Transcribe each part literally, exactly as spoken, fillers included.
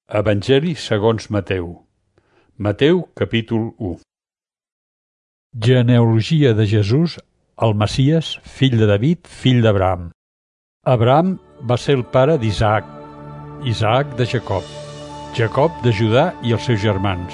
Evangeli segons Mateu. Mateu, capítol u. Genealogia de Jesús, el Messies, fill de David, fill d'Abraham. Abraham va ser el pare d'Isaac, Isaac de Jacob, Jacob de Judà i els seus germans.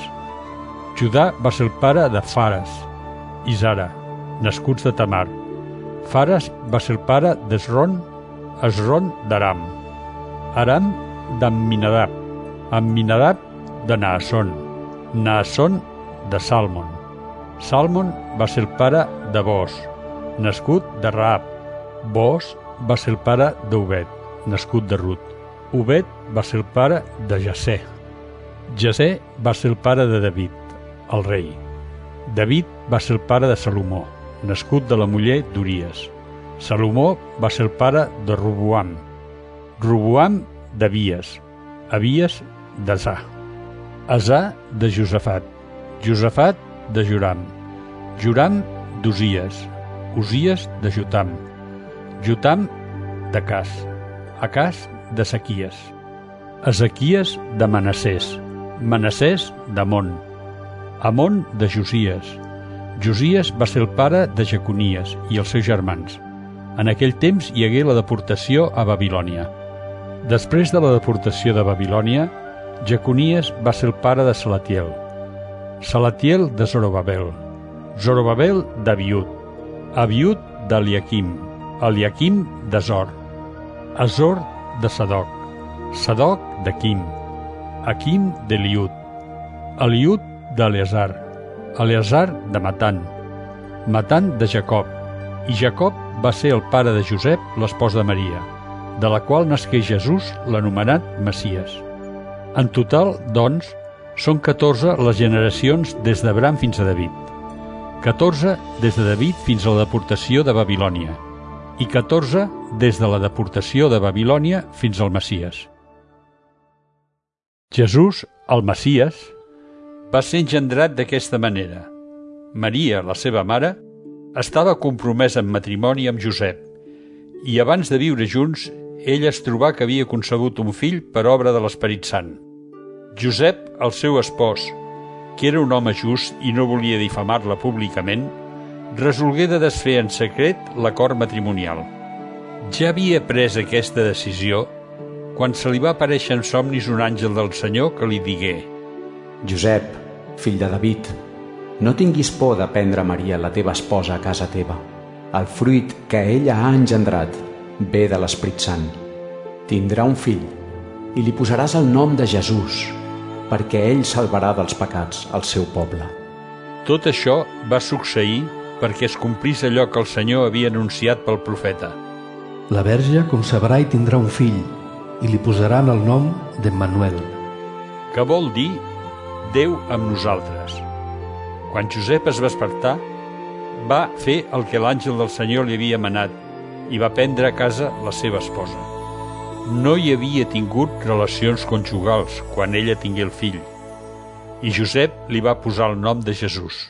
Judà va ser el pare de Fares i Zara, nascuts de Tamar. Fares va ser el pare d'Esron, Esron d'Aram, Aram d'Amminadab, Amminadab de Naasson, Naasson de Salmon. Salmon va ser el pare de Boz, nascut de Rahab. Boz va ser el pare d'Obed, nascut de Rut. Obed va ser el pare de Jessé. Jessé va ser el pare de David, el rei. David va ser el pare de Salomó, nascut de la muller d'Uries. Salomó va ser el pare de Roboam. Roboam d'Abies. Abies d'Asà. Asà de Josafat. Josafat de Joram. Joram d'Uzies. Uzies de Jotam. Jotam d'Acàs. Acàs de Ezequies. Ezequies de Manassès. Manassès d'Amon. Amon de Josies. Josies va ser el pare de Jeconies i els seus germans. En aquell temps hi hagué la deportació a Babilònia. Després de la deportació de Babilònia, Jeconies va ser el pare de Salatiel. Salatiel de Zorobabel. Zorobabel d'Abiud. Abiud d'Eliaquim. Eliaquim d'Azor. Azor de Sadoc. Sadoc d'Aquim. Aquim d'Eliud. Eliud d'Eleazar. Eleazar de Matan. Matan de Jacob. I Jacob va ser el pare de Josep, l'espòs de Maria, de la qual nasqué Jesús, l'anomenat Messies. En total, doncs, són catorze les generacions des d'Abraham fins a David, catorze des de David fins a la deportació de Babilònia i catorze des de la deportació de Babilònia fins al Messies. Jesús, el Messies, va ser engendrat d'aquesta manera. Maria, la seva mare, estava compromesa en matrimoni amb Josep i abans de viure junts ell es trobà que havia concebut un fill per obra de l'Esperit Sant. Josep, el seu espòs, que era un home just i no volia difamar-la públicament, resolgué de desfer en secret l'acord matrimonial. Ja havia pres aquesta decisió quan se li va aparèixer en somnis un àngel del Senyor que li digué: Josep, fill de David, no tinguis por de prendre Maria, la teva esposa, a casa teva. El fruit que ella ha engendrat ve de l'Esperit Sant. Tindrà un fill i li posaràs el nom de Jesús, perquè ell salvarà dels pecats el seu poble. Tot això va succeir perquè es complís allò que el Senyor havia anunciat pel profeta. La verge concebrà i tindrà un fill, i li posaran el nom d'Emmanuel, que vol dir Déu amb nosaltres. Quan Josep es va despertar, va fer el que l'àngel del Senyor li havia manat i va prendre a casa la seva esposa. No hi havia tingut relacions conjugals quan ella tingué el fill, i Josep li va posar el nom de Jesús.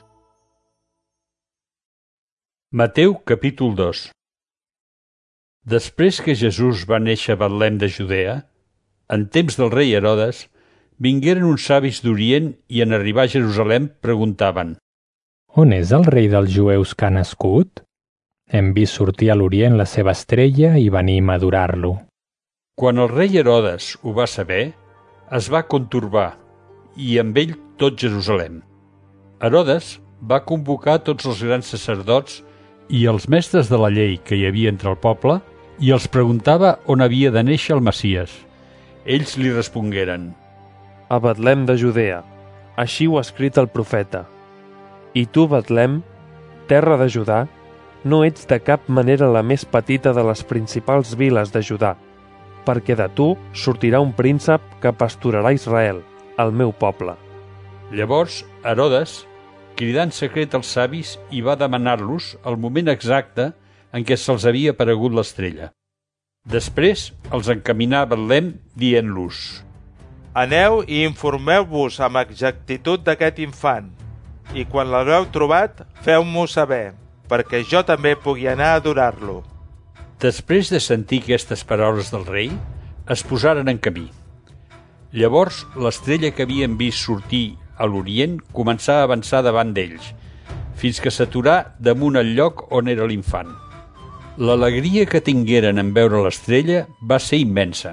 Mateu, capítol dos. Després que Jesús va néixer a Betlem de Judea, en temps del rei Herodes, vingueren uns savis d'Orient i en arribar a Jerusalem preguntaven: On és el rei dels jueus que ha nascut? Hem vist sortir a l'Orient la seva estrella i venim a adorar-lo. Quan el rei Herodes ho va saber, es va contorbar i amb ell tot Jerusalem. Herodes va convocar tots els grans sacerdots i els mestres de la llei que hi havia entre el poble i els preguntava on havia de néixer el Messies. Ells li respongueren: A Betlem de Judea, així ho ha escrit el profeta. I tu, Betlem, terra de Judà, no ets de cap manera la més petita de les principals viles de Judà, perquè de tu sortirà un príncep que pasturarà Israel, el meu poble. Llavors, Herodes, cridà en secret els savis i va demanar-los el moment exacte en què se'ls havia aparegut l'estrella. Després els encaminà a Betlem dient-los: Aneu i informeu-vos amb exactitud d'aquest infant, i quan l'haureu trobat, feu-m'ho saber, perquè jo també pugui anar a adorar-lo. Després de sentir aquestes paraules del rei, es posaren en camí. Llavors, l'estrella que havien vist sortir a l'Orient començà a avançar davant d'ells, fins que s'aturà damunt el lloc on era l'infant. L'alegria que tingueren en veure l'estrella va ser immensa.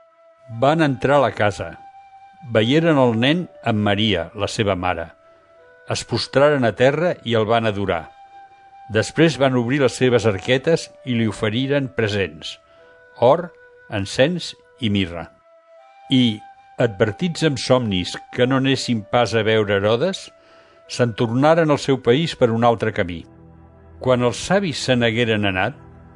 Van entrar a la casa, veieren el nen amb Maria, la seva mare. Es postraren a terra i el van adorar. Després van obrir les seves arquetes i li oferiren presents, or, encens i mirra. I, advertits amb somnis que no anessin pas a veure Herodes, se'n tornaren al seu país per un altre camí. Quan els savis se n'hagueren anat,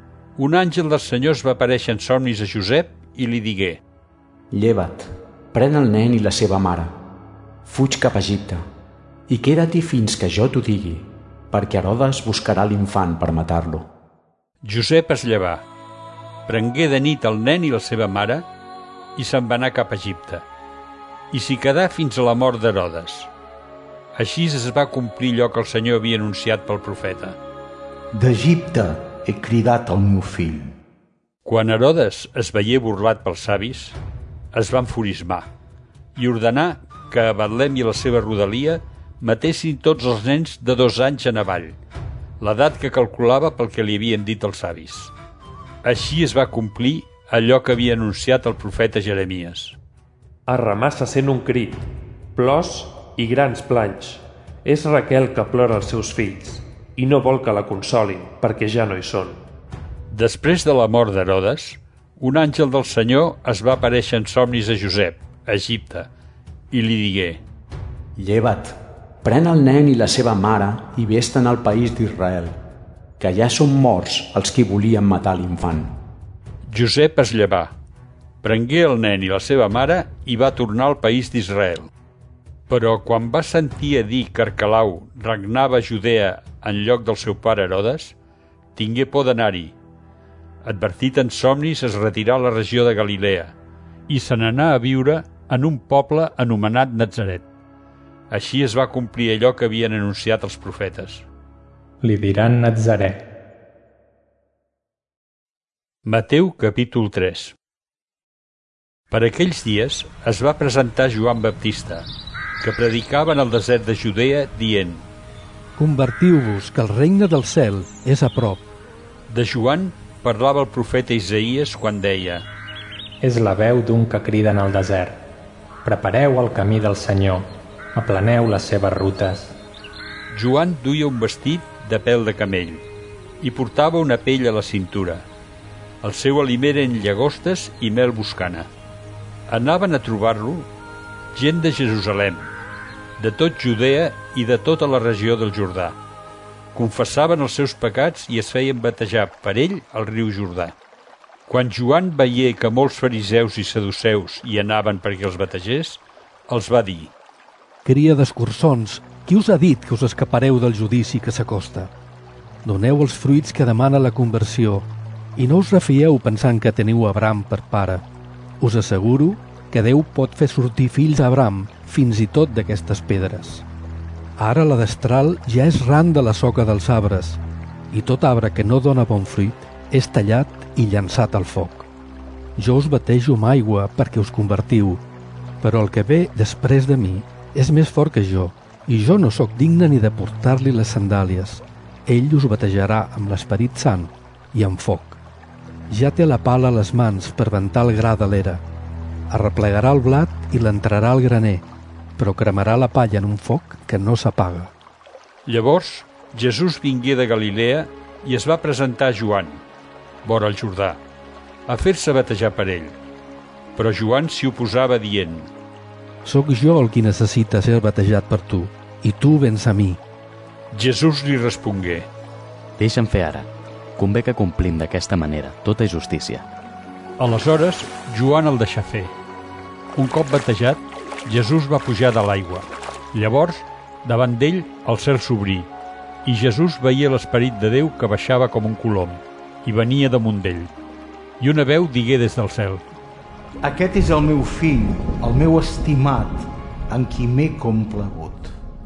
un àngel del Senyor es va aparèixer en somnis a Josep i li digué: Lleva't, pren el nen i la seva mare, fuig cap a Egipte i queda-t'hi fins que jo t'ho digui, perquè Herodes buscarà l'infant per matar-lo. Josep es llevà, prengué de nit el nen i la seva mare i se'n va anar cap a Egipte, i s'hi quedà fins a la mort d'Herodes. Així es va complir allò que el Senyor havia anunciat pel profeta. D'Egipte he cridat el meu fill. Quan Herodes es veié burlat pels savis, es va enfurismar i ordenà que a Betlem i la seva rodalia matessin tots els nens de dos anys en avall, l'edat que calculava pel que li havien dit els savis. Així es va complir allò que havia anunciat el profeta Jeremies. Arramà se sent un crit, plors i grans planys. És Raquel que plora els seus fills i no vol que la consolin perquè ja no hi són. Després de la mort d'Herodes, un àngel del Senyor es va aparèixer en somnis a Josep, a Egipte, i li digué: Lleva't, pren el nen i la seva mare i vés-te'n al país d'Israel, que ja són morts els qui volien matar l'infant. Josep es llevà, prengué el nen i la seva mare i va tornar al país d'Israel. Però quan va sentir a dir que Arquelau regnava a Judea en lloc del seu pare Herodes, tingué por d'anar-hi. Advertit en somnis, es retirà a la regió de Galilea i se n'anà a viure en un poble anomenat Natzaret. Així es va complir allò que havien anunciat els profetes. Li diran Natzarè. Mateu capítol tres. Per aquells dies es va presentar Joan Baptista, que predicava en el desert de Judea, dient: Convertiu-vos, que el regne del cel és a prop. De Joan parlava el profeta Isaïes quan deia: És la veu d'un que crida en el desert. Prepareu el camí del Senyor, aplaneu les seves rutes. Joan duia un vestit de pèl de camell i portava una pell a la cintura. El seu aliment eren llagostes i mel boscana. Anaven a trobar-lo gent de Jerusalem, de tot Judea i de tota la regió del Jordà. Confessaven els seus pecats i es feien batejar per ell al riu Jordà. Quan Joan veié que molts fariseus i saduceus hi anaven perquè els bategés, els va dir: Cria d'escurçons, qui us ha dit que us escapareu del judici que s'acosta? Doneu els fruits que demana la conversió i no us refieu pensant que teniu Abraham per pare. Us asseguro que Déu pot fer sortir fills a Abraham fins i tot d'aquestes pedres. Ara la destral ja és ran de la soca dels arbres, i tot arbre que no dona bon fruit és tallat i llançat al foc. Jo us batejo amb aigua perquè us convertiu, però el que ve després de mi és més fort que jo, i jo no sóc digne ni de portar-li les sandàlies. Ell us batejarà amb l'Esperit Sant i amb foc. Ja té la pala a les mans per ventar el gra de l'era. Arreplegarà el blat i l'entrarà al graner, però cremarà la palla en un foc que no s'apaga. Llavors, Jesús vingué de Galilea i es va presentar a Joan, vora el Jordà, a fer-se batejar per ell. Però Joan s'hi oposava dient: Soc jo el qui necessita ser batejat per tu, i tu vens a mi. Jesús li respongué: Deixa'm fer ara. Convé que complim d'aquesta manera tota justícia. Aleshores, Joan el deixà fer. Un cop batejat, Jesús va pujar de l'aigua. Llavors, davant d'ell, el cel s'obrí, i Jesús veia l'Esperit de Déu que baixava com un colom, i venia damunt d'ell. I una veu digué des del cel: Aquest és el meu fill, el meu estimat, en qui m'he complagut.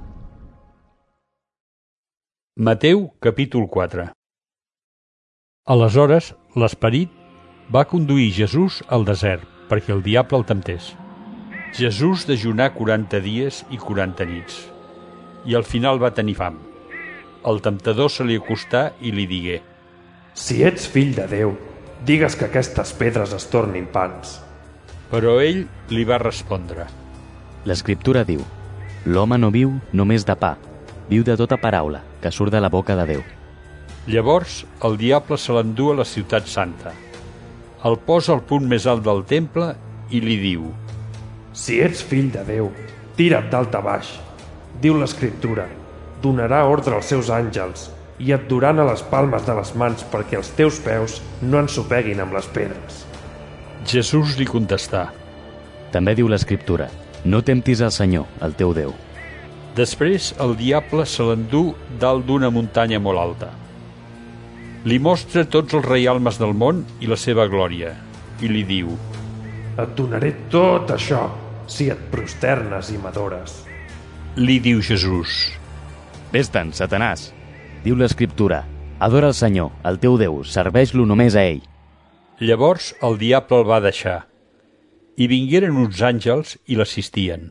Mateu capítol quatre. Aleshores, l'Esperit va conduir Jesús al desert perquè el diable el temptés. Jesús dejunà quaranta dies i quaranta nits, i al final va tenir fam. El temptador se li acostà i li digué: Si ets fill de Déu, digues que aquestes pedres es tornin pans. Però ell li va respondre: L'Escriptura diu: l'home no viu només de pa, viu de tota paraula que surt de la boca de Déu. Llavors el diable se l'endú a la ciutat santa, el posa al punt més alt del temple i li diu: Si ets fill de Déu, tira't dalt a baix. Diu l'Escriptura: donarà ordre als seus àngels i et duran a les palmes de les mans perquè els teus peus no ensopeguin amb les pedres. Jesús li contestà: També diu l'Escriptura: no temptis el Senyor, el teu Déu. Després el diable se l'endú dalt d'una muntanya molt alta. Li mostra tots els reialmes del món i la seva glòria, i li diu: Et donaré tot això si et prosternes i m'adores. Li diu Jesús: Vés-te'n, Satanàs. Diu l'Escriptura: adora el Senyor, el teu Déu, serveix-lo només a ell. Llavors el diable el va deixar, i vingueren uns àngels i l'assistien.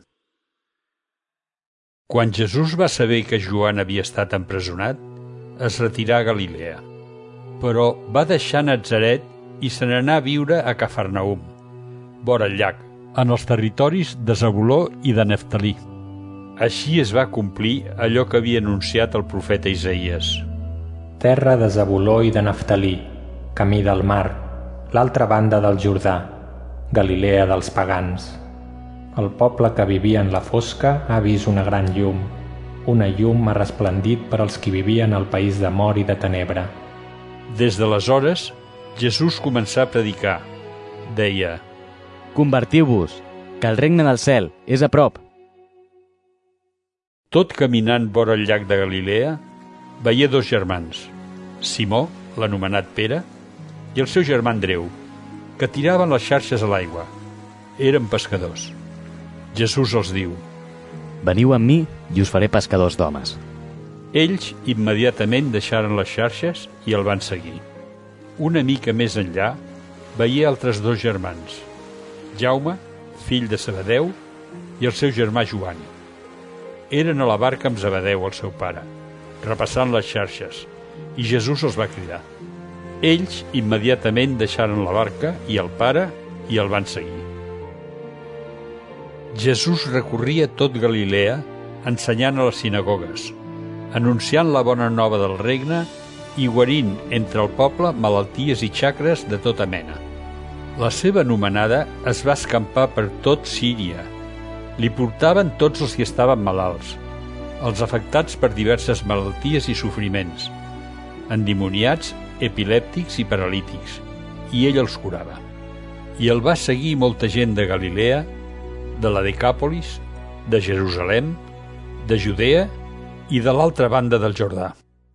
Quan Jesús va saber que Joan havia estat empresonat, es retirà a Galilea. Però va deixar Natzaret i se n'anà a viure a Cafarnaum, vora el llac, en els territoris de Zabuló i de Neftalí. Així es va complir allò que havia anunciat el profeta Isaïes. Terra de Zabuló i de Neftalí, camí del mar, l'altra banda del Jordà, Galilea dels pagans. El poble que vivia en la fosca ha vist una gran llum. Una llum ha resplendit per als qui vivien al país de mort i de tenebra. Des d'aleshores, Jesús començà a predicar. Deia: Convertiu-vos, que el regne del cel és a prop. Tot caminant vora el llac de Galilea, veia dos germans, Simó, l'anomenat Pere, i el seu germà Andreu, que tiraven les xarxes a l'aigua. Eren pescadors. Jesús els diu: Veniu amb mi i us faré pescadors d'homes. Ells immediatament deixaren les xarxes i el van seguir. Una mica més enllà veia altres dos germans, Jaume, fill de Zebedeu, i el seu germà Joan. Eren a la barca amb Zebedeu, el seu pare, repassant les xarxes, i Jesús els va cridar. Ells immediatament deixaren la barca i el pare i el van seguir. Jesús recorria tot Galilea ensenyant a les sinagogues, anunciant la bona nova del regne i guarint entre el poble malalties i xacres de tota mena. La seva anomenada es va escampar per tot Síria. Li portaven tots els que estaven malalts, els afectats per diverses malalties i sofriments, endimoniats, epilèptics i paralítics, i ell els curava. I el va seguir molta gent de Galilea, de la Decàpolis, de Jerusalem, de Judea i de l'altra banda del Jordà.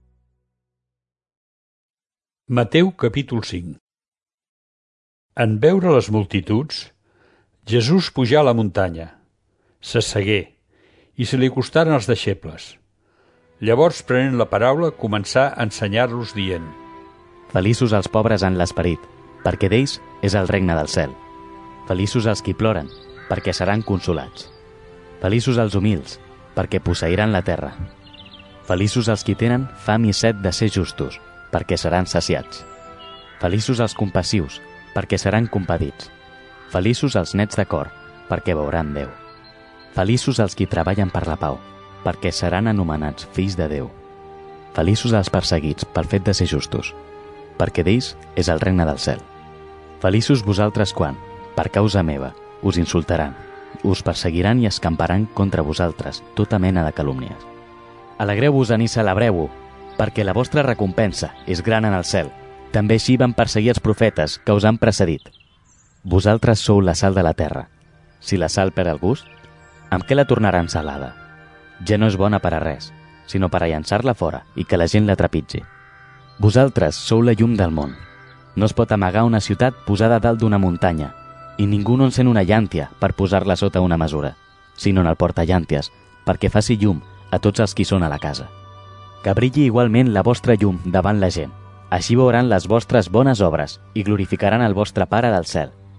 Mateu capítol cinc. En veure les multituds, Jesús pujà a la muntanya, s'assegué, i se li acostaren els deixebles. Llavors, prenent la paraula, començà a ensenyar-los dient: Feliços els pobres en l'esperit, perquè d'ells és el regne del cel. Feliços els qui ploren, perquè seran consolats. Feliços els humils, perquè posseiran la terra. Feliços els qui tenen fam i set de ser justos, perquè seran saciats. Feliços els compassius, perquè seran compadits. Feliços els nets de cor, perquè veuran Déu. Feliços els qui treballen per la pau, perquè seran anomenats fills de Déu. Feliços els perseguits pel fet de ser justos, perquè d'ells és el regne del cel. Feliços vosaltres quan, per causa meva, us insultaran, us perseguiran i escamparan contra vosaltres tota mena de calúmnies. Alegreu-vos-en i celebreu-ho, perquè la vostra recompensa és gran en el cel. També així van perseguir els profetes que us han precedit. Vosaltres sou la sal de la terra. Si la sal perd el gust, amb què la tornaran salada? Ja no és bona per a res, sinó per a llançar-la fora i que la gent la trepitgi. Vosaltres sou la llum del món. No es pot amagar una ciutat posada dalt d'una muntanya, i ningú no encén una llàntia per posar-la sota una mesura, sinó en el portallànties, perquè faci llum a tots els qui són a la casa. Que brilli igualment la vostra llum davant la gent. Així veuran les vostres bones obres i glorificaran el vostre Pare del cel.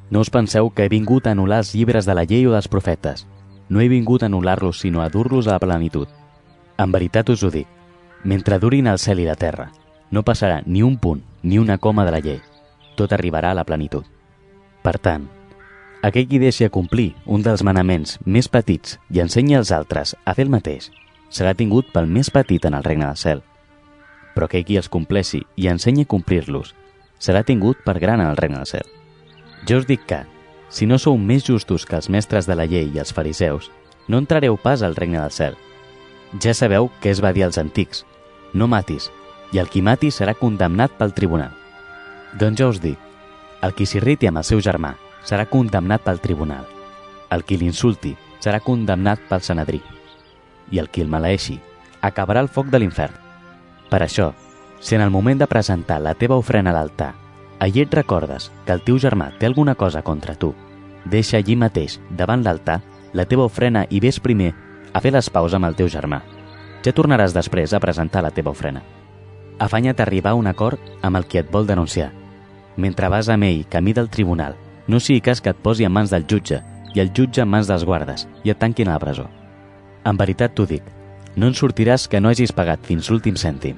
No us penseu que he vingut a anul·lar els llibres de la llei o dels profetes. No he vingut a anul·lar-los, sinó a dur-los a la plenitud. En veritat us ho dic, mentre durin el cel i la terra, no passarà ni un punt ni una coma de la llei. Tot arribarà a la plenitud. Per tant, aquell qui deixi complir un dels manaments més petits i ensenyi als altres a fer el mateix, serà tingut pel més petit en el regne del cel. Però aquell qui els compleixi i ensenyi a complir-los, serà tingut per gran en el regne del cel. Jo us dic que, si no sou més justos que els mestres de la llei i els fariseus, no entrareu pas al regne del cel. Ja sabeu què es va dir als antics: no matis, i el qui mati serà condemnat pel tribunal. Doncs jo us dic, el qui s'irriti amb el seu germà serà condemnat pel tribunal. El qui l'insulti serà condemnat pel Sanedrí. I el qui el maleeixi acabarà al foc de l'infern. Per això, si en el moment de presentar la teva ofrena a l'altar, allí et recordes que el teu germà té alguna cosa contra tu, deixa allí mateix, davant l'altar, la teva ofrena i ves primer a fer les paus amb el teu germà. Ja tornaràs després a presentar la teva ofrena. Afanya't a arribar a un acord amb el qui et vol denunciar. Mentre vas amb ell camí del tribunal, no sigui cas que et posi en mans del jutge i el jutge en mans dels guardes i et tanquin a la presó. En veritat t'ho dic, no en sortiràs que no hagis pagat fins l'últim cèntim.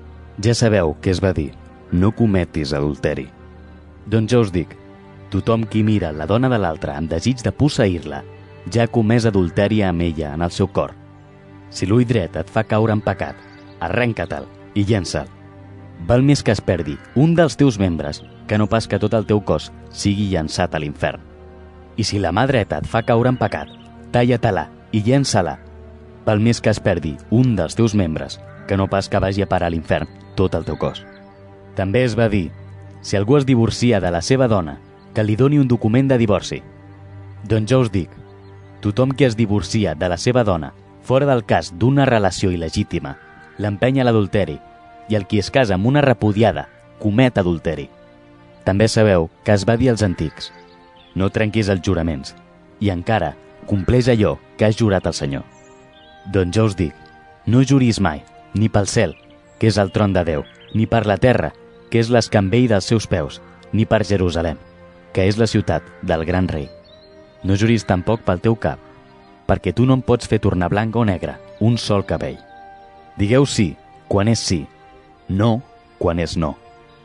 Ja sabeu què es va dir: no cometis adulteri. Doncs jo us dic, tothom qui mira la dona de l'altre amb desig de posseir-la, ja ha comès adulteri amb ella en el seu cor. Si l'ull dret et fa caure en pecat, arrenca-te'l i llença'l. Val més que es perdi un dels teus membres que no pas que tot el teu cos sigui llançat a l'infern. I si la mà dreta et fa caure en pecat, talla-te-la i llença-la. Val més que es perdi un dels teus membres que no pas que vagi a parar a l'infern tot el teu cos. També es va dir, si algú es divorcia de la seva dona, que li doni un document de divorci. Doncs jo us dic, tothom qui es divorcia de la seva dona fora del cas d'una relació il·legítima, l'empeny a l'adulteri, i el qui es casa amb una repudiada comet adulteri. També sabeu que es va dir als antics: no trenquis els juraments, i encara compleix allò que has jurat al Senyor. Doncs jo us dic, no juris mai, ni pel cel, que és el tron de Déu, ni per la terra, que és l'escambell dels seus peus, ni per Jerusalem, que és la ciutat del gran rei. No juris tampoc pel teu cap, perquè tu no en pots fer tornar blanc o negre un sol cabell. Digueu sí quan és sí, no quan és no.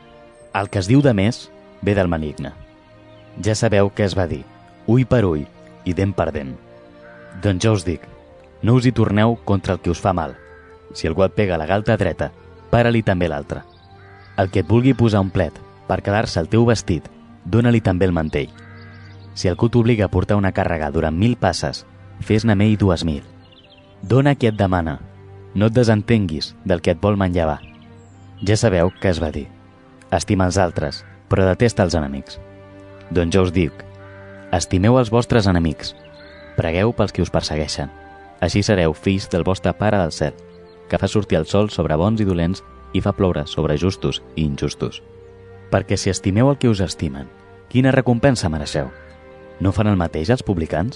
El que es diu de més ve del maligne. Ja sabeu què es va dir, ull per ull i dent per dent. Doncs jo us dic, no us hi torneu contra el que us fa mal. Si algú et pega la galta dreta, para-li també l'altra. El que et vulgui posar un plet per quedar-se el teu vestit, dóna-li també el mantell. Si algú t'obliga a portar una càrrega durant mil passes, fes-ne amb ell dues mil. Dóna a qui et demana, no et desentenguis del que et vol manllevar. Ja sabeu què es va dir, estima els altres, però detesta els enemics. Doncs jo us dic, estimeu els vostres enemics, pregueu pels que us persegueixen, així sereu fills del vostre Pare del cel, que fa sortir el sol sobre bons i dolents i fa ploure sobre justos i injustos. Perquè si estimeu el que us estimen, quina recompensa mereixeu? No fan el mateix els publicans?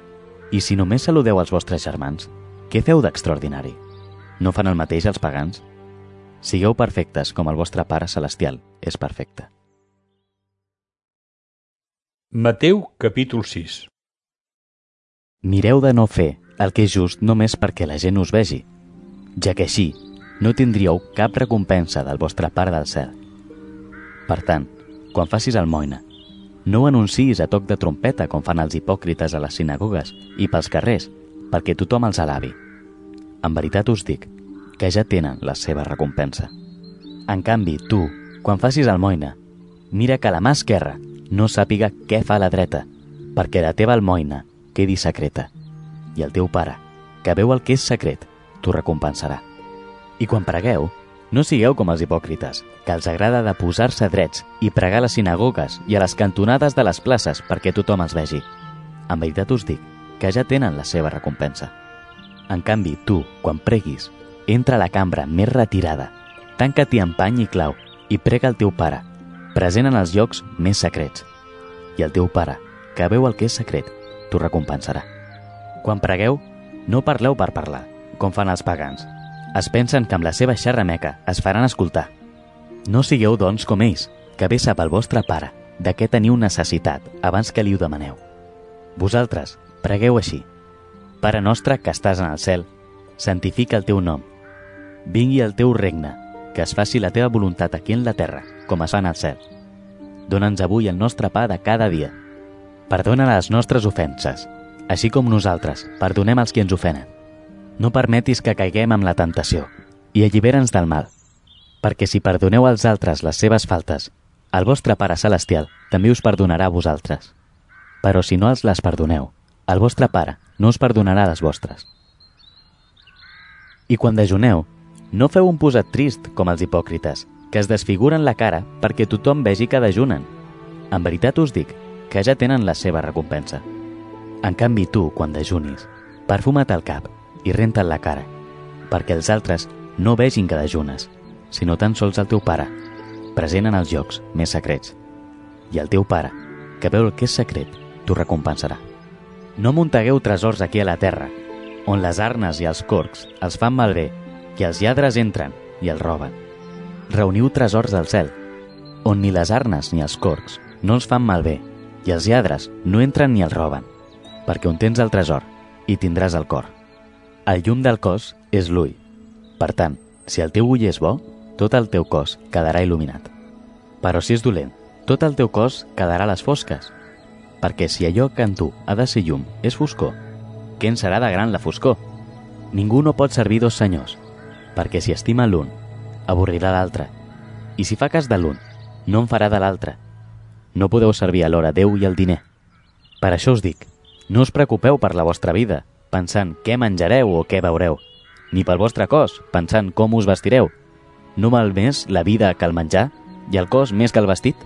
I si només saludeu als vostres germans, què feu d'extraordinari? No fan el mateix els pagans? Sigueu perfectes com el vostre Pare celestial és perfecte. Mateu capítol sis. Mireu de no fer el que és just només perquè la gent us vegi, ja que així no tindríeu cap recompensa del vostre Pare del cel. Per tant, quan facis almoina, no ho anunciïs a toc de trompeta com fan els hipòcrites a les sinagogues i pels carrers, perquè tothom els alabi. En veritat us dic que ja tenen la seva recompensa. En canvi, tu, quan facis almoina, mira que la mà esquerra no sàpiga què fa la dreta, perquè la teva almoina quedi secreta. I el teu Pare, que veu el que és secret, t'ho recompensarà. I quan pregueu, no sigueu com els hipòcrites, que els agrada de posar-se drets i pregar a les sinagogues i a les cantonades de les places perquè tothom els vegi. En veritat us dic que ja tenen la seva recompensa. En canvi, tu, quan preguis, entra a la cambra més retirada, tanca-t'hi amb pany i clau i prega al teu Pare, present en els llocs més secrets. I el teu Pare, que veu el que és secret, t'ho recompensarà. Quan pregueu, no parleu per parlar, com fan els pagans. Es pensen que amb la seva xerrameca es faran escoltar. No sigueu, doncs, com ells, que bé sap el vostre Pare de què teniu necessitat abans que li ho demaneu. Vosaltres pregueu així: Pare nostre que estàs en el cel, santifica el teu nom. Vingui el teu regne, que es faci la teva voluntat aquí en la terra, com es fa en el cel. Dóna'ns avui el nostre pa de cada dia. Perdona les nostres ofenses, així com nosaltres perdonem els qui ens ofenen. No permetis que caiguem en la tentació, i allibera'ns del mal, perquè si perdoneu als altres les seves faltes, el vostre Pare Celestial també us perdonarà a vosaltres. Però si no els les perdoneu, el vostre Pare no us perdonarà les vostres. I quan dejuneu, no feu un posat trist com els hipòcrites, que es desfiguren la cara perquè tothom vegi que dejunen. En veritat us dic que ja tenen la seva recompensa. En canvi tu, quan dejunis, perfuma't el cap i renta't la cara, perquè els altres no vegin que dejunes, sinó tan sols el teu Pare, present en els llocs més secrets. I el teu Pare, que veu el que és secret, t'ho recompensarà. No muntegueu tresors aquí a la terra, on les arnes i els corcs els fan malbé, i els lladres entren i els roben. Reuniu tresors del cel, on ni les arnes ni els corcs no els fan malbé, i els lladres no entren ni els roben, perquè on tens el tresor, hi tindràs el cor. El llum del cos és l'ull. Per tant, si el teu ull és bo, tot el teu cos quedarà il·luminat. Però si és dolent, tot el teu cos quedarà a les fosques, perquè si allò que en tu ha de ser llum és foscor, què en serà de gran la foscor? Ningú no pot servir dos senyors, perquè si estima l'un, avorrirà l'altre, i si fa cas de l'un, no en farà de l'altre. No podeu servir alhora Déu i el diner. Per això us dic, no us preocupeu per la vostra vida, pensant què menjareu o què beureu, ni pel vostre cos, pensant com us vestireu. No val més la vida que el menjar i el cos més que el vestit?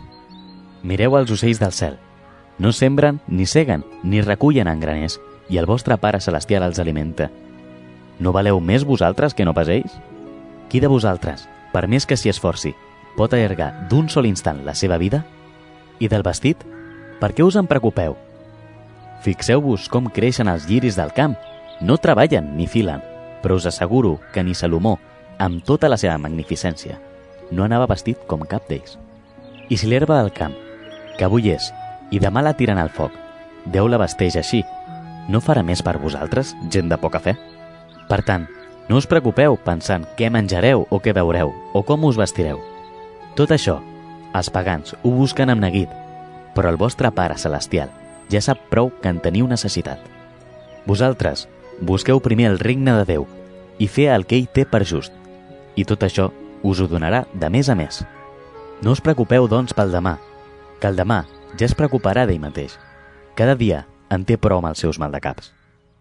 Mireu els ocells del cel. No sembren, ni seguen, ni recullen en graners, i el vostre Pare Celestial els alimenta. No valeu més vosaltres que no pas ells? Qui de vosaltres, per més que s'hi esforci, pot allargar d'un sol instant la seva vida? I del vestit? Per què us en preocupeu? Fixeu-vos com creixen els lliris del camp. No treballen ni filen, però us asseguro que ni Salomó, amb tota la seva magnificència, no anava vestit com cap d'ells. I si l'herba del camp, que avui és, i demà la tiren al foc, Déu la vesteix així, no farà més per vosaltres, gent de poca fe? Per tant, no us preocupeu pensant què menjareu o què beureu o com us vestireu. Tot això, els pagans ho busquen amb neguit, però el vostre Pare Celestial ja sap prou que en teniu necessitat. Vosaltres busqueu primer el regne de Déu i fer el que ell té per just, i tot això us ho donarà de més a més. No us preocupeu, doncs, pel demà, que el demà ja es preocuparà d'ell mateix. Cada dia en té prou amb els seus maldecaps.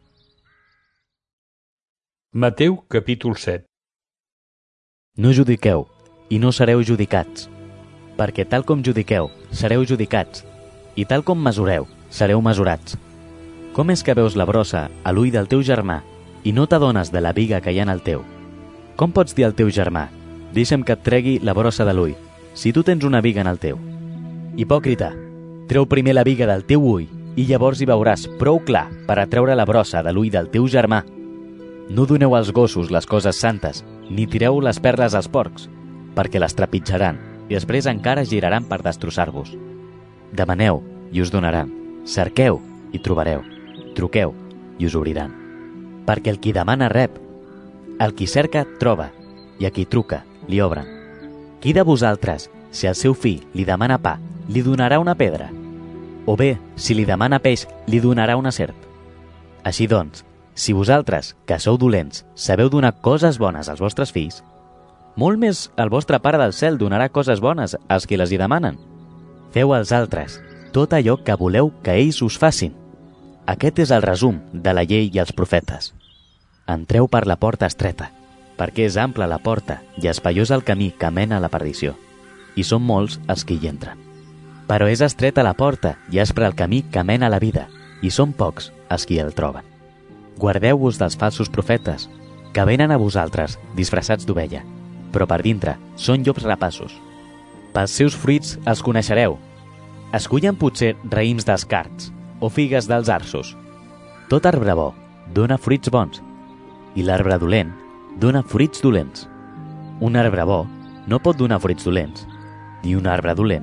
Mateu capítol set. No judiqueu, i no sereu judicats, perquè tal com judiqueu, sereu judicats, i tal com mesureu, sereu mesurats. Com és que veus la brossa a l'ull del teu germà i no t'adones de la biga que hi ha en el teu? Com pots dir al teu germà, deixa'm que et tregui la brossa de l'ull, si tu tens una biga en el teu? Hipòcrita, treu primer la biga del teu ull i llavors hi veuràs prou clar per atreure la brossa de l'ull del teu germà. No doneu als gossos les coses santes, ni tireu les perles als porcs, perquè les trepitjaran i després encara giraran per destrossar-vos. Demaneu i us donaran, cerqueu i trobareu, truqueu i us obriran. Perquè el qui demana rep, el qui cerca troba, i a qui truca li obren. Qui de vosaltres, si el seu fill li demana pa, li donarà una pedra? O bé, si li demana peix, li donarà una serp? Així doncs, si vosaltres, que sou dolents, sabeu donar coses bones als vostres fills, molt més el vostre Pare del cel donarà coses bones als qui les hi demanen. Feu als altres tot allò que voleu que ells us facin. Aquest és el resum de la llei i els profetes. Entreu per la porta estreta, perquè és ampla la porta i espaiós el camí que mena a la perdició, i són molts els que hi entren. Però és estreta la porta i aspre el camí que mena a la vida, i són pocs els qui el troben. Guardeu-vos dels falsos profetes, que venen a vosaltres disfressats d'ovella, però per dintre són llops rapaços. Pels seus fruits els coneixereu. Escullen potser raïms dels cards o figues dels arços. Tot arbre bo dona fruits bons, i l'arbre dolent dona fruits dolents. Un arbre bo no pot donar fruits dolents, ni un arbre dolent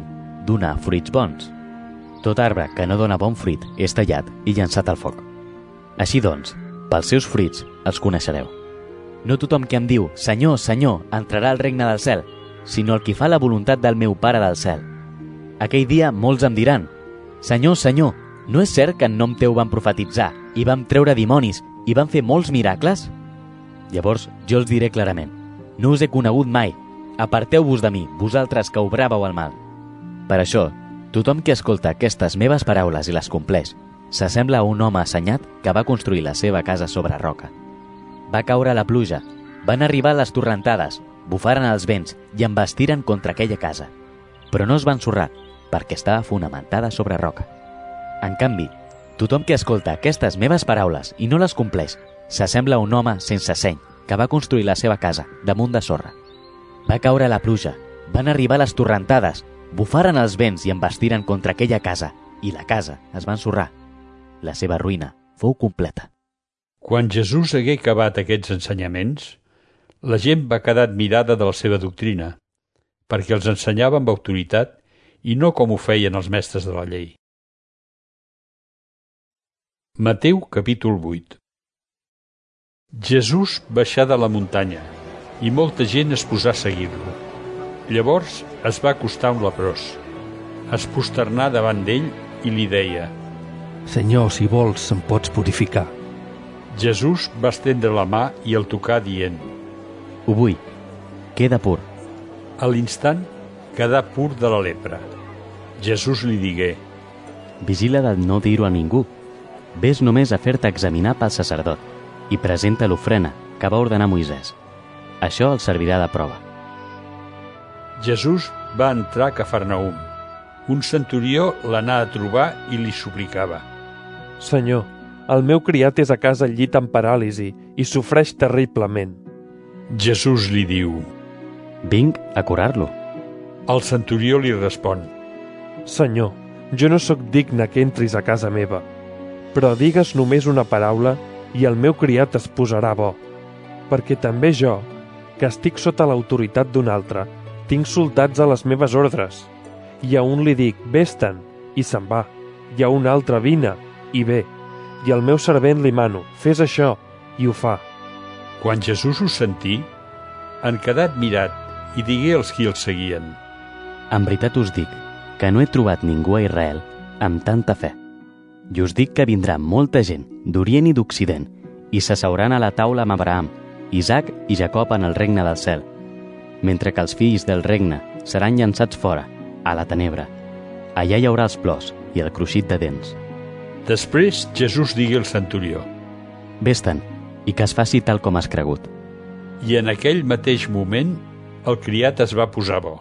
donar fruits bons. Tot arbre que no dona bon fruit és tallat i llançat al foc. Així doncs, pels seus fruits els coneixereu. No tothom que em diu, Senyor, Senyor, entrarà al regne del cel, sinó el qui fa la voluntat del meu Pare del cel. Aquell dia molts em diran, Senyor, Senyor, no és cert que en nom teu vam profetitzar, i vam treure dimonis, i vam fer molts miracles? Llavors jo els diré clarament, no us he conegut mai, aparteu-vos de mi, vosaltres que obràveu el mal. Per això, tothom que escolta aquestes meves paraules i les compleix, s'assembla a un home assenyat que va construir la seva casa sobre roca. Va caure la pluja, van arribar les torrentades, bufaren els vents i embestiren contra aquella casa, però no es va ensorrar perquè estava fonamentada sobre roca. En canvi, tothom que escolta aquestes meves paraules i no les compleix s'assembla a un home sense seny que va construir la seva casa damunt de sorra. Va caure la pluja, van arribar les torrentades, bufaren els vents i embestiren contra aquella casa i la casa es va ensorrar. La seva ruïna fou completa. Quan Jesús hagué acabat aquests ensenyaments, la gent va quedar admirada de la seva doctrina, perquè els ensenyava amb autoritat i no com ho feien els mestres de la llei. Mateu capítol vuit. Jesús baixà de la muntanya i molta gent es posà a seguir-lo. Llavors es va acostar un leprós. Es posternà davant d'ell i li deia: Senyor, si vols, em pots purificar. Jesús va estendre la mà i el tocà dient: Ho vull, queda pur. A l'instant quedà pur de la lepra. Jesús li digué: Vigila de no dir-ho a ningú. Ves només a fer-te examinar pel sacerdot i presenta l'ofrena que va ordenar Moisès. Això el servirà de prova. Jesús va entrar a Cafarnaum. Un centurió l'anà a trobar i li suplicava: Senyor, el meu criat és a casa al llit amb paràlisi i sofreix terriblement. Jesús li diu: Vinc a curar-lo. El centurió li respon: Senyor, jo no sóc digne que entris a casa meva, però digues només una paraula i el meu criat es posarà bo, perquè també jo, que estic sota l'autoritat d'un altre, tinc soldats a les meves ordres. I a un li dic, vés-te'n, i se'n va, i a un altre, vine, i ve, i al meu servent li mano, fes això, i ho fa. Quan Jesús ho sentí, en quedà admirat i digué als qui el seguien: En veritat us dic que no he trobat ningú a Israel amb tanta fe. I us dic que vindrà molta gent d'Orient i d'Occident i s'asseuran a la taula amb Abraham, Isaac i Jacob en el regne del cel, mentre que els fills del regne seran llançats fora, a la tenebra. Allà hi haurà els plors i el cruixit de dents. Després Jesús digué al centurió: Ves-te'n i que es faci tal com has cregut. I en aquell mateix moment el criat es va posar bo.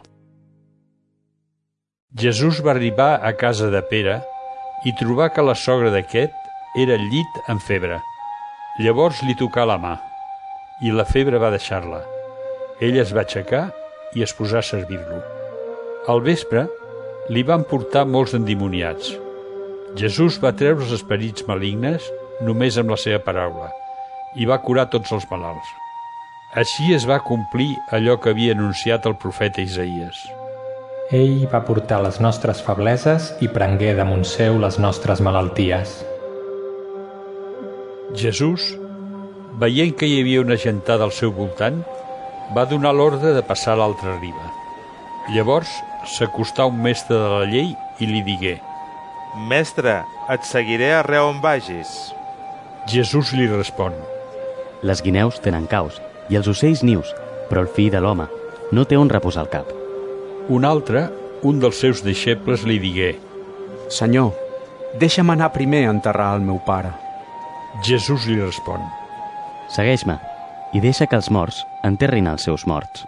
Jesús va arribar a casa de Pere i trobà que la sogra d'aquest era al llit amb febre. Llavors li tocà la mà i la febre va deixar-la. Ell es va aixecar i es posà a servir-lo. Al vespre li van portar molts endimoniats. Jesús va treure els esperits malignes només amb la seva paraula i va curar tots els malalts. Així es va complir allò que havia anunciat el profeta Isaïes. Ell va portar les nostres febleses i prengué damunt seu les nostres malalties. Jesús, veient que hi havia una gentada al seu voltant, va donar l'ordre de passar a l'altra riba. Llavors s'acostà un mestre de la llei i li digué: Mestre, et seguiré arreu on vagis. Jesús li respon: Les guineus tenen caus i els ocells nius, però el fill de l'home no té on reposar el cap. Un altre, un dels seus deixebles, li digué: Senyor, deixa'm anar primer a enterrar el meu pare. Jesús li respon: Segueix-me i deixa que els morts enterrin els seus morts.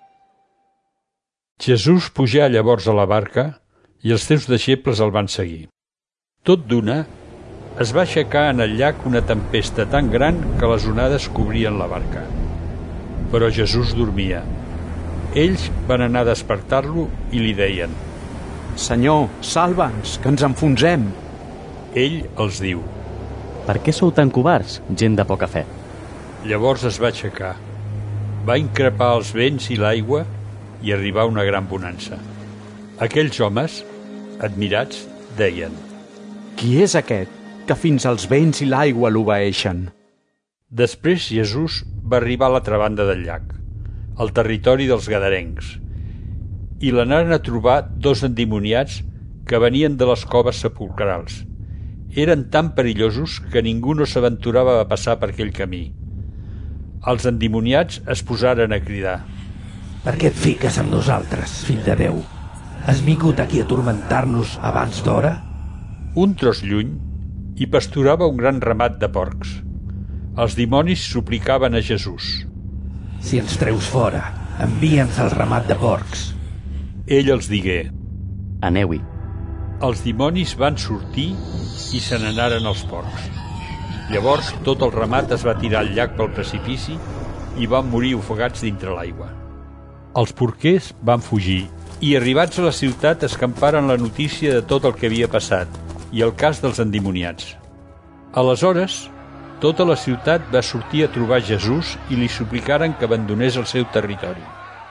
Jesús pujà llavors a la barca i els seus deixebles el van seguir. Tot d'una, es va aixecar en el llac una tempesta tan gran que les onades cobrien la barca. Però Jesús dormia. Ells van anar a despertar-lo i li deien: Senyor, salva'ns, que ens enfonsem. Ell els diu: Per què sou tan covards, gent de poca fe? Llavors es va aixecar, va increpar els vents i l'aigua i arribà una gran bonança. Aquells homes, admirats, deien: Qui és aquest, que fins als vents i l'aigua l'obeeixen? Després Jesús va arribar a l'altra banda del llac, al territori dels gadarencs, i l'anaren a trobar dos endimoniats que venien de les coves sepulcrals. Eren tan perillosos que ningú no s'aventurava a passar per aquell camí. Els endimoniats es posaren a cridar: Per què et fiques amb nosaltres, fill de Déu? Has vingut aquí a tormentar-nos abans d'hora? Un tros lluny hi pasturava un gran ramat de porcs. Els dimonis suplicaven a Jesús: Si ens treus fora, envia'ns al ramat de porcs. Ell els digué: Aneu-hi. Els dimonis van sortir i se n'anaren als porcs. Llavors tot el ramat es va tirar al llac pel precipici i van morir ofegats dintre l'aigua. Els porquers van fugir i, arribats a la ciutat, escamparen la notícia de tot el que havia passat i el cas dels endimoniats. Aleshores, tota la ciutat va sortir a trobar Jesús i li suplicaren que abandonés el seu territori.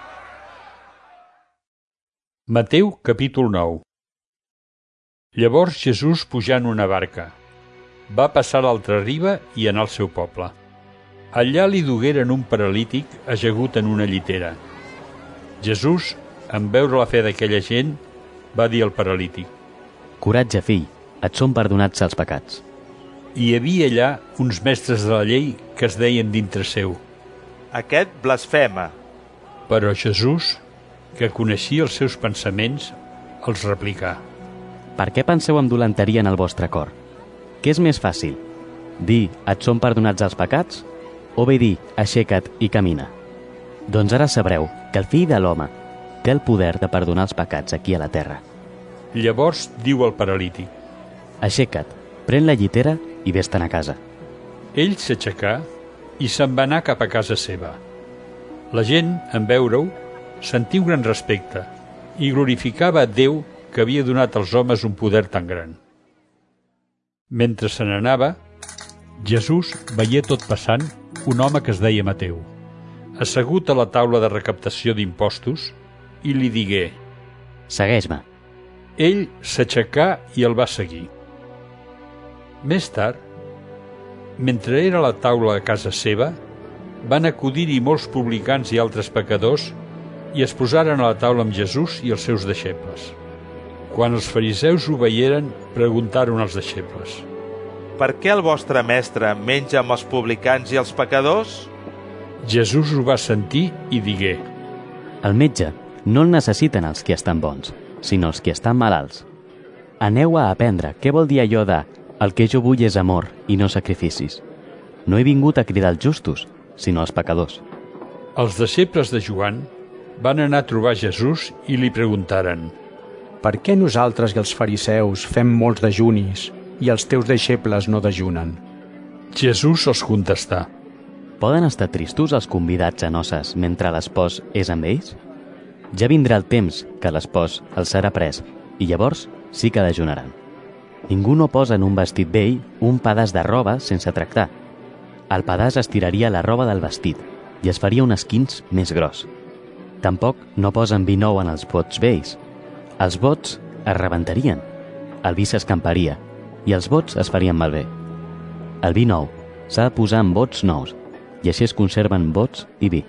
Mateu capítol nou. Llavors Jesús pujà en una barca, va passar a l'altra riba i anà al seu poble. Allà li dugueren un paralític ajagut en una llitera. Jesús, en veure la fe d'aquella gent, va dir al paralític: Coratge, fill, et són perdonats els pecats. Hi havia allà uns mestres de la llei que es deien dintre seu: Aquest blasfema. Però Jesús, que coneixia els seus pensaments, els replicà: Per què penseu amb dolenteria en el vostre cor? Què és més fàcil? Dir, et són perdonats els pecats? O bé dir, aixeca't i camina? Doncs ara sabreu que el fill de l'home té el poder de perdonar els pecats aquí a la terra. Llavors diu al paralític: Aixeca't, pren la llitera i vés-te'n a casa. Ell s'aixecà i se'n va anar cap a casa seva. La gent, en veure-ho, sentia un gran respecte i glorificava a Déu que havia donat als homes un poder tan gran. Mentre se n'anava, Jesús veié tot passant un home que es deia Mateu, assegut a la taula de recaptació d'impostos, i li digué: Segueix-me. Ell s'aixecà i el va seguir. Més tard, mentre era a la taula a casa seva, van acudir-hi molts publicans i altres pecadors i es posaren a la taula amb Jesús i els seus deixebles. Quan els fariseus ho veieren, preguntaren als deixebles: Per què el vostre mestre menja amb els publicans i els pecadors? Jesús ho va sentir i digué: El metge no el necessiten els qui estan bons, sinó els qui estan malalts. Aneu a aprendre què vol dir allò de el que jo vull és amor i no sacrificis. No he vingut a cridar els justos, sinó els pecadors. Els deixebles de Joan van anar a trobar Jesús i li preguntaren: Per què nosaltres i els fariseus fem molts dejunis i els teus deixebles no dejunen? Jesús els contestà: Poden estar tristos els convidats a noces mentre l'espòs és amb ells? Ja vindrà el temps que l'espòs els serà pres i llavors sí que dejunaran. Ningú no posa en un vestit vell un pedaç de roba sense tractar. El pedaç estiraria la roba del vestit i es faria un esquins més gros. Tampoc no posen vi nou en els bots vells. Els bots es rebentarien, el vi s'escamparia i els bots es farien malbé. El vi nou s'ha de posar en bots nous i així es conserven bots i vi.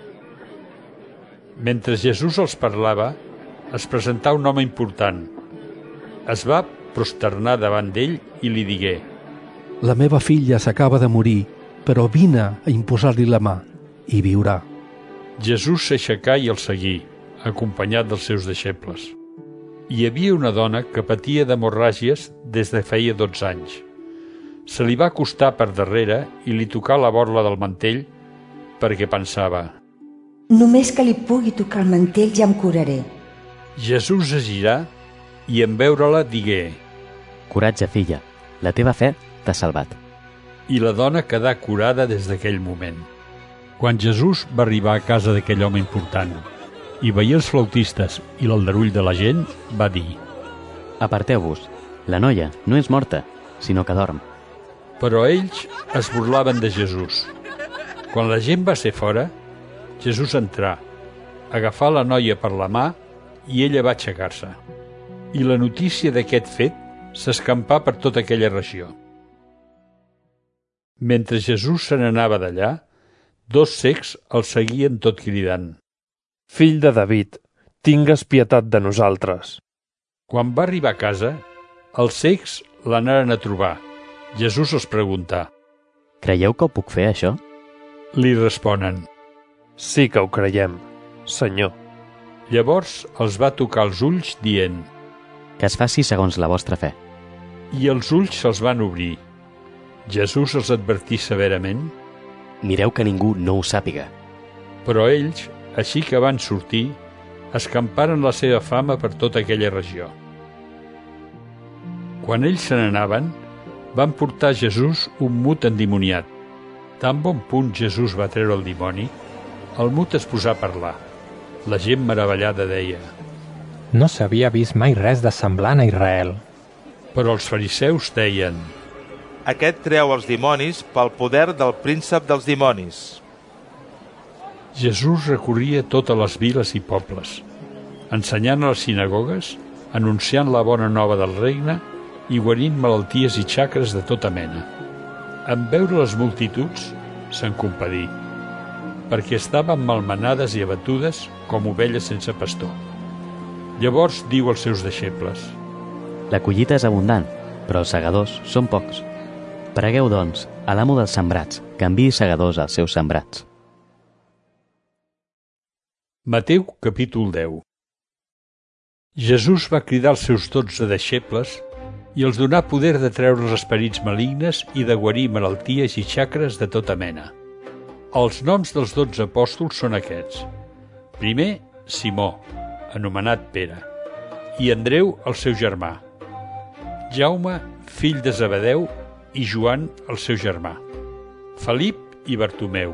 Mentre Jesús els parlava, es presentà un home important. Es va prosternar davant d'ell i li digué: La meva filla s'acaba de morir, però vine a imposar-li la mà i viurà. Jesús s'aixecà i el seguí, acompanyat dels seus deixebles. Hi havia una dona que patia d'hemorràgies des de feia dotze anys. Se li va acostar per darrere i li tocà la borla del mantell perquè pensava: Només que li pugui tocar el mantell ja em curaré. Jesús es girà i en veure-la digué: Coratge, filla, la teva fe t'ha salvat. I la dona quedà curada des d'aquell moment. Quan Jesús va arribar a casa d'aquell home important i veia els flautistes i l'aldarull de la gent, va dir: Aparteu-vos, la noia no és morta, sinó que dorm. Però ells es burlaven de Jesús. Quan la gent va ser fora, Jesús entrà, agafà la noia per la mà i ella va aixecar-se. i la notícia d'aquest fet s'escampà per tota aquella regió. Mentre Jesús se n'anava d'allà, dos cecs el seguien tot cridant: Fill de David, tingues pietat de nosaltres. Quan va arribar a casa, els cecs l'anaren a trobar. Jesús els preguntà: Creieu que ho puc fer, això? Li responen: Sí que ho creiem, Senyor. Llavors els va tocar els ulls dient: Que es faci segons la vostra fe. I els ulls se'ls van obrir. Jesús els advertí severament: Mireu que ningú no ho sàpiga. Però ells, així que van sortir, escamparen la seva fama per tota aquella regió. Quan ells se n'anaven, van portar a Jesús un mut endimoniat. Tan bon punt Jesús va treure el dimoni, el mut es posà a parlar. La gent meravellada deia: No s'havia vist mai res de semblant a Israel. Però els fariseus deien: Aquest treu els dimonis pel poder del príncep dels dimonis. Jesús recorria totes les viles i pobles, ensenyant a les sinagogues, anunciant la bona nova del regne i guarint malalties i xacres de tota mena. En veure les multituds, se'n compadí, perquè estaven malmenades i abatudes com ovelles sense pastor. Llavors diu als seus deixebles: La collita és abundant, però els segadors són pocs. Pregueu, doncs, a l'amo dels sembrats, que enviï segadors als seus sembrats. Mateu capítol deu. Jesús va cridar els seus dotze deixebles i els donà poder de treure els esperits malignes i de guarir malalties i xacres de tota mena. Els noms dels dotze apòstols són aquests: primer, Simó, anomenat Pere, i Andreu, el seu germà, Jaume, fill de Zebedeu, i Joan, el seu germà, Felip i Bartomeu,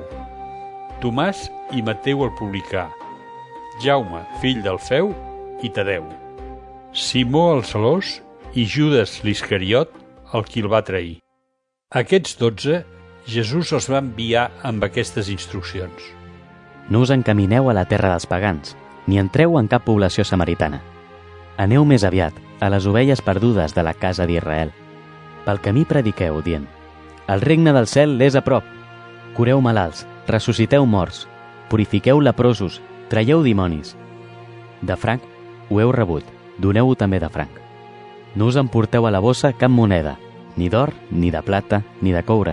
Tomàs i Mateu el publicà, Jaume, fill d'Alfeu, i Tadeu, Simó el celós i Judas l'Iscariot, el qui el va trair. Aquests dotze, Jesús els va enviar amb aquestes instruccions: No us encamineu a la terra dels pagans, ni entreu en cap població samaritana. Aneu més aviat a les ovelles perdudes de la casa d'Israel. Pel camí prediqueu, dient: El regne del cel és a prop. Cureu malalts, ressusciteu morts, purifiqueu leprosos, traieu dimonis. De franc ho heu rebut, doneu-ho també de franc. No us emporteu a la bossa cap moneda, ni d'or, ni de plata, ni de coure.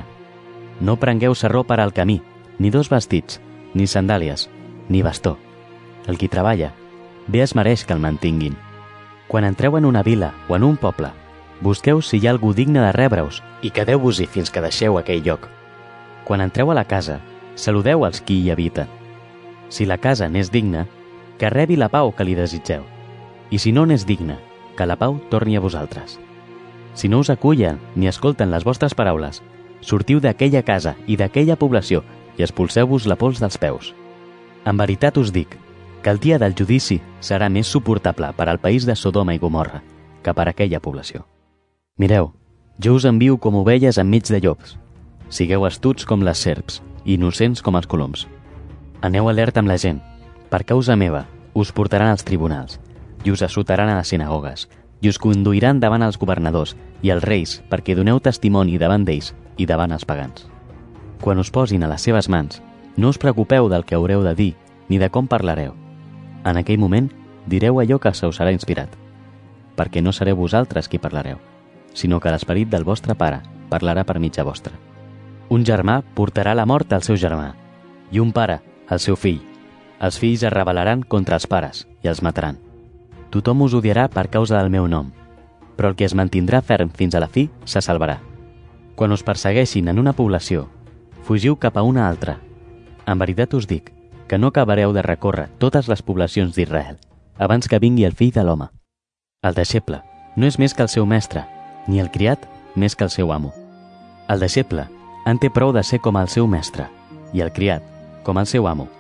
No prengueu sarró per al camí, ni dos vestits, ni sandàlies, ni bastó. El qui treballa, bé es mereix que el mantinguin. Quan entreu en una vila o en un poble, busqueu si hi ha algú digne de rebre-us i quedeu-vos-hi fins que deixeu aquell lloc. Quan entreu a la casa, saludeu als qui hi habiten. Si la casa n'és digna, que rebi la pau que li desitgeu. I si no n'és digna, que la pau torni a vosaltres. Si no us acullen ni escolten les vostres paraules, sortiu d'aquella casa i d'aquella població i expulseu-vos la pols dels peus. En veritat us dic que el dia del judici serà més suportable per al país de Sodoma i Gomorra que per aquella població. Mireu, jo us envio com ovelles enmig de llops. Sigueu astuts com les serps i innocents com els coloms. Aneu alerta amb la gent. Per causa meva us portaran als tribunals i us assotaran a les sinagogues i us conduiran davant els governadors i els reis perquè doneu testimoni davant d'ells i davant els pagans. Quan us posin a les seves mans, no us preocupeu del que haureu de dir ni de com parlareu. En aquell moment direu allò que se us serà inspirat, perquè no sereu vosaltres qui parlareu, sinó que l'esperit del vostre pare parlarà per mitja vostra. Un germà portarà la mort al seu germà, i un pare al seu fill. Els fills es rebel·laran contra els pares i els mataran. Tothom us odiarà per causa del meu nom, però el que es mantindrà ferm fins a la fi se salvarà. Quan us persegueixin en una població, fugiu cap a una altra. En veritat us dic que no acabareu de recórrer totes les poblacions d'Israel abans que vingui el fill de l'home. El deixeble no és més que el seu mestre, ni el criat més que el seu amo. El deixeble en té prou de ser com el seu mestre, i el criat com el seu amo.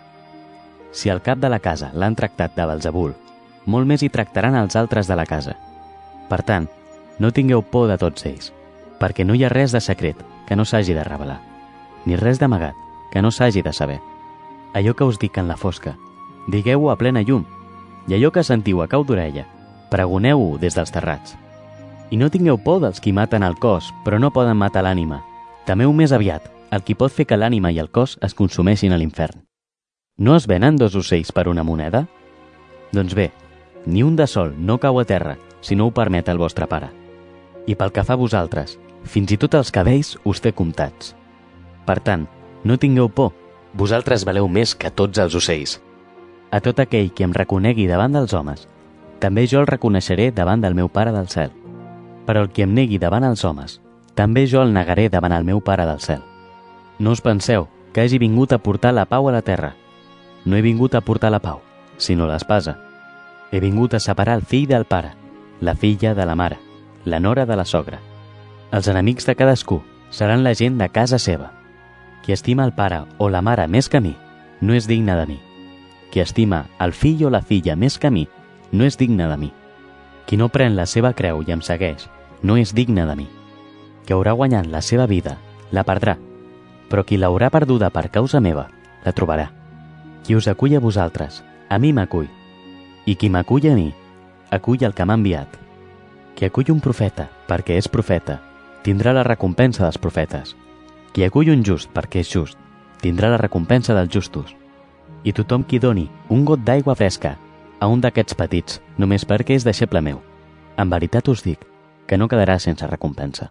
Si al cap de la casa l'han tractat de Belzebul, molt més hi tractaran els altres de la casa. Per tant, no tingueu por de tots ells, perquè no hi ha res de secret que no s'hagi de revelar, ni res d'amagat que no s'hagi de saber. Allò que us dic en la fosca, digueu-ho a plena llum, i allò que sentiu a cau d'orella, pregoneu-ho des dels terrats. I no tingueu por dels qui maten el cos, però no poden matar l'ànima. Temeu més aviat el qui pot fer que l'ànima i el cos es consumeixin a l'infern. No es venen dos ocells per una moneda? Doncs bé, ni un de sol no cau a terra si no ho permet el vostre pare. I pel que fa a vosaltres, fins i tot els cabells us té comptats. Per tant, no tingueu por. Vosaltres valeu més que tots els ocells. A tot aquell qui em reconegui davant dels homes, també jo el reconeixeré davant del meu Pare del cel. Però el qui em negui davant els homes, també jo el negaré davant el meu Pare del cel. No us penseu que hagi vingut a portar la pau a la terra. No he vingut a portar la pau, sinó l'espasa. He vingut a separar el fill del pare, la filla de la mare, la nora de la sogra. Els enemics de cadascú seran la gent de casa seva. Qui estima el pare o la mare més que mi, no és digne de mi. Qui estima el fill o la filla més que mi, no és digne de mi. Qui no pren la seva creu i em segueix, no és digne de mi. Qui haurà guanyat la seva vida, la perdrà, però qui l'haurà perduda per causa meva, la trobarà. Qui us acull a vosaltres, a mi m'acull, i qui m'acull a mi, acull el que m'ha enviat. Qui acull un profeta perquè és profeta, tindrà la recompensa dels profetes. Qui acull un just perquè és just, tindrà la recompensa dels justos. I tothom qui doni un got d'aigua fresca a un d'aquests petits, només perquè és deixeble meu, en veritat us dic que no quedarà sense recompensa.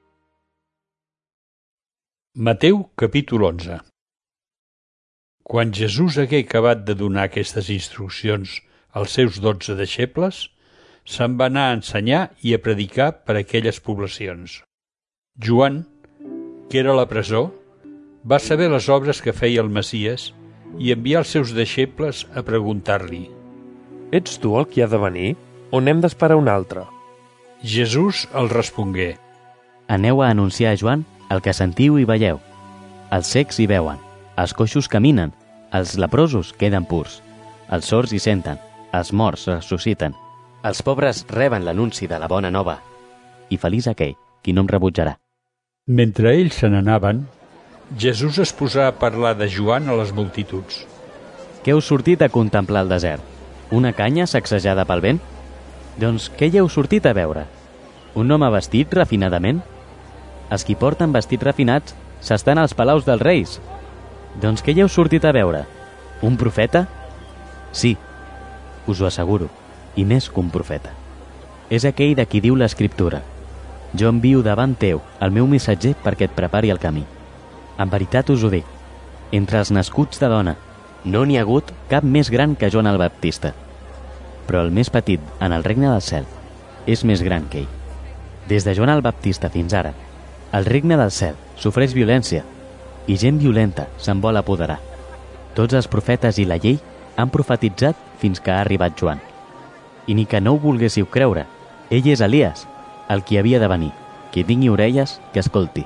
Mateu capítol onze. Quan Jesús hagué acabat de donar aquestes instruccions als seus dotze deixebles, se'n va anar a ensenyar i a predicar per aquelles poblacions. Joan, que era a la presó, va saber les obres que feia el Messies i enviar els seus deixebles a preguntar-li: Ets tu el qui ha de venir o n'hem d'esperar un altre? Jesús el respongué: Aneu a anunciar a Joan el que sentiu i veieu. Els cecs hi veuen, els coixos caminen, els leprosos queden purs, els sords hi senten, els morts ressusciten, els pobres reben l'anunci de la bona nova. I feliç aquell qui no em rebutjarà. Mentre ells se n'anaven, Jesús es posà a parlar de Joan a les multituds. Què heu sortit a contemplar al desert? Una canya sacsejada pel vent? Doncs què hi heu sortit a veure? Un home vestit refinadament? Els qui porten vestits refinats s'estan als palaus dels reis. Doncs què hi heu sortit a veure? Un profeta? Sí, us ho asseguro, i més que un profeta. És aquell de qui diu l'Escriptura: jo envio davant teu el meu missatger perquè et prepari el camí. En veritat us ho dic, entre els nascuts de dona no n'hi ha hagut cap més gran que Joan el Baptista, però el més petit en el regne del cel és més gran que ell. Des de Joan el Baptista fins ara, el regne del cel sofreix violència i gent violenta se'n vol apoderar. Tots els profetes i la llei han profetitzat fins que ha arribat Joan. I ni que no ho volguéssiu creure, ell és Elias, el qui havia de venir. Qui tingui orelles, que escolti.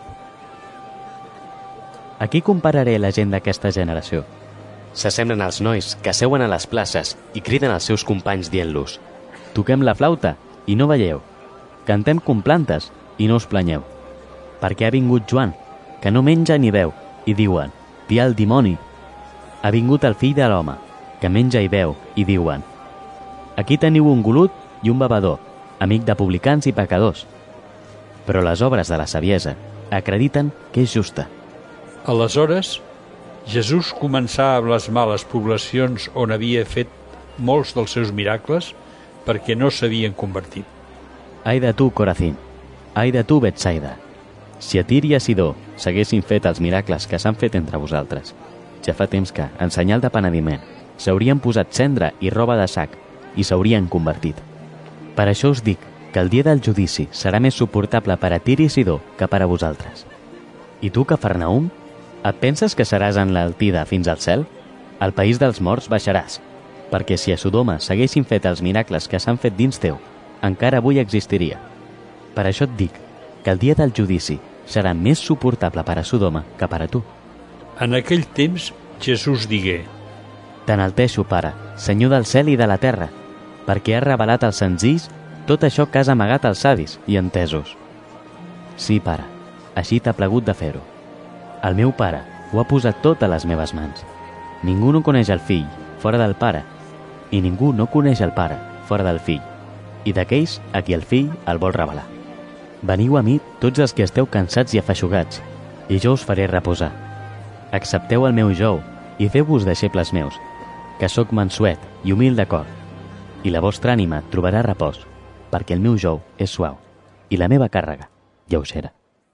A qui compararé la gent d'aquesta generació? S'assemblen als nois que seuen a les places i criden als seus companys dient-los: toquem la flauta i no veieu, cantem com plantes i no us planyeu. Perquè ha vingut Joan, que no menja ni beu, i diuen: pia el dimoni. Ha vingut el fill de l'home, que menja i beu, i diuen: aquí teniu un golut i un bevedor, amic de publicans i pecadors. Però les obres de la saviesa acrediten que és justa. Aleshores, Jesús començà a blasmar les poblacions on havia fet molts dels seus miracles perquè no s'havien convertit. Ai de tu, Corazín! Ai de tu, Betsaida! Si a Tir i a Sidó s'haguessin fet els miracles que s'han fet entre vosaltres, ja fa temps que, en senyal de penediment, s'haurien posat cendra i roba de sac i s'haurien convertit. Per això us dic que el dia del judici serà més suportable per a Tir i Sidó que per a vosaltres. I tu, Cafarnaum, et penses que seràs enaltida fins al cel? Al país dels morts baixaràs, perquè si a Sodoma s'haguessin fet els miracles que s'han fet dins teu, encara avui existiria. Per això et dic que el dia del judici serà més suportable per a Sodoma que per a tu. En aquell temps, Jesús digué: t'enalteixo, Pare, Senyor del cel i de la terra, perquè has revelat als senzills tot això que has amagat als savis i entesos. Sí, Pare, així t'ha plagut de fer-ho. El meu Pare ho ha posat tot a les meves mans. Ningú no coneix el Fill fora del Pare, i ningú no coneix el Pare fora del Fill. i d'aquells a qui el fill el vol revelar. Veniu a mi tots els que esteu cansats i afeixugats, i jo us faré reposar. Accepteu el meu jou i feu-vos deixebles meus, que sóc mansuet i humil de cor, i la vostra ànima trobarà repòs, perquè el meu jou és suau i la meva càrrega lleugera.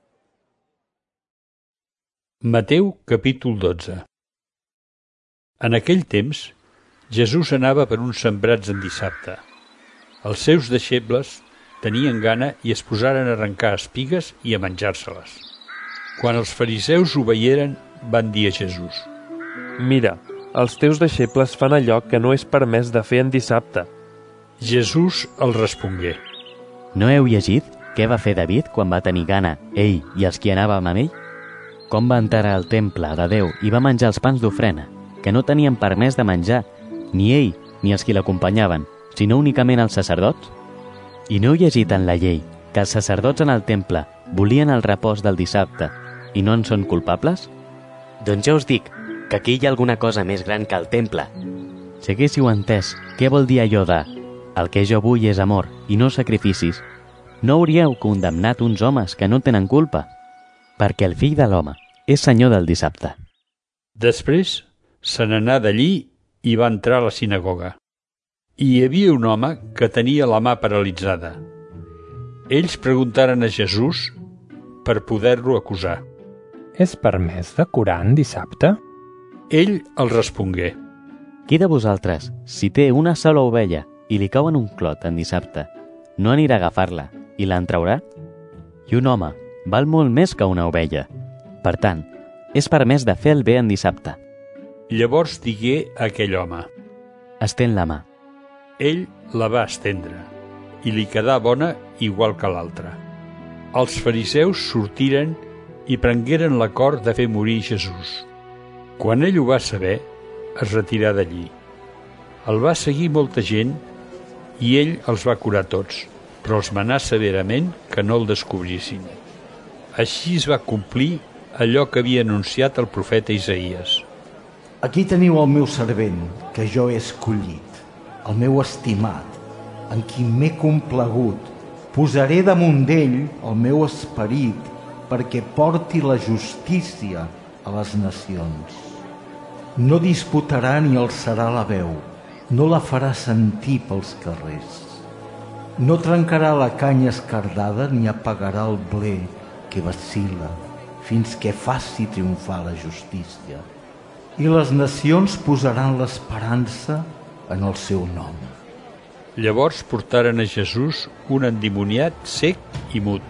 Mateu capítol dotze. En aquell temps, Jesús anava per uns sembrats en dissabte. Els seus deixebles tenien gana i es posaren a arrencar espigues i a menjar-se-les. Quan els fariseus ho veieren, van dir a Jesús: Mira, els teus deixebles fan allò que no és permès de fer en dissabte. Jesús els respongué: No heu llegit què va fer David quan va tenir gana, ell i els qui anàvem amb ell? Com va entrar al temple de Déu i va menjar els pans d'ofrena, que no tenien permès de menjar ni ell ni els qui l'acompanyaven, sinó únicament els sacerdots? I no heu llegit en la llei que els sacerdots en el temple volien el repòs del dissabte i no en són culpables? Doncs ja us dic que aquí hi ha alguna cosa més gran que el temple. Si haguéssiu entès què vol dir allò de «el que jo vull és amor i no sacrificis», no hauríeu condemnat uns homes que no tenen culpa, perquè el fill de l'home és senyor del dissabte. Després se n'anà d'allí i va entrar a la sinagoga. I hi havia un home que tenia la mà paralitzada. Ells preguntaren a Jesús per poder-lo acusar. És permès de curar en dissabte? Ell els respongué: Qui de vosaltres, si té una sola ovella i li cau en un clot en dissabte, no anirà a agafar-la i la entraurà? I un home val molt més que una ovella. Per tant, és permès de fer el bé en dissabte. Llavors digué a aquell home: Estén la mà. Ell la va estendre i li quedà bona igual que l'altra. Els fariseus sortiren i prengueren l'acord de fer morir Jesús. Quan ell ho va saber, es retirà d'allí. El va seguir molta gent i ell els va curar tots, però els manà severament que no el descobrissin. Així es va complir allò que havia anunciat el profeta Isaïes. Aquí teniu el meu servent, que jo he escollit, el meu estimat, en qui m'he complagut. Posaré damunt d'ell el meu esperit perquè porti la justícia a les nacions. No disputarà ni alçarà la veu, no la farà sentir pels carrers. No trencarà la canya escardada ni apagarà el ble que vacil·la fins que faci triomfar la justícia. I les nacions posaran l'esperança en el seu nom. Llavors portaren a Jesús un endimoniat sec i mut.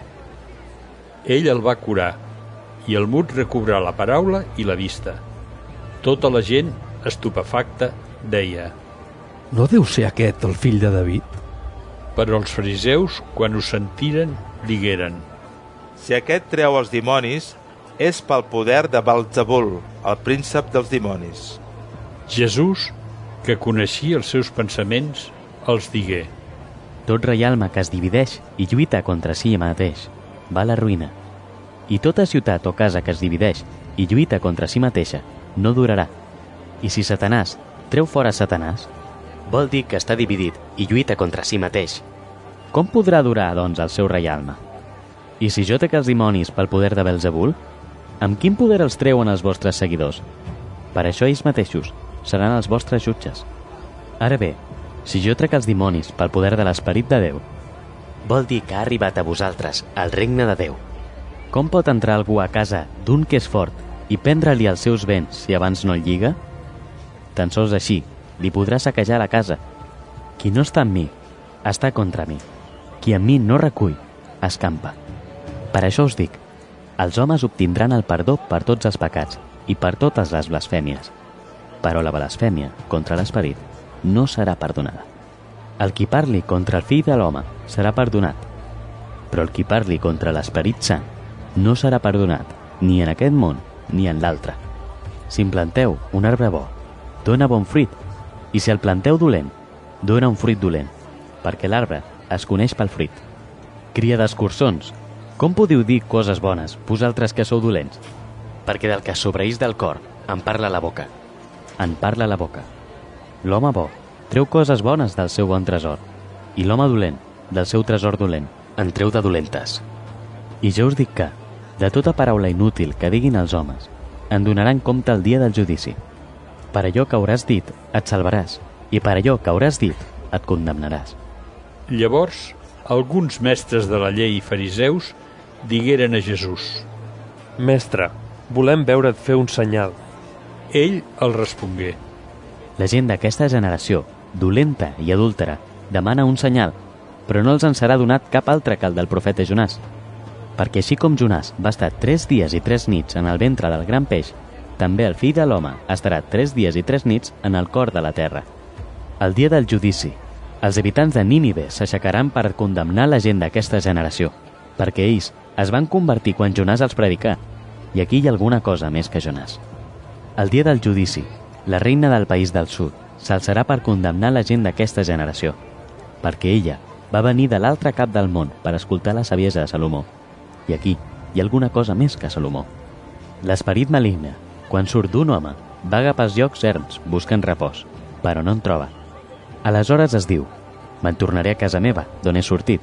Ell el va curar, i el mut recobrà la paraula i la vista. Tota la gent, estupefacta, deia: No deu ser aquest el fill de David? Però els fariseus, quan ho sentiren, digueren: Si aquest treu els dimonis, és pel poder de Belzebul, el príncep dels dimonis. Jesús, que coneixia els seus pensaments, els digué: Tot reialme que es divideix i lluita contra si mateix va a la ruïna, i tota ciutat o casa que es divideix i lluita contra si mateixa no durarà. I si Satanàs treu fora Satanàs, vol dir que està dividit i lluita contra si mateix. Com podrà durar, doncs, el seu reialme? I si jo trec els dimonis pel poder de Belzebul, amb quin poder els treuen els vostres seguidors? Per això ells mateixos seran els vostres jutges. Ara bé, si jo trec els dimonis pel poder de l'Esperit de Déu, vol dir que ha arribat a vosaltres el regne de Déu. Com pot entrar algú a casa d'un que és fort i prendre-li els seus béns si abans no el lliga? Tan sols així li podrà saquejar la casa. Qui no està amb mi, està contra mi. Qui amb mi no recull, escampa. Per això us dic, els homes obtindran el perdó per tots els pecats i per totes les blasfèmies, però la blasfèmia contra l'Esperit no serà perdonada. El qui parli contra el fill de l'home serà perdonat, però el qui parli contra l'Esperit Sant no serà perdonat ni en aquest món ni en l'altre. Si en planteu un arbre bo, dona bon fruit, i si el planteu dolent, dona un fruit dolent, perquè l'arbre es coneix pel fruit. Cria d'escurçons, com podeu dir coses bones, vosaltres que sou dolents? Perquè del que sobreïx del cor en parla la boca. En parla la boca. L'home bo treu coses bones del seu bon tresor, i l'home dolent del seu tresor dolent. En treu de dolentes. I jo us dic que, de tota paraula inútil que diguin els homes, en donaran compte el dia del judici. Per allò que hauràs dit, et salvaràs, i per allò que hauràs dit, et condemnaràs. Llavors, alguns mestres de la llei i fariseus digueren a Jesús: Mestre, volem veure't fer un senyal. Ell el respongué: La gent d'aquesta generació, dolenta i adúltera, demana un senyal, però no els en serà donat cap altre que el del profeta Jonàs. Perquè així com Jonàs va estar tres dies i tres nits en el ventre del gran peix, també el fill de l'home estarà tres dies i tres nits en el cor de la terra. El dia del judici, els habitants de Nínive s'aixecaran per condemnar la gent d'aquesta generació, perquè ells es van convertir quan Jonàs els predicà, i aquí hi ha alguna cosa més que Jonàs. El dia del judici, la reina del país del sud s'alçarà per condemnar la gent d'aquesta generació, perquè ella va venir de l'altre cap del món per escoltar la saviesa de Salomó, i aquí hi ha alguna cosa més que Salomó. L'esperit maligne, quan surt d'un home, vaga pels llocs erms buscant repòs, però no en troba. Aleshores es diu: me'n tornaré a casa meva, d'on he sortit.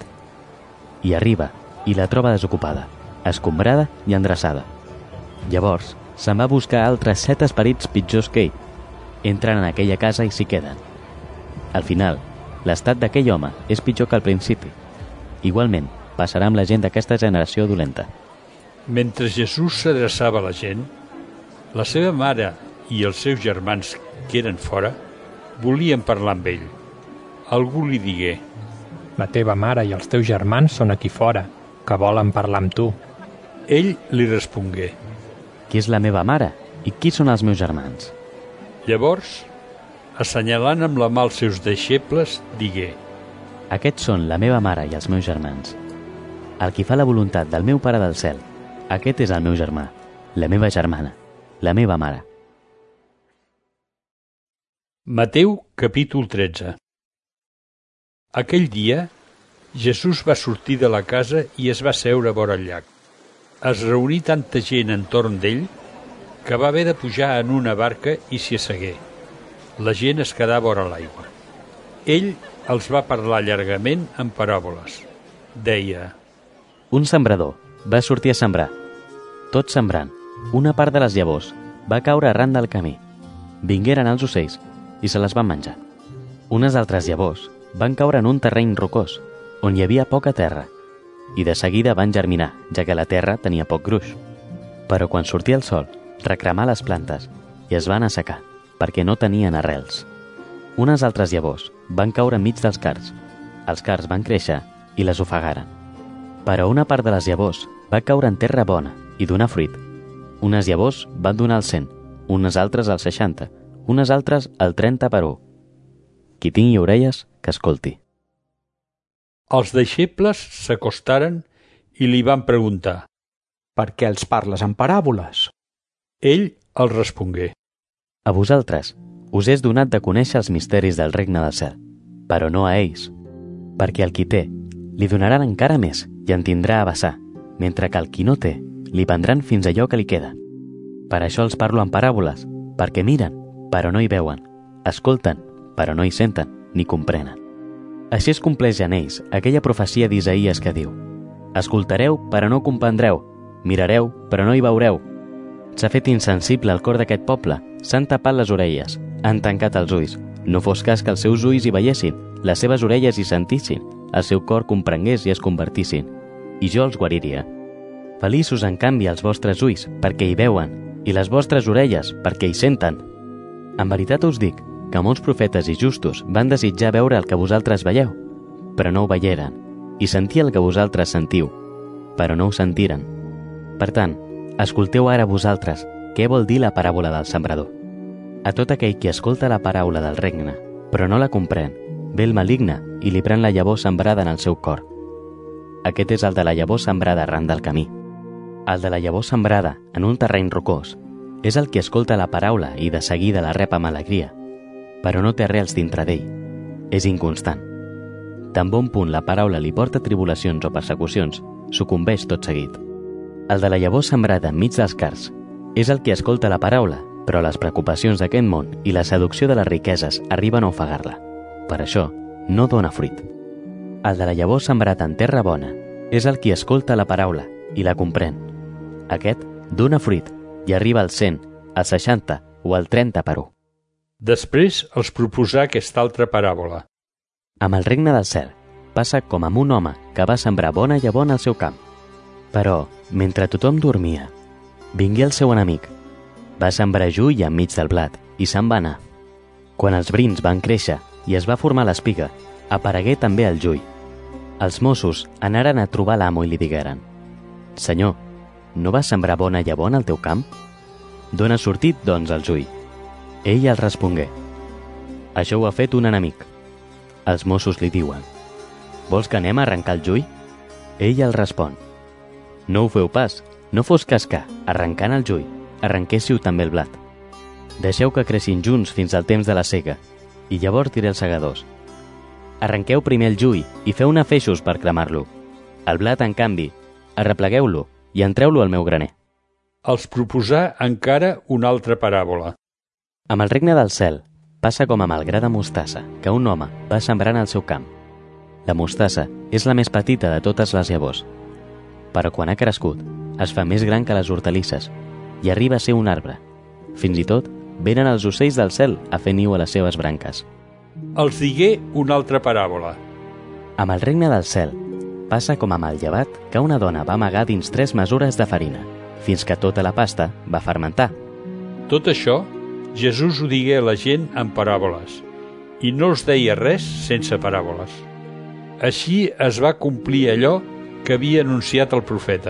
I arriba, i la troba desocupada, escombrada i endreçada. Llavors, se'n va a buscar altres set esperits pitjors que ell. Entren en aquella casa i s'hi queden. Al final, l'estat d'aquell home és pitjor que al principi. Igualment, passarà amb la gent d'aquesta generació dolenta. Mentre Jesús s'adreçava a la gent, la seva mare i els seus germans, que eren fora, volien parlar amb ell. Algú li digué: La teva mare i els teus germans són aquí fora, que volen parlar amb tu. Ell li respongué: Qui és la meva mare i qui són els meus germans? Llavors, assenyalant amb la mà els seus deixebles, digué: Aquests són la meva mare i els meus germans. El qui fa la voluntat del meu Pare del cel, aquest és el meu germà, la meva germana, la meva mare. Mateu capítol tretze. Aquell dia, Jesús va sortir de la casa i es va seure a vora el llac. Es reuní tanta gent entorn d'ell que va haver de pujar en una barca i s'hi assegué. La gent es quedà vora l'aigua. Ell els va parlar llargament en paràboles. Deia: Un sembrador va sortir a sembrar. Tot sembrant, una part de les llavors va caure arran del camí. Vingueren els ocells i se les van menjar. Unes altres llavors van caure en un terreny rocós, on hi havia poca terra, i de seguida van germinar, ja que la terra tenia poc gruix. Però quan sortia el sol, recremà les plantes i es van assecar, perquè no tenien arrels. Unes altres llavors van caure enmig dels cards. Els cards van créixer i les ofegaren. Però una part de les llavors va caure en terra bona i donar fruit. Unes llavors van donar el cent, unes altres el seixanta, unes altres el trenta per un. Qui tingui orelles, que escolti. Els deixebles s'acostaren i li van preguntar: Per què els parles en paràboles? Ell els respongué: A vosaltres us és donat de conèixer els misteris del regne del cel, però no a ells, perquè al qui té li donaran encara més i en tindrà a vessar, mentre que al qui no té li prendran fins allò que li queda. Per això els parlo en paràboles, perquè miren, però no hi veuen, escolten, però no hi senten ni comprenen. Així es compleix en ells aquella profecia d'Isaïes que diu: Escoltareu, però no comprendreu, mirareu, però no hi veureu. S'ha fet insensible el cor d'aquest poble, s'han tapat les orelles, han tancat els ulls, no fos cas que els seus ulls hi veiessin, les seves orelles hi sentissin, el seu cor comprengués i es convertissin, i jo els guariria. Feliços, en canvi, els vostres ulls, perquè hi veuen, i les vostres orelles, perquè hi senten. En veritat us dic que molts profetes i justos van desitjar veure el que vosaltres veieu, però no ho veieren, i sentir el que vosaltres sentiu, però no ho sentiren. Per tant, escolteu ara vosaltres què vol dir la paràbola del sembrador. A tot aquell qui escolta la paraula del regne, però no la comprèn, ve el maligne i li pren la llavor sembrada en el seu cor. Aquest és el de la llavor sembrada arran del camí. El de la llavor sembrada en un terreny rocós és el qui escolta la paraula i de seguida la rep amb alegria, però no té arrels dintre d'ell. És inconstant. Tan bon punt la paraula li porta tribulacions o persecucions, sucumbeix tot seguit. El de la llavor sembrada enmig dels cards és el qui escolta la paraula, però les preocupacions d'aquest món i la seducció de les riqueses arriben a ofegar-la. Per això, no dona fruit. El de la llavor sembrat en terra bona és el qui escolta la paraula i la comprèn. Aquest dona fruit i arriba al cent, al seixanta o al trenta per un. Després els proposà aquesta altra paràbola. Amb el regne del cel passa com amb un home que va sembrar bona llavor al seu camp. Però, mentre tothom dormia, vingué el seu enemic. Va sembrar jull enmig del blat i se'n va anar. Quan els brins van créixer i es va formar l'espiga, aparegué també el jull. Els Mossos anaren a trobar l'amo i li digueren: «Senyor, no vas sembrar bona llavor al teu camp? D'on ha sortit, doncs, el jull?» Ell els respongué: «Això ho ha fet un enemic». Els Mossos li diuen: «Vols que anem a arrencar el jull?» Ell els respon: «No ho feu pas, no fos cas que, arrencant el jull, arrenquéssiu també el blat. Deixeu que creixin junts fins al temps de la sega, i llavors diré als segadors: arrenqueu primer el jull i feu-ne feixos per cremar-lo. El blat, en canvi, arreplegueu-lo i entreu-lo al meu graner». Els proposà encara una altra paràbola. Amb el regne del cel passa com amb el gra de mostassa que un home va sembrant al seu camp. La mostassa és la més petita de totes les llavors, però quan ha crescut es fa més gran que les hortalisses i arriba a ser un arbre. Fins i tot venen els ocells del cel a fer niu a les seves branques. Els digué una altra paràbola. Amb el regne del cel passa com amb el llevat que una dona va amagar dins tres mesures de farina, fins que tota la pasta va fermentar. Tot això, Jesús ho digué a la gent en paràboles, i no els deia res sense paràboles. Així es va complir allò que havia anunciat el profeta.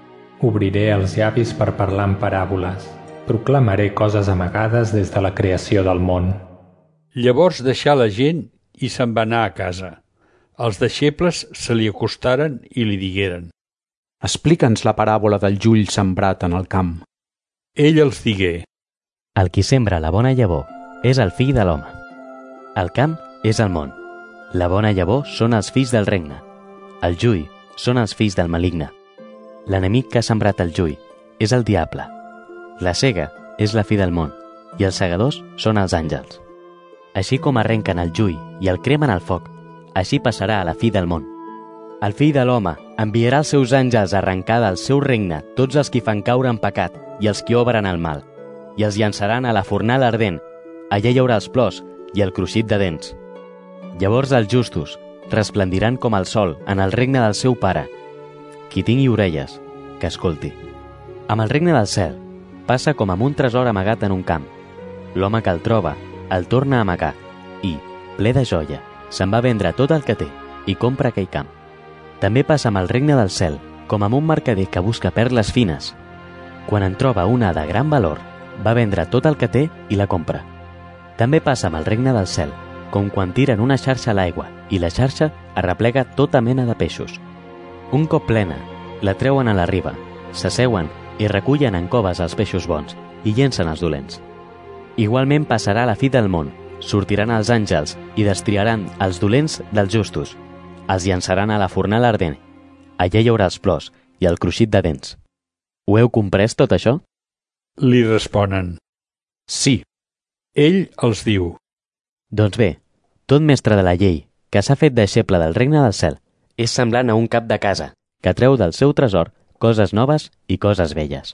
Obriré els llavis per parlar en paràboles. Proclamaré coses amagades des de la creació del món. Llavors deixà la gent i se'n va anar a casa. Els deixebles se li acostaren i li digueren: «Explica'ns la paràbola del jull sembrat en el camp». Ell els digué: «El qui sembra la bona llavor és el fill de l'home. El camp és el món. La bona llavor són els fills del regne. El jull són els fills del maligne. L'enemic que ha sembrat el jull és el diable. La sega és la fi del món, i els segadors són els àngels. Així com arrenquen el jull i el cremen al foc, així passarà a la fi del món. El fill de l'home enviarà els seus àngels a arrencar del seu regne tots els qui fan caure en pecat i els qui obren el mal, i els llançaran a la fornal ardent. Allà hi haurà els plors i el cruixit de dents. Llavors els justos resplendiran com el sol en el regne del seu pare. Qui tingui orelles, que escolti. Amb el regne del cel passa com amb un tresor amagat en un camp. L'home que el troba el torna a amagar i, ple de joia, se'n va vendre tot el que té i compra aquell camp. També passa amb el regne del cel com amb un mercader que busca perles fines. Quan en troba una de gran valor, va vendre tot el que té i la compra. També passa amb el regne del cel com quan tiren una xarxa a l'aigua i la xarxa arreplega tota mena de peixos. Un cop plena, la treuen a la riba, s'asseuen i recullen en coves els peixos bons i llencen els dolents. Igualment passarà a la fi del món, sortiran els àngels i destriaran els dolents dels justos. Els llançaran a la fornal ardent. Allà hi haurà els plors i el cruixit de dents. Ho heu comprès tot això? Li responen: sí. Ell els diu: doncs bé, tot mestre de la llei que s'ha fet deixeble del regne del cel és semblant a un cap de casa que treu del seu tresor coses noves i coses velles.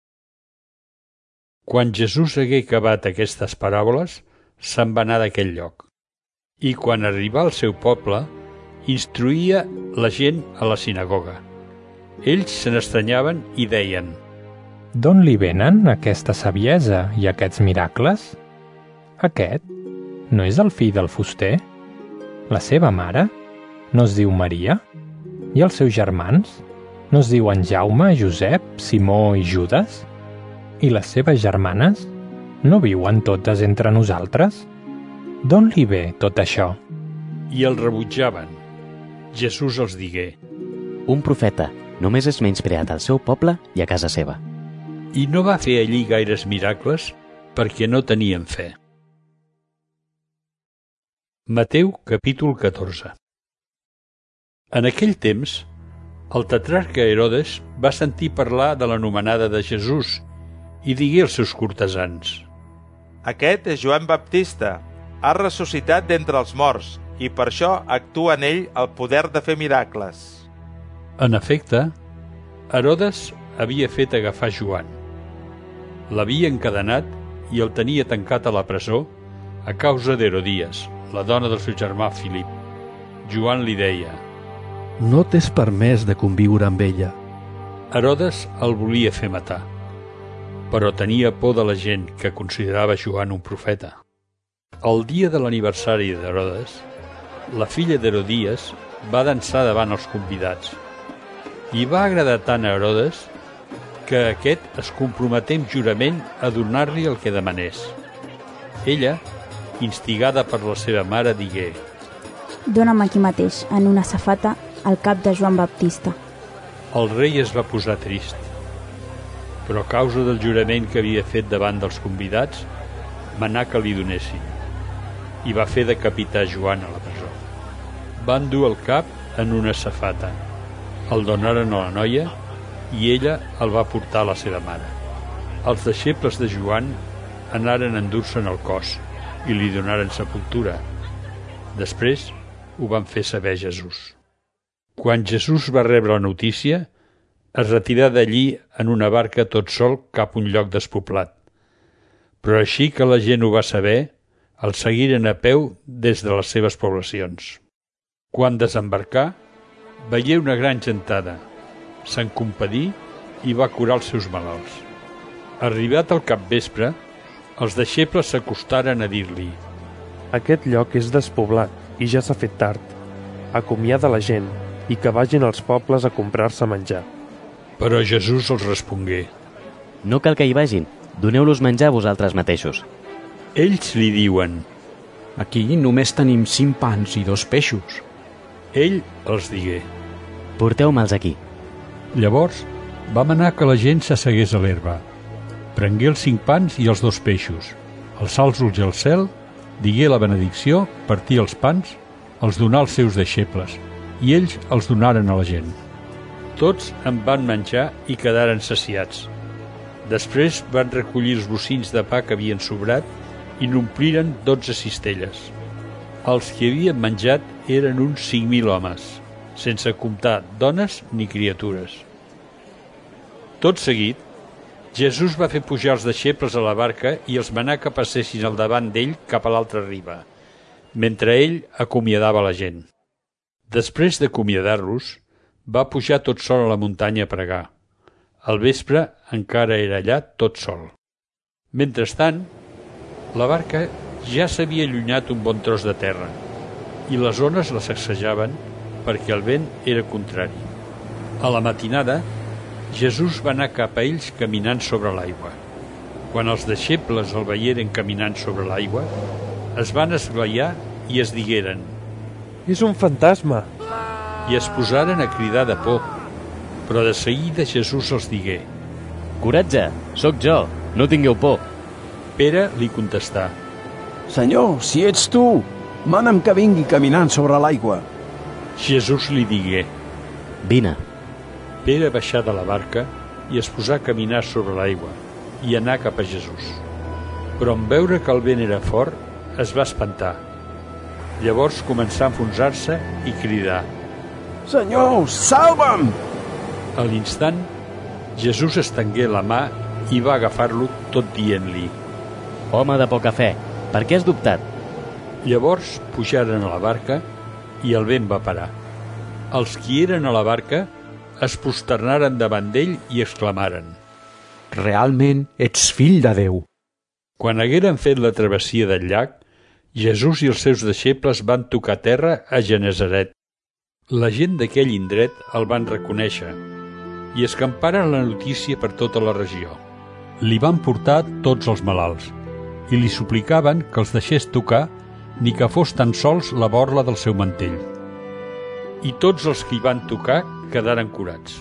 Quan Jesús hagué acabat aquestes paràboles, se'n va anar d'aquell lloc. I quan arribà al seu poble, instruïa la gent a la sinagoga. Ells se n'estranyaven i deien: d'on li venen aquesta saviesa i aquests miracles? Aquest no és el fill del fuster? La seva mare no es diu Maria? I els seus germans no es diuen Jaume, Josep, Simó i Judes? I les seves germanes no viuen totes entre nosaltres? D'on li ve tot això? I el rebutjaven. Jesús els digué: un profeta només és menyspreat al seu poble i a casa seva. I no va fer allí gaires miracles perquè no tenien fe. Mateu capítol catorze. En aquell temps, el tetrarca Herodes va sentir parlar de l'anomenada de Jesús i digué als seus cortesans: aquest és Joan Baptista, ha ressuscitat d'entre els morts i per això actua en ell el poder de fer miracles. En efecte, Herodes havia fet agafar Joan. L'havia encadenat i el tenia tancat a la presó a causa d'Herodias, la dona del seu germà Filip. Joan li deia: no t'és permès de conviure amb ella. Herodes el volia fer matar, però tenia por de la gent que considerava Joan un profeta. El dia de l'aniversari d'Herodes, la filla d'Herodias va dansar davant els convidats i va agradar tant a Herodes que aquest es comprometé amb jurament a donar-li el que demanés. Ella, instigada per la seva mare, digué: dona'm aquí mateix, en una safata, el cap de Joan Baptista. El rei es va posar trist, però a causa del jurament que havia fet davant dels convidats, manà que li donessin, i va fer decapitar Joan a la presó. Van dur el cap en una safata, el donaren a la noia i ella el va portar a la seva mare. Els deixebles de Joan anaren a endur-se'n el cos i li donaren sepultura. Després ho van fer saber a Jesús. Quan Jesús va rebre la notícia, es retirà d'allí en una barca tot sol cap a un lloc despoblat. Però així que la gent ho va saber, el seguiren a peu des de les seves poblacions. Quan desembarcà, veié una gran gentada, se'n compadí i va curar els seus malalts. Arribat al capvespre, els deixebles s'acostaren a dir-li: aquest lloc és despoblat i ja s'ha fet tard. Acomiada la gent i que vagin als pobles a comprar-se menjar. Però Jesús els respongué: no cal que hi vagin, doneu-los menjar vosaltres mateixos. Ells li diuen: aquí només tenim cinc pans i dos peixos. Ell els digué: porteu-me'ls aquí. Llavors va manar que la gent s'assegués a l'herba. Prengué els cinc pans i els dos peixos, alçà els ulls al cel, digué la benedicció, partí els pans, els donà als seus deixebles, i ells els donaren a la gent. Tots en van menjar i quedaren saciats. Després van recollir els bocins de pa que havien sobrat i n'ompliren dotze cistelles. Els que havien menjat eren uns cinc mil homes, sense comptar dones ni criatures. Tot seguit, Jesús va fer pujar els deixebles a la barca i els manà que passessin al davant d'ell cap a l'altra riba, mentre ell acomiadava la gent. Després d'acomiadar-los, va pujar tot sol a la muntanya a pregar. Al vespre encara era allà tot sol. Mentrestant, la barca ja s'havia allunyat un bon tros de terra i les ones la sacsejaven perquè el vent era contrari. A la matinada, Jesús va anar cap a ells caminant sobre l'aigua. Quan els deixebles el veieren caminant sobre l'aigua, es van esglaiar i es digueren: és un fantasma! I es posaren a cridar de por. Però de seguida Jesús els digué: coratge, sóc jo, no tingueu por. Pere li contestà: Senyor, si ets tu, mana'm que vingui caminant sobre l'aigua. Jesús li digué: vine. Pere baixà de la barca i es posà a caminar sobre l'aigua i anar cap a Jesús. Però en veure que el vent era fort, es va espantar. Llavors començà a enfonsar-se i cridar: Senyor, salva'm! A l'instant, Jesús estengué la mà i va agafar-lo tot dient-li: home de poca fe, per què has dubtat? Llavors pujaren a la barca i el vent va parar. Els qui eren a la barca es prosternaren davant d'ell i exclamaren: realment ets fill de Déu. Quan hagueren fet la travessia del llac, Jesús i els seus deixebles van tocar terra a Genesaret. La gent d'aquell indret el van reconèixer i escamparen la notícia per tota la regió. Li van portar tots els malalts i li suplicaven que els deixés tocar ni que fos tan sols la borla del seu mantell. I tots els que hi van tocar quedaren curats.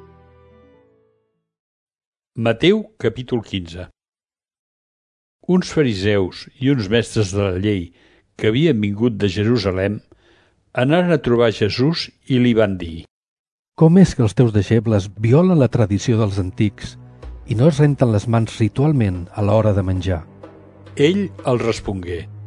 Mateu, capítol quinze. Uns fariseus i uns mestres de la llei que havien vingut de Jerusalem anaren a trobar Jesús i li van dir: com és que els teus deixebles violen la tradició dels antics i no es renten les mans ritualment a l'hora de menjar? Ell els respongué: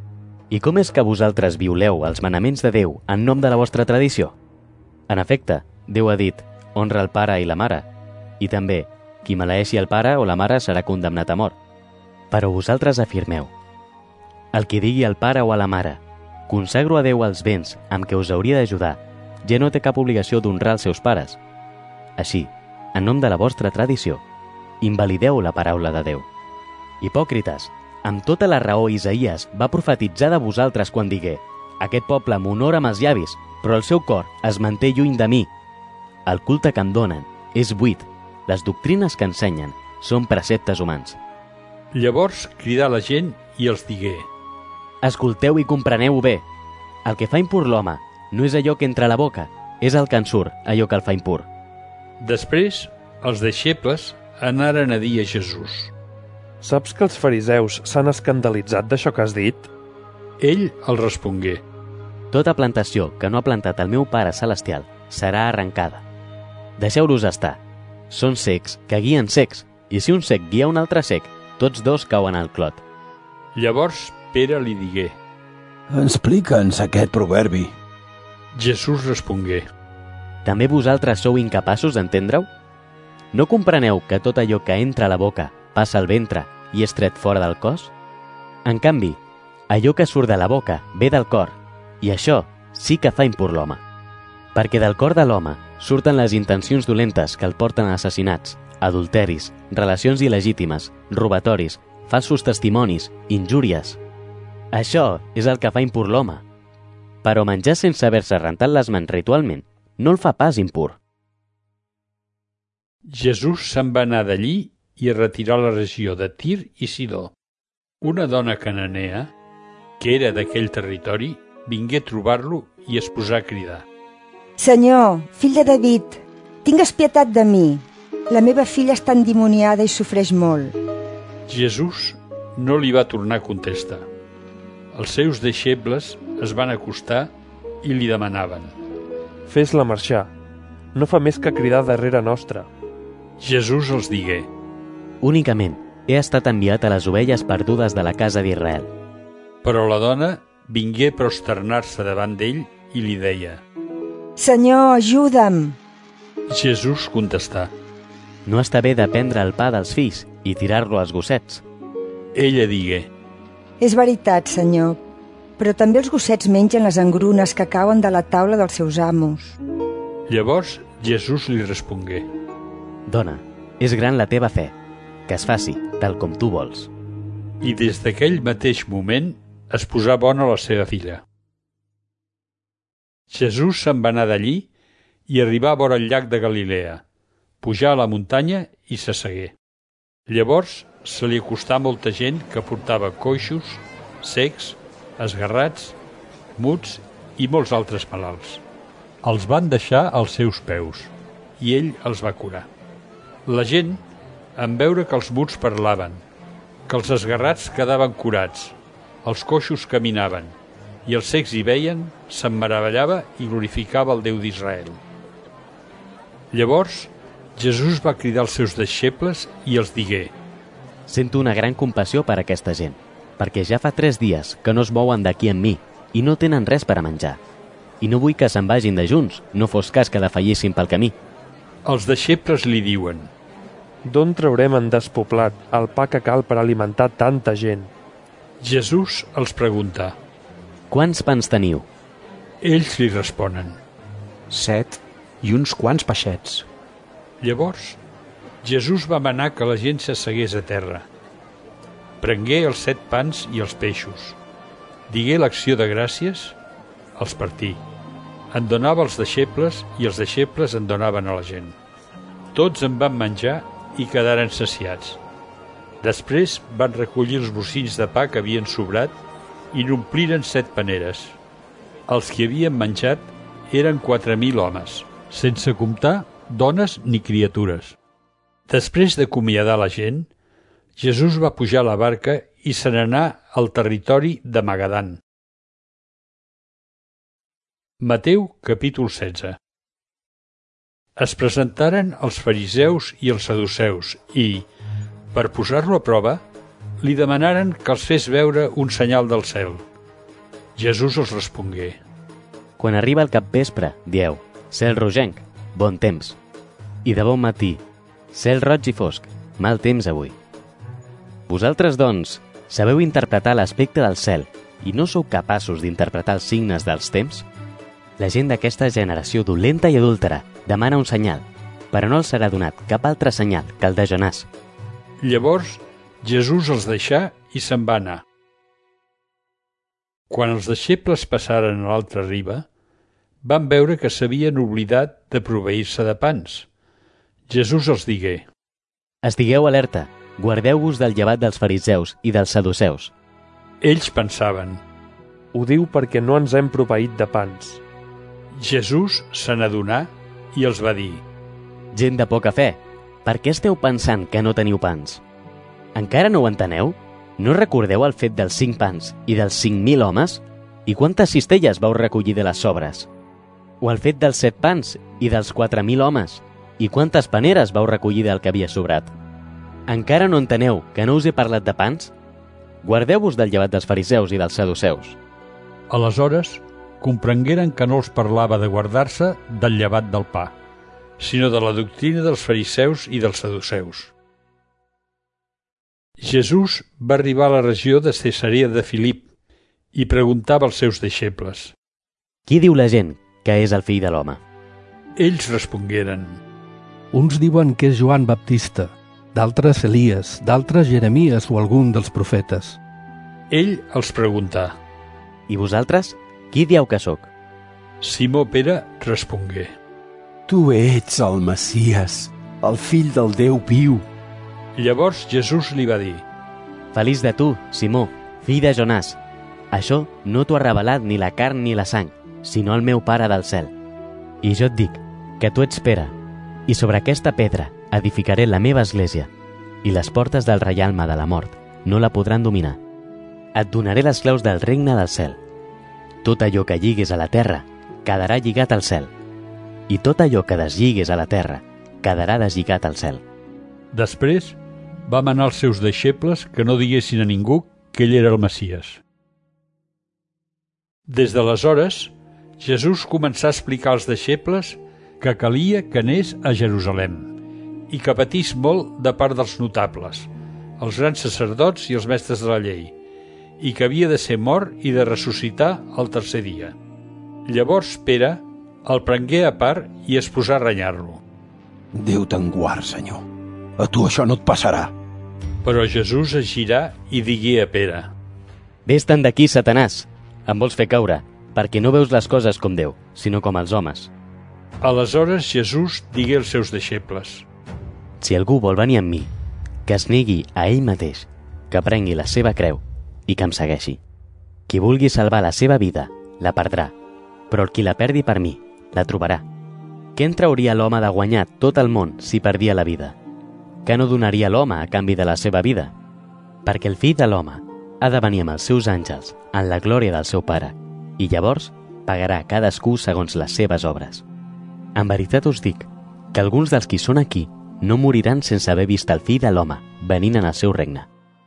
I com és que vosaltres violeu els manaments de Déu en nom de la vostra tradició? En efecte, Déu ha dit, honra el pare i la mare, i també, qui maleeixi el pare o la mare serà condemnat a mort. Però vosaltres afirmeu, el qui digui al pare o a la mare, consagro a Déu els béns amb què us hauria d'ajudar, ja no té cap obligació d'honrar els seus pares. Així, en nom de la vostra tradició, invalideu la paraula de Déu. Hipòcrites, amb tota la raó Isaïes va profetitzar de vosaltres quan digué, aquest poble m'honora amb els llavis, però el seu cor es manté lluny de mi. El culte que em donen és buit, les doctrines que ensenyen són preceptes humans. Llavors cridà la gent i els digué, escolteu i compreneu bé, el que fa impur l'home no és allò que entra a la boca, és el que en surt, allò que el fa impur. Després, els deixebles anaren a dir a Jesús, saps que els fariseus s'han escandalitzat d'això que has dit? Ell el respongué, tota plantació que no ha plantat el meu Pare Celestial serà arrencada. Deixeu-los estar. Són cecs que guien cecs, i si un cec guia un altre cec, tots dos cauen al clot. Llavors Pere li digué, explica'ns aquest proverbi. Jesús respongué, també vosaltres sou incapaços d'entendre-ho? No compreneu que tot allò que entra a la boca passa al ventre i és tret fora del cos? En canvi, allò que surt de la boca ve del cor, i això sí que fa impur l'home. Perquè del cor de l'home surten les intencions dolentes que el porten a assassinats, adulteris, relacions il·legítimes, robatoris, falsos testimonis, injúries. Això és el que fa impur l'home. Però menjar sense haver-se rentat les mans ritualment no el fa pas impur. Jesús se'n va anar d'allí i es retirà a la regió de Tir i Sidó. Una dona cananea, que era d'aquell territori, vingué a trobar-lo i es posà a cridar. Senyor, fill de David, tingues pietat de mi. La meva filla està endimoniada i sofreix molt. Jesús no li va tornar a contestar. Els seus deixebles es van acostar i li demanaven, fes-la marxar, no fa més que cridar darrere nostra. Jesús els digué, únicament he estat enviat a les ovelles perdudes de la casa d'Israel. Però la dona vingué a prosternar-se davant d'ell i li deia, Senyor, ajuda'm. Jesús contestà, no està bé de prendre el pa dels fills i tirar-lo als gossets. Ella digué, és veritat, senyor, però també els gossets mengen les engrunes que cauen de la taula dels seus amos. Llavors Jesús li respongué, dona, és gran la teva fe, que es faci tal com tu vols. I des d'aquell mateix moment es posà bona la seva filla. Jesús se'n va anar d'allí i arribà a vora el llac de Galilea, pujà a la muntanya i s'assegué. Llavors se li acostà molta gent que portava coixos, cecs, esgarrats, muts i molts altres malalts. Els van deixar als seus peus i ell els va curar. La gent, en veure que els muts parlaven, que els esgarrats quedaven curats, els coixos caminaven i els cecs hi veien, se'n meravellava i glorificava el Déu d'Israel. Llavors, Jesús va cridar als seus deixebles i els digué, sento una gran compassió per aquesta gent, perquè ja fa tres dies que no es mouen d'aquí amb mi i no tenen res per a menjar. I no vull que se'n vagin de junts, no fos cas que defallissin pel camí. Els deixebles li diuen, d'on traurem en despoblat el pa que cal per alimentar tanta gent? Jesús els pregunta, quants pans teniu? Ells li responen, set i uns quants peixets. Llavors, Jesús va manar que la gent s'assegués a terra. Prengué els set pans i els peixos. Digué l'acció de gràcies, els partí. En donava als deixebles i els deixebles en donaven a la gent. Tots en van menjar i quedaren saciats. Després van recollir els bocins de pa que havien sobrat i n'ompliren set paneres. Els que havien menjat eren quatre mil homes, sense comptar dones ni criatures. Després d'acomiadar la gent, Jesús va pujar a la barca i se n'anà al territori de Magadan. Mateu, capítol setze. Es presentaren els fariseus i els saduceus i, per posar-lo a prova, li demanaren que els fes veure un senyal del cel. Jesús els respongué: Quan arriba el capvespre, dieu, cel rogenc, bon temps. I de bon matí, cel roig i fosc, mal temps avui. Vosaltres, doncs, sabeu interpretar l'aspecte del cel i no sou capaços d'interpretar els signes dels temps? La gent d'aquesta generació dolenta i adúltera demana un senyal, però no els serà donat cap altre senyal que el de Jonàs. Llavors Jesús els deixà i se'n va anar. Quan els deixebles passaren a l'altra riba, van veure que s'havien oblidat de proveir-se de pans. Jesús els digué: Estigueu alerta, guardeu-vos del llevat dels fariseus i dels saduceus. Ells pensaven: Ho diu perquè no ens hem proveït de pans. Jesús se n'adonà i els va dir: Gent de poca fe, per què esteu pensant que no teniu pans? Encara no ho enteneu? No recordeu el fet dels cinc pans i dels cinc mil homes? I quantes cistelles vau recollir de les sobres? O el fet dels set pans i dels quatre mil homes? I quantes paneres vau recollir del que havia sobrat? Encara no enteneu que no us he parlat de pans? Guardeu-vos del llevat dels fariseus i dels saduceus. Aleshores, comprengueren que no els parlava de guardar-se del llevat del pa, sinó de la doctrina dels fariseus i dels saduceus. Jesús va arribar a la regió de Cesarea de Filip i preguntava als seus deixebles: Qui diu la gent que és el fill de l'home? Ells respongueren: Uns diuen que és Joan Baptista, d'altres Elies, d'altres Jeremies o algun dels profetes. Ell els preguntà: I vosaltres, qui dieu que sóc? Simó Pere respongué: Tu ets el Messies, el fill del Déu viu. Llavors Jesús li va dir: Feliç de tu, Simó, fill de Jonàs. Això no t'ho ha revelat ni la carn ni la sang, sinó el meu Pare del cel. I jo et dic que tu ets Pere, i sobre aquesta pedra edificaré la meva església, i les portes del reialme de la mort no la podran dominar. Et donaré les claus del regne del cel. Tot allò que lligues a la terra quedarà lligat al cel, i tot allò que deslliguen a la terra quedarà deslligat al cel. Després va manar als seus deixebles que no diguessin a ningú que ell era el Messies. Des d'aleshores, Jesús començà a explicar als deixebles que calia que anés a Jerusalem i que patís molt de part dels notables, els grans sacerdots i els mestres de la llei, i que havia de ser mort i de ressuscitar al tercer dia. Llavors Pere el prengué a part i es posà a renyar-lo. Déu te'n guard, Senyor. A tu això no et passarà. Però Jesús es girà i digué a Pere: Vés-te'n d'aquí, Satanàs. Em vols fer caure, perquè no veus les coses com Déu, sinó com els homes. Aleshores Jesús digué als seus deixebles: Si algú vol venir amb mi, que es negui a ell mateix, que prengui la seva creu i que em segueixi. Qui vulgui salvar la seva vida, la perdrà, però el qui la perdi per mi, la trobarà. Què en trauria l'home de guanyar tot el món si perdia la vida? Què no donaria l'home a canvi de la seva vida? Perquè el fill de l'home ha de venir amb els seus àngels en la glòria del seu Pare, i llavors pagarà cadascú segons les seves obres. En veritat us dic que alguns dels qui són aquí no moriran sense haver vist el fill de l'home venint en el seu regne.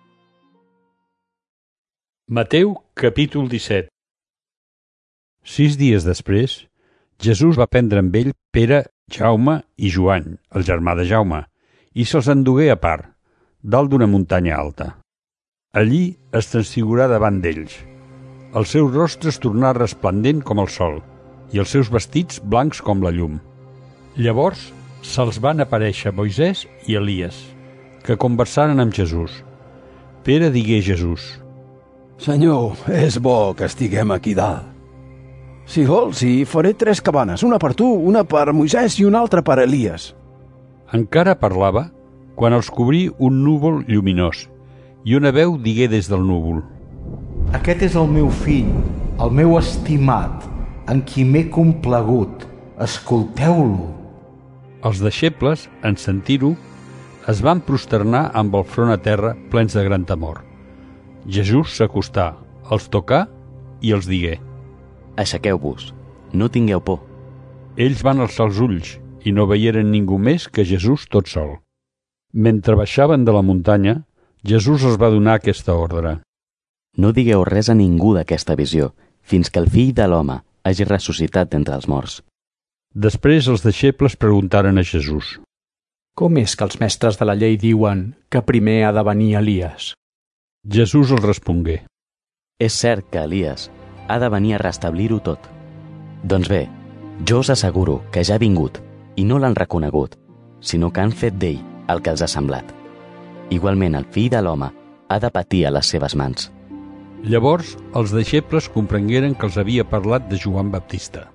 Mateu, capítol disset. Sis dies després, Jesús va prendre amb ell Pere, Jaume i Joan, el germà de Jaume, i se'ls endugué a part, dalt d'una muntanya alta. Allí es transfigurà davant d'ells. El seu rostre es tornà resplendent com el sol, i els seus vestits blancs com la llum. Llavors se'ls van aparèixer Moisès i Elies, que conversaren amb Jesús. Pere digué a Jesús: Senyor, és bo que estiguem aquí dalt. Si vols, hi faré tres cabanes, una per tu, una per Moisès i una altra per Elies. Encara parlava quan els cobrí un núvol lluminós, i una veu digué des del núvol: Aquest és el meu fill, el meu estimat, en qui m'he complagut. Escolteu-lo. Els deixebles, en sentir-ho, es van prosternar amb el front a terra plens de gran temor. Jesús s'acostà, els tocà i els digué: Aixequeu-vos, no tingueu por. Ells van alçar els ulls i no veieren ningú més que Jesús tot sol. Mentre baixaven de la muntanya, Jesús els va donar aquesta ordre: No digueu res a ningú d'aquesta visió, fins que el fill de l'home hagi ressuscitat d'entre els morts. Després els deixebles preguntaren a Jesús: Com és que els mestres de la llei diuen que primer ha de venir Elias? Jesús els respongué: És cert que Elias ha de venir a restablir-ho tot. Doncs bé, jo us asseguro que ja ha vingut i no l'han reconegut, sinó que han fet d'ell el que els ha semblat. Igualment el fill de l'home ha de patir a les seves mans. Llavors els deixebles comprengueren que els havia parlat de Joan Baptista.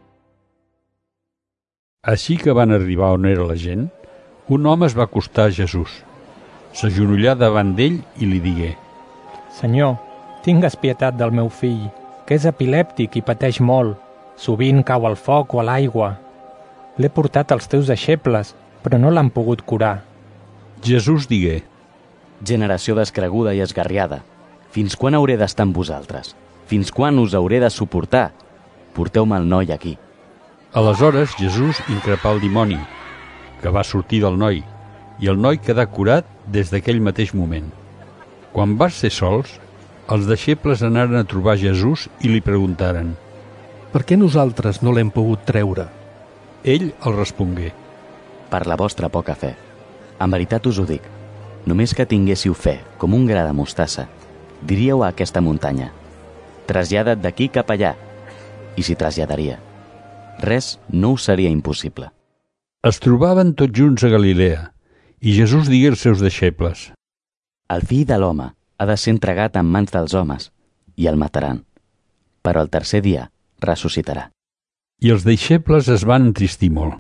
Així que van arribar on era la gent, un home es va acostar a Jesús, s'agenollà davant d'ell i li digué: Senyor, tingues pietat del meu fill, que és epilèptic i pateix molt. Sovint cau al foc o a l'aigua. L'he portat als teus deixebles, però no l'han pogut curar. Jesús digué: Generació descreguda i esgarriada, fins quan hauré d'estar amb vosaltres? Fins quan us hauré de suportar? Porteu-me el noi aquí. Aleshores Jesús increpà el dimoni, que va sortir del noi, i el noi quedà curat des d'aquell mateix moment. Quan van ser sols, els deixebles anaren a trobar Jesús i li preguntaren: Per què nosaltres no l'hem pogut treure? Ell el respongué: Per la vostra poca fe. En veritat us ho dic, només que tinguéssiu fe com un gra de mostassa, diríeu a aquesta muntanya: trasllada't d'aquí cap allà, i s'hi traslladaria. Res no us seria impossible. Es trobaven tots junts a Galilea, i Jesús digué als seus deixebles: El fill de l'home ha de ser entregat en mans dels homes, i el mataran, però el tercer dia ressuscitarà. I els deixebles es van entristir molt.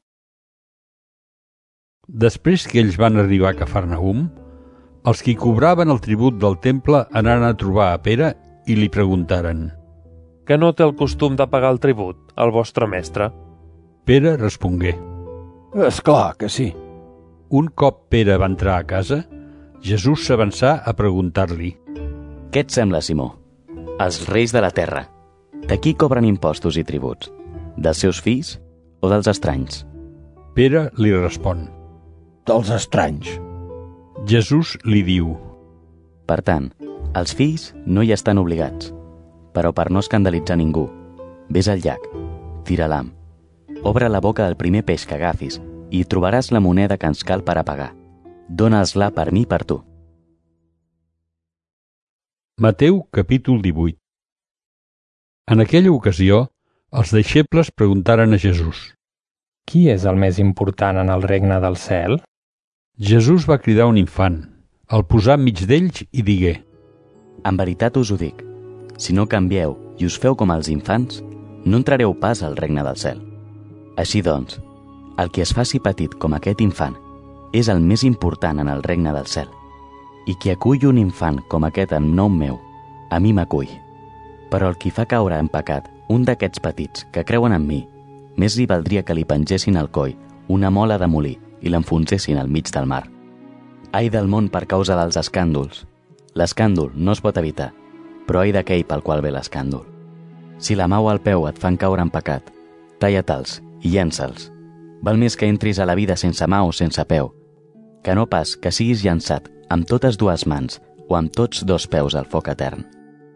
Després que ells van arribar a Cafarnaum, els qui cobraven el tribut del temple anaren a trobar a Pere i li preguntaren: Que no té el costum de pagar el tribut, el vostre mestre? Pere respongué: És clar que sí. Un cop Pere va entrar a casa, Jesús s'avançà a preguntar-li: Què et sembla, Simó? Els reis de la terra, de qui cobren impostos i tributs? Dels seus fills o dels estranys? Pere li respon: Dels estranys. Jesús li diu: Per tant, els fills no hi estan obligats, però per no escandalitzar ningú, vés al llac, tira l'ham, obre la boca del primer peix que agafis i hi trobaràs la moneda que ens cal per a pagar. Dóna'ls-la per mi i per tu. Mateu capítol divuit. En aquella ocasió, els deixebles preguntaren a Jesús: Qui és el més important en el regne del cel? Jesús va cridar un infant, el posà enmig d'ells i digué: En veritat us ho dic, si no canvieu i us feu com els infants, no entrareu pas al regne del cel. Així doncs, el qui es faci petit com aquest infant és el més important en el regne del cel. I qui acull un infant com aquest en nom meu, a mi m'acull. Però el qui fa caure en pecat un d'aquests petits que creuen en mi, més li valdria que li pengessin al coll una mola de molí i l'enfonsessin al mig del mar. Ai del món per causa dels escàndols. L'escàndol no es pot evitar, però ai d'aquell pel qual ve l'escàndol. Si la mà o el peu et fan caure en pecat, talla-te'ls i llença'ls. Val més que entris a la vida sense mà o sense peu, que no pas que siguis llançat amb totes dues mans o amb tots dos peus al foc etern.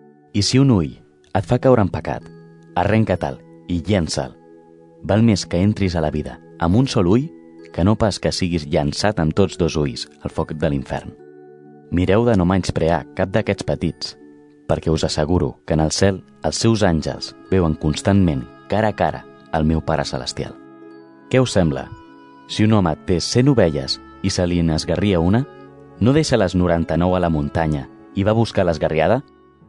I si un ull et fa caure en pecat, arrenca-te'l i llença'l. Val més que entris a la vida amb un sol ull que no pas que siguis llançat amb tots dos ulls al foc de l'infern. Mireu de no menysprear cap d'aquests petits, perquè us asseguro que en el cel els seus àngels veuen constantment, cara a cara, el meu Pare Celestial. Què us sembla? Si un home té cent ovelles i se li n'esgarria una, no deixa les noranta-nou a la muntanya i va buscar l'esgarriada?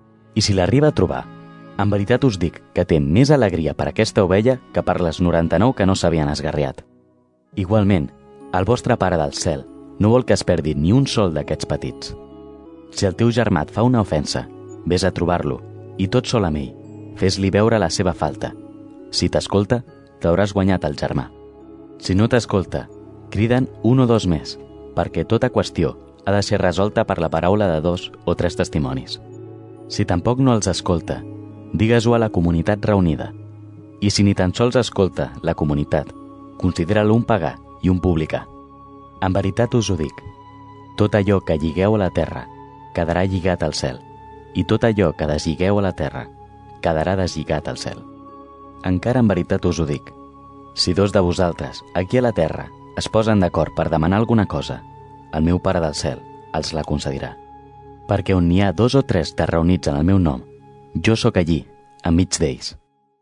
I si l'arriba a trobar, en veritat us dic que té més alegria per aquesta ovella que per les noranta-nou que no s'havien esgarriat. Igualment, el vostre Pare del cel no vol que es perdi ni un sol d'aquests petits. Si el teu germà et fa una ofensa, vés a trobar-lo i tot sol amb ell, fes-li veure la seva falta. Si t'escolta, t'hauràs guanyat el germà. Si no t'escolta, criden un o dos més, perquè tota qüestió ha de ser resolta per la paraula de dos o tres testimonis. Si tampoc no els escolta, digues-ho a la comunitat reunida. I si ni tan sols escolta la comunitat, considera-lo un pagà i un publicà. En veritat us ho dic, tot allò que lligueu a la terra quedarà lligat al cel, i tot allò que deslligueu a la terra quedarà deslligat al cel. Encara en veritat us ho dic, si dos de vosaltres, aquí a la terra, es posen d'acord per demanar alguna cosa, el meu Pare del cel els la concedirà. Perquè on n'hi ha dos o tres de reunits en el meu nom, jo sóc allí, enmig d'ells.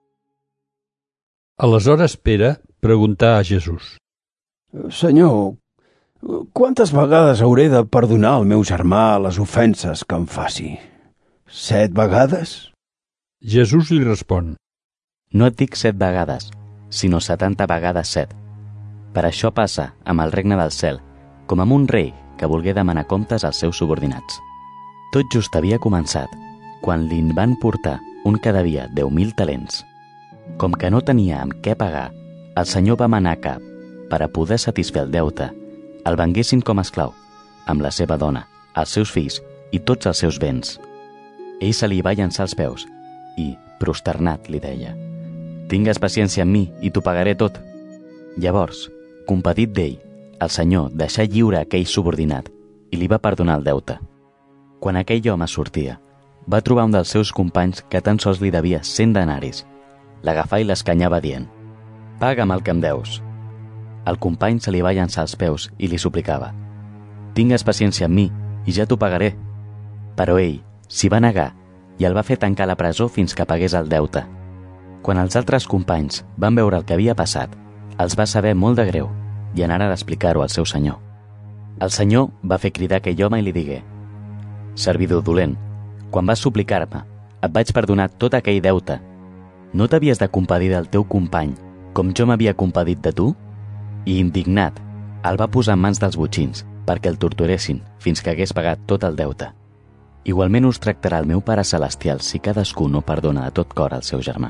Aleshores Pere preguntà a Jesús: Senyor, quantes vegades hauré de perdonar al meu germà les ofenses que em faci? Set vegades? Jesús li respon: No et dic set vegades, sinó setanta vegades set. Per això passa amb el regne del cel, com amb un rei que volgué demanar comptes als seus subordinats. Tot just havia començat, quan li'n van portar un que devia deu mil talents. Com que no tenia amb què pagar, el senyor va manar que, per a poder satisfer el deute, el venguessin com a esclau, amb la seva dona, els seus fills i tots els seus béns. Ell se li va llançar als peus i, prosternat, li deia: Tingues paciència amb mi i t'ho pagaré tot. Llavors, compadit d'ell, el senyor deixà lliure aquell subordinat i li va perdonar el deute. Quan aquell home sortia, va trobar un dels seus companys que tan sols li devia cent denaris. L'agafà i l'escanyava dient: Paga'm el que em deus. El company se li va llançar als peus i li suplicava: Tingues paciència amb mi i ja t'ho pagaré. Però ell s'hi va negar i el va fer tancar a la presó fins que pagués el deute. Quan els altres companys van veure el que havia passat, els va saber molt de greu i anaren a explicar-ho al seu senyor. El senyor va fer cridar aquell home i li digué: Servidor dolent, quan vas suplicar-me, et vaig perdonar tot aquell deute. No t'havies de compadir del teu company com jo m'havia compadit de tu? I indignat, el va posar en mans dels botxins perquè el torturessin fins que hagués pagat tot el deute. Igualment us tractarà el meu Pare Celestial si cadascú no perdona de tot cor al seu germà.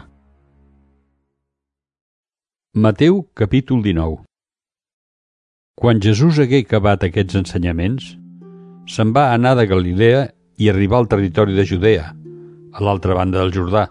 Mateu capítol dinou. Quan Jesús hagué acabat aquests ensenyaments, se'n va anar de Galilea i arribar al territori de Judea, a l'altra banda del Jordà.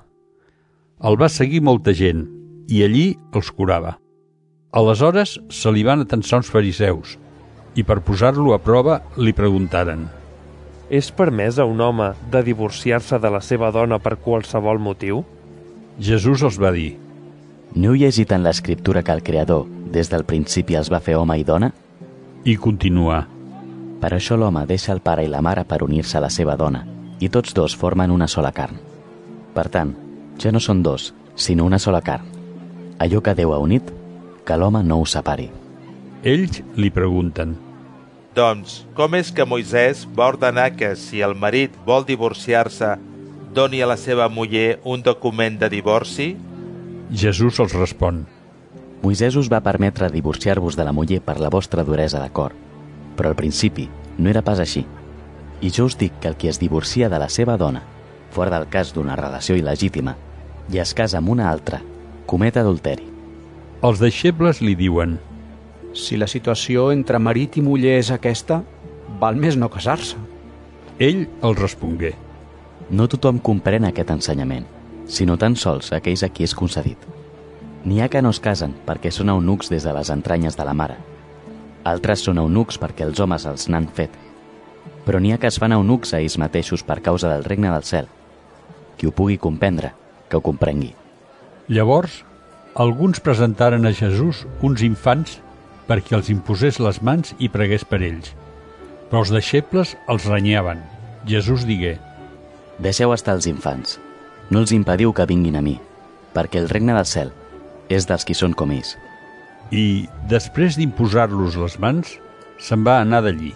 El va seguir molta gent i allí els curava. Aleshores se li van atensar uns fariseus i per posar-lo a prova li preguntaren: És permès a un home de divorciar-se de la seva dona per qualsevol motiu? Jesús els va dir: No heu llegit en l'Escriptura que el Creador, des del principi, els va fer home i dona? I continuà: Per això l'home deixa el pare i la mare per unir-se a la seva dona, i tots dos formen una sola carn. Per tant, ja no són dos, sinó una sola carn. Allò que Déu ha unit, que l'home no ho separi. Ells li pregunten: Doncs, com és que Moisès va ordenar que, si el marit vol divorciar-se, doni a la seva muller un document de divorci? Jesús els respon: Moisès us va permetre divorciar-vos de la muller per la vostra duresa de cor, però al principi no era pas així. I jo us dic que el qui es divorcia de la seva dona, fora del cas d'una relació il·legítima, i es casa amb una altra, comet adulteri. Els deixebles li diuen: Si la situació entre marit i muller és aquesta, val més no casar-se. Ell els respongué: No tothom comprèn aquest ensenyament, sinó tan sols aquells a qui és concedit. N'hi ha que no es casen perquè són eunucs des de les entranyes de la mare. Altres són eunucs perquè els homes els n'han fet. Però n'hi ha que es fan eunucs a ells mateixos per causa del regne del cel. Qui ho pugui comprendre, que ho comprengui. Llavors, alguns presentaren a Jesús uns infants perquè els imposés les mans i pregués per ells. Però els deixebles els renyaven. Jesús digué: Deixeu estar els infants. No els impediu que vinguin a mi, perquè el regne del cel és dels qui són com ells. I, després d'imposar-los les mans, se'n va anar d'allí.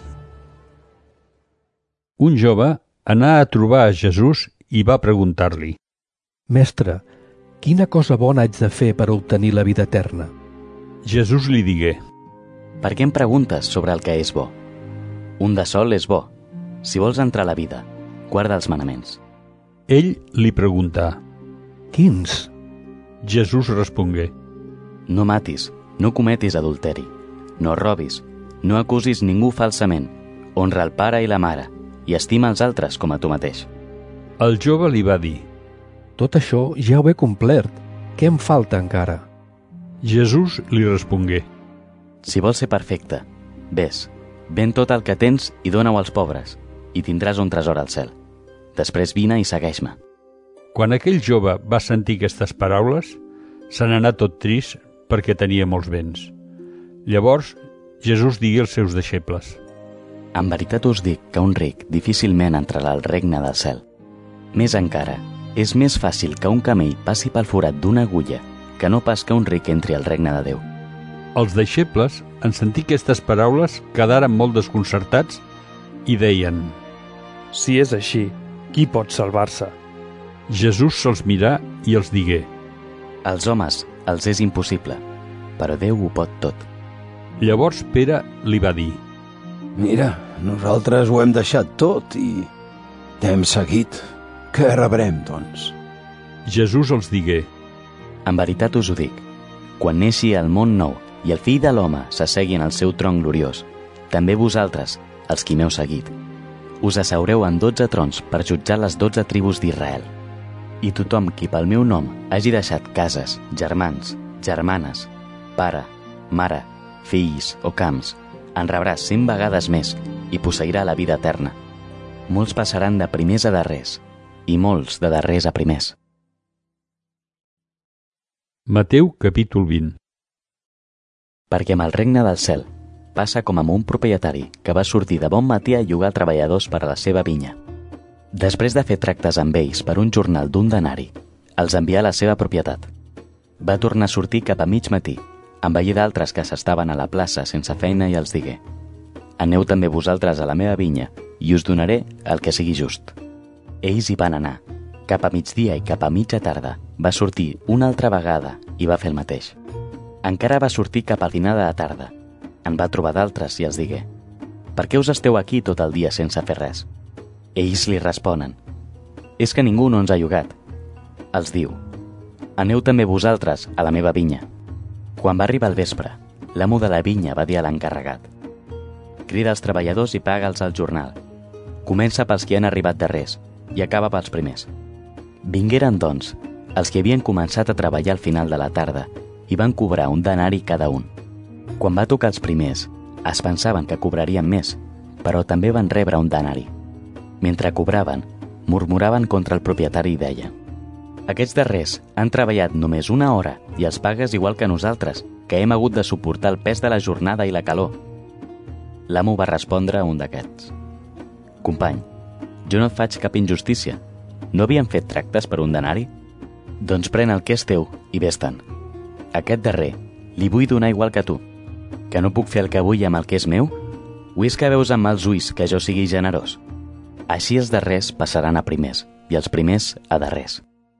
Un jove anà a trobar a Jesús i va preguntar-li: Mestre, quina cosa bona haig de fer per obtenir la vida eterna? Jesús li digué: Per què em preguntes sobre el que és bo? Un de sol és bo. Si vols entrar a la vida, guarda els manaments. Ell li preguntà: Quins? Jesús respongué: No matis, no cometis adulteri, no robis, no acusis ningú falsament, honra el pare i la mare, i estima els altres com a tu mateix. El jove li va dir: Tot això ja ho he complert. Què em falta encara? Jesús li respongué: Si vols ser perfecte, ves, ven tot el que tens i dona-ho als pobres, i tindràs un tresor al cel. Després vine i segueix-me. Quan aquell jove va sentir aquestes paraules, se n'anà tot trist perquè tenia molts béns. Llavors, Jesús digué als seus deixebles: En veritat us dic que un ric difícilment entrarà al regne del cel. Més encara, és més fàcil que un camell passi pel forat d'una agulla que no pas que un ric entri al regne de Déu. Els deixebles, en sentir aquestes paraules, quedaren molt desconcertats i deien: Si és així, qui pot salvar-se? Jesús se'ls mirà i els digué: Als homes els és impossible, però Déu ho pot tot. Llavors Pere li va dir: Mira, nosaltres ho hem deixat tot i t'hem seguit. Què rebrem, doncs? Jesús els digué: En veritat us ho dic, quan neixi el món nou i el fill de l'home s'assegui en el seu tron gloriós, també vosaltres, els qui m'heu seguit, us asseureu en dotze trons per jutjar les dotze tribus d'Israel. I tothom qui pel meu nom hagi deixat cases, germans, germanes, pare, mare, fills o camps, en rebrà cent vegades més i posseirà la vida eterna. Molts passaran de primers a darrers, i molts de darrers a primers. Mateu capítol vint. Perquè amb el regne del cel passa com amb un propietari que va sortir de bon matí a llogar treballadors per a la seva vinya. Després de fer tractes amb ells per un jornal d'un denari, els envià a la seva propietat. Va tornar a sortir cap a mig matí, en veí d'altres que s'estaven a la plaça sense feina i els digué: Aneu també vosaltres a la meva vinya i us donaré el que sigui just. Ells hi van anar. Cap a migdia i cap a mitja tarda va sortir una altra vegada i va fer el mateix. Encara va sortir cap al dinar de la tarda. En va trobar d'altres i els digué: Per què us esteu aquí tot el dia sense fer res? Ells li responen: És que ningú no ens ha llogat. Els diu: Aneu també vosaltres a la meva vinya. Quan va arribar el vespre, l'amo de la vinya va dir a l'encarregat: Crida els treballadors i paga'ls el jornal. Comença pels que han arribat darrers i acaba pels primers. Vingueren, doncs, els que havien començat a treballar al final de la tarda i van cobrar un denari cada un. Quan va tocar els primers, es pensaven que cobrarien més, però també van rebre un denari. Mentre cobraven, murmuraven contra el propietari i deien: Aquests darrers han treballat només una hora i els pagues igual que nosaltres, que hem hagut de suportar el pes de la jornada i la calor. L'amo va respondre a un d'aquests: Company, jo no et faig cap injustícia. No havien fet tractes per un denari? Doncs pren el que és teu i vés-te'n. Aquest darrer li vull donar igual que tu. Que no puc fer el que vull amb el que és meu? O és que veus amb mals ulls que jo sigui generós? Així els darrers passaran a primers i els primers a darrers.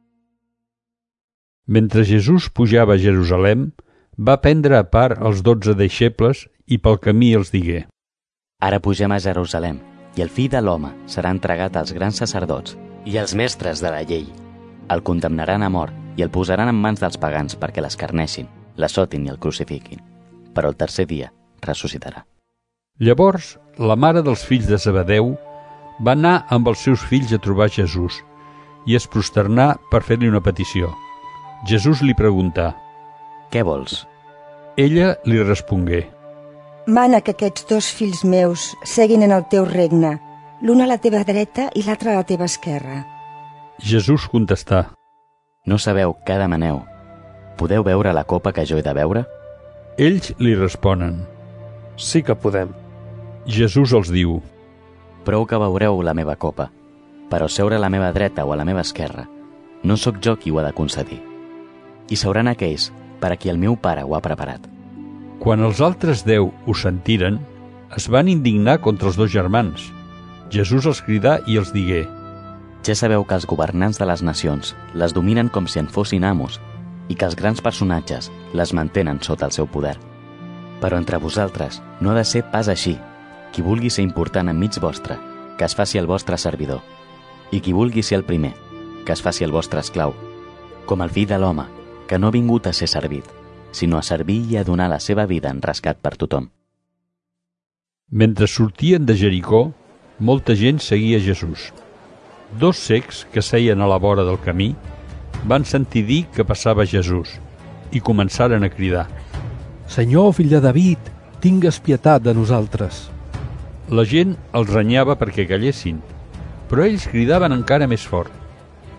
Mentre Jesús pujava a Jerusalem, va prendre a part els dotze deixebles i pel camí els digué: Ara pugem a Jerusalem, i el fill de l'home serà entregat als grans sacerdots i als mestres de la llei. El condemnaran a mort i el posaran en mans dels pagans perquè l'escarneixin, l'assotin i el crucifiquin. Però el tercer dia ressuscitarà. Llavors, la mare dels fills de Zebedeu va anar amb els seus fills a trobar Jesús i es prosternà per fer-li una petició. Jesús li preguntà: Què vols? Ella li respongué: Mana que aquests dos fills meus seguin en el teu regne, l'un a la teva dreta i l'altre a la teva esquerra. Jesús contestà: No sabeu què demaneu. Podeu beure la copa que jo he de beure? Ells li responen: Sí que podem. Jesús els diu: Prou que veureu la meva copa, però seure a la meva dreta o a la meva esquerra no sóc jo qui ho ha de concedir. I seuran aquells per a qui el meu pare ho ha preparat. Quan els altres deu ho sentiren, es van indignar contra els dos germans. Jesús els cridà i els digué: Ja sabeu que els governants de les nacions les dominen com si en fossin amos i que els grans personatges les mantenen sota el seu poder. Però entre vosaltres no ha de ser pas així. Qui vulgui ser important enmig vostre, que es faci el vostre servidor. I qui vulgui ser el primer, que es faci el vostre esclau. Com el fill de l'home, que no ha vingut a ser servit, sinó a servir i a donar la seva vida en rescat per tothom. Mentre sortien de Jericó, molta gent seguia Jesús. Dos cecs que seien a la vora del camí van sentir dir que passava Jesús i començaren a cridar: Senyor, fill de David, tingues pietat de nosaltres. La gent els renyava perquè callessin, però ells cridaven encara més fort: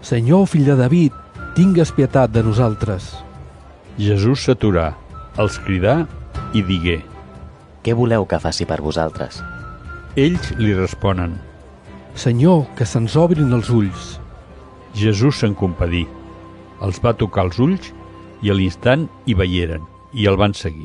Senyor, fill de David, tingues pietat de nosaltres. Jesús s'aturà, els cridà i digué: Què voleu que faci per vosaltres? Ells li responen: Senyor, que se'ns obrin els ulls. Jesús se'n compadí, els va tocar els ulls i a l'instant hi veieren i el van seguir.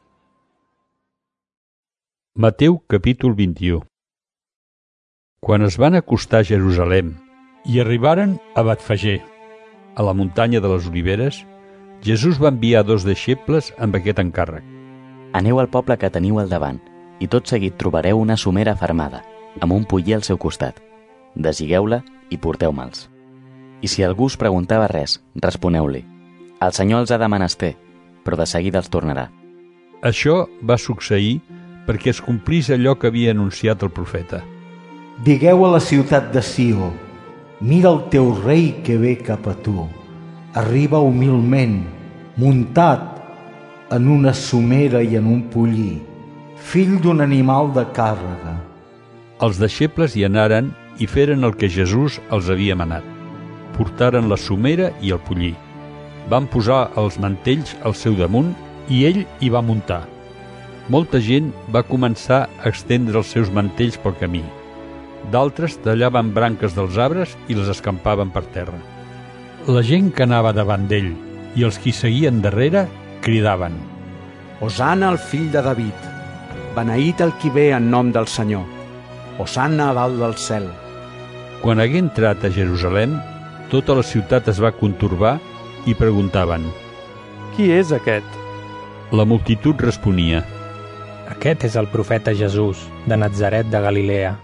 Mateu capítol vint-i-u. Quan es van acostar a Jerusalem i arribaren a Betfagé, a la muntanya de les Oliveres, Jesús va enviar dos deixebles amb aquest encàrrec. Aneu al poble que teniu al davant, i tot seguit trobareu una somera fermada, amb un pollí al seu costat. Desigueu-la i porteu-me'ls. I si algú us preguntava res, responeu-li: El Senyor els ha de menester, però de seguida els tornarà. Això va succeir perquè es complís allò que havia anunciat el profeta. Digueu a la ciutat de Sió: mira el teu rei que ve cap a tu. Arriba humilment, muntat en una somera i en un pollí, fill d'un animal de càrrega. Els deixebles hi anaren i feren el que Jesús els havia manat. Portaren la somera i el pollí. Van posar els mantells al seu damunt i ell hi va muntar. Molta gent va començar a estendre els seus mantells pel camí. D'altres tallaven branques dels arbres i les escampaven per terra. La gent que anava davant d'ell i els qui seguien darrere cridaven: Hosanna al fill de David, beneït el qui ve en nom del Senyor, Hosanna a dalt del cel. Quan hagué entrat a Jerusalem, tota la ciutat es va contorbar i preguntaven: Qui és aquest? La multitud responia: Aquest és el profeta Jesús, de Natzaret de Galilea.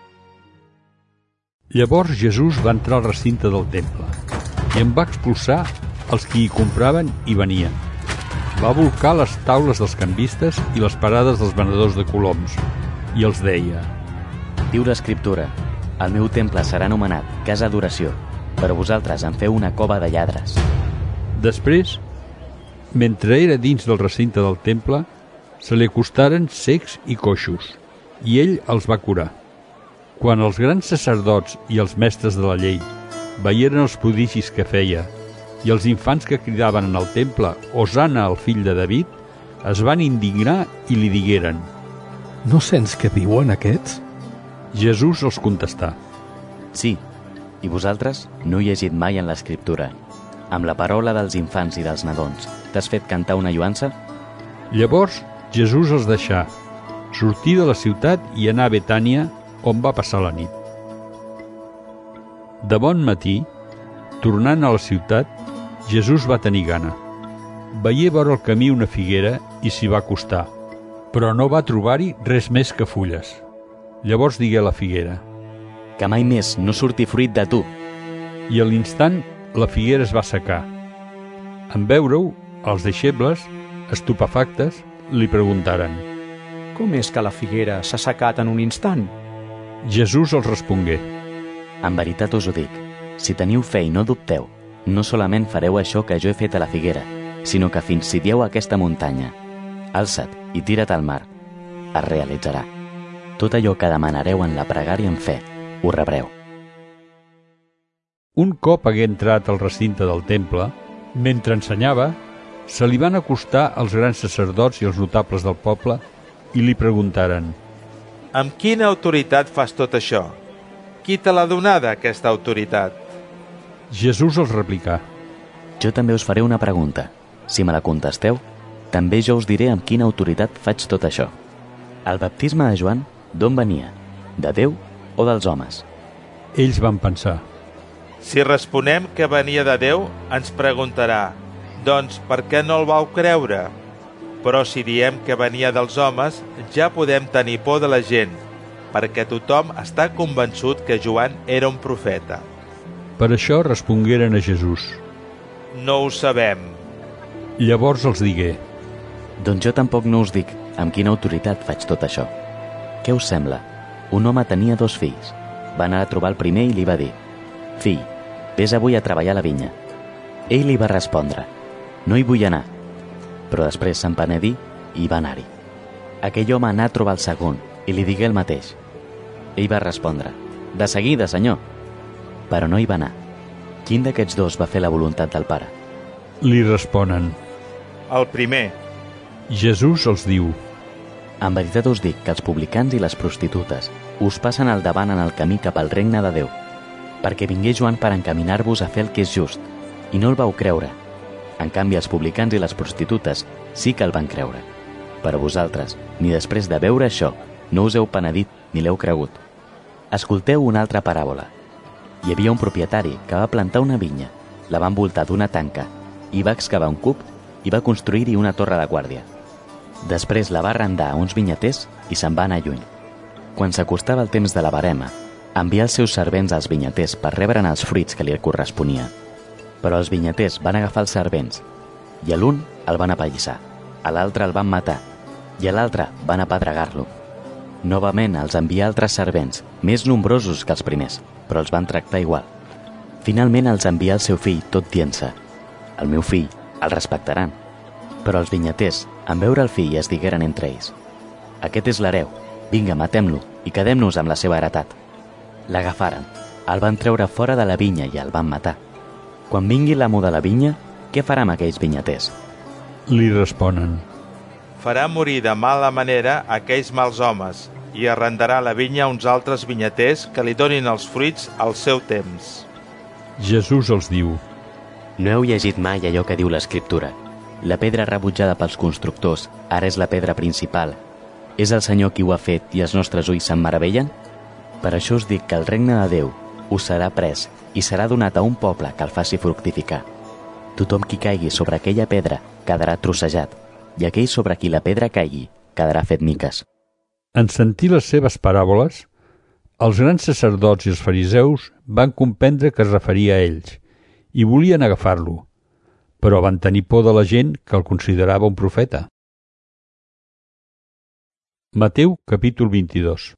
Llavors Jesús va entrar al recinte del temple i en va expulsar els qui hi compraven i venien. Va volcar les taules dels cambistes i les parades dels venedors de coloms i els deia: Diu l'Escriptura: El meu temple serà anomenat casa d'oració, però vosaltres en feu una cova de lladres. Després, mentre era dins del recinte del temple, se li acostaren cecs i coixos, i ell els va curar. Quan els grans sacerdots i els mestres de la llei veieren els prodigis que feia i els infants que cridaven en el temple Hosanna al fill de David, es van indignar i li digueren: No sents què diuen aquests? Jesús els contestà: Sí, i vosaltres no heu llegit mai en l'Escriptura: amb la paraula dels infants i dels nadons t'has fet cantar una lloança? Llavors Jesús els deixà, sortí de la ciutat i anar a Betània, on va passar la nit. De bon matí, tornant a la ciutat, Jesús va tenir gana. Veié vora el camí una figuera i s'hi va acostar, però no va trobar-hi res més que fulles. Llavors digué a la figuera: Que mai més no surti fruit de tu. I a l'instant la figuera es va assecar. En veure-ho, els deixebles, estupefactes, li preguntaren: Com és que la figuera s'ha assecat en un instant? Jesús els respongué: En veritat us ho dic, si teniu fe i no dubteu, no solament fareu això que jo he fet a la figuera, sinó que fins si dieu a aquesta muntanya: alça't i tira't al mar, es realitzarà. Tot allò que demanareu en la pregària en fe, ho rebreu. Un cop hagué entrat al recinte del temple, mentre ensenyava, se li van acostar els grans sacerdots i els notables del poble i li preguntaren: Amb quina autoritat fas tot això? Qui te l'ha donada, aquesta autoritat? Jesús els replicà: Jo també us faré una pregunta. Si me la contesteu, també jo us diré amb quina autoritat faig tot això. El baptisme de Joan, d'on venia? De Déu o dels homes? Ells van pensar: Si responem que venia de Déu, ens preguntarà: doncs per què no el vau creure? Però si diem que venia dels homes, ja podem tenir por de la gent, perquè tothom està convençut que Joan era un profeta. Per això respongueren a Jesús: No ho sabem. Llavors els digué: Doncs jo tampoc no us dic amb quina autoritat faig tot això. Què us sembla? Un home tenia dos fills. Va anar a trobar el primer i li va dir: Fill, vés avui a treballar a la vinya. Ell li va respondre: No hi vull anar. Però després se'n penedí i va anar-hi. Aquell home anà a trobar el segon i li digué el mateix. Ell va respondre: De seguida, senyor. Però no hi va anar. Quin d'aquests dos va fer la voluntat del Pare? Li responen: El primer. Jesús els diu: En veritat us dic que els publicans i les prostitutes us passen al davant en el camí cap al regne de Déu, perquè vingué Joan per encaminar-vos a fer el que és just, i no el vau creure. En canvi, els publicans i les prostitutes sí que el van creure. Però vosaltres, ni després de veure això, no us heu penedit ni l'heu cregut. Escolteu una altra paràbola. Hi havia un propietari que va plantar una vinya, la va envoltar d'una tanca, i va excavar un cub i va construir-hi una torre de guàrdia. Després la va arrendar a uns vinyaters i se'n va anar lluny. Quan s'acostava el temps de la barema, envià els seus servents als vinyaters per rebre'n els fruits que li corresponien. Però els vinyaters van agafar els servents, i a l'un el van apallissar, a l'altre el van matar, i a l'altre van apedregar-lo. Novament els envià altres servents, més nombrosos que els primers, però els van tractar igual. Finalment els envià el seu fill, tot dient-se: el meu fill, el respectaran. Però els vinyaters, en veure el fill, es digueren entre ells: aquest és l'hereu, vinga, matem-lo i quedem-nos amb la seva heretat. L'agafaren, el van treure fora de la vinya i el van matar. Quan vingui l'amo de la vinya, què farà amb aquells vinyaters? Li responen: Farà morir de mala manera aquells mals homes i arrendarà la vinya a uns altres vinyaters que li donin els fruits al seu temps. Jesús els diu: No heu llegit mai allò que diu l'Escriptura. La pedra rebutjada pels constructors ara és la pedra principal. És el Senyor qui ho ha fet i els nostres ulls se'n meravellen? Per això us dic que el regne de Déu us serà pres i serà donat a un poble que el faci fructificar. Tothom qui caigui sobre aquella pedra quedarà trossejat, i aquell sobre qui la pedra caigui quedarà fet miques. En sentir les seves paràboles, els grans sacerdots i els fariseus van comprendre que es referia a ells i volien agafar-lo, però van tenir por de la gent que el considerava un profeta. Mateu capítol vint-i-dos.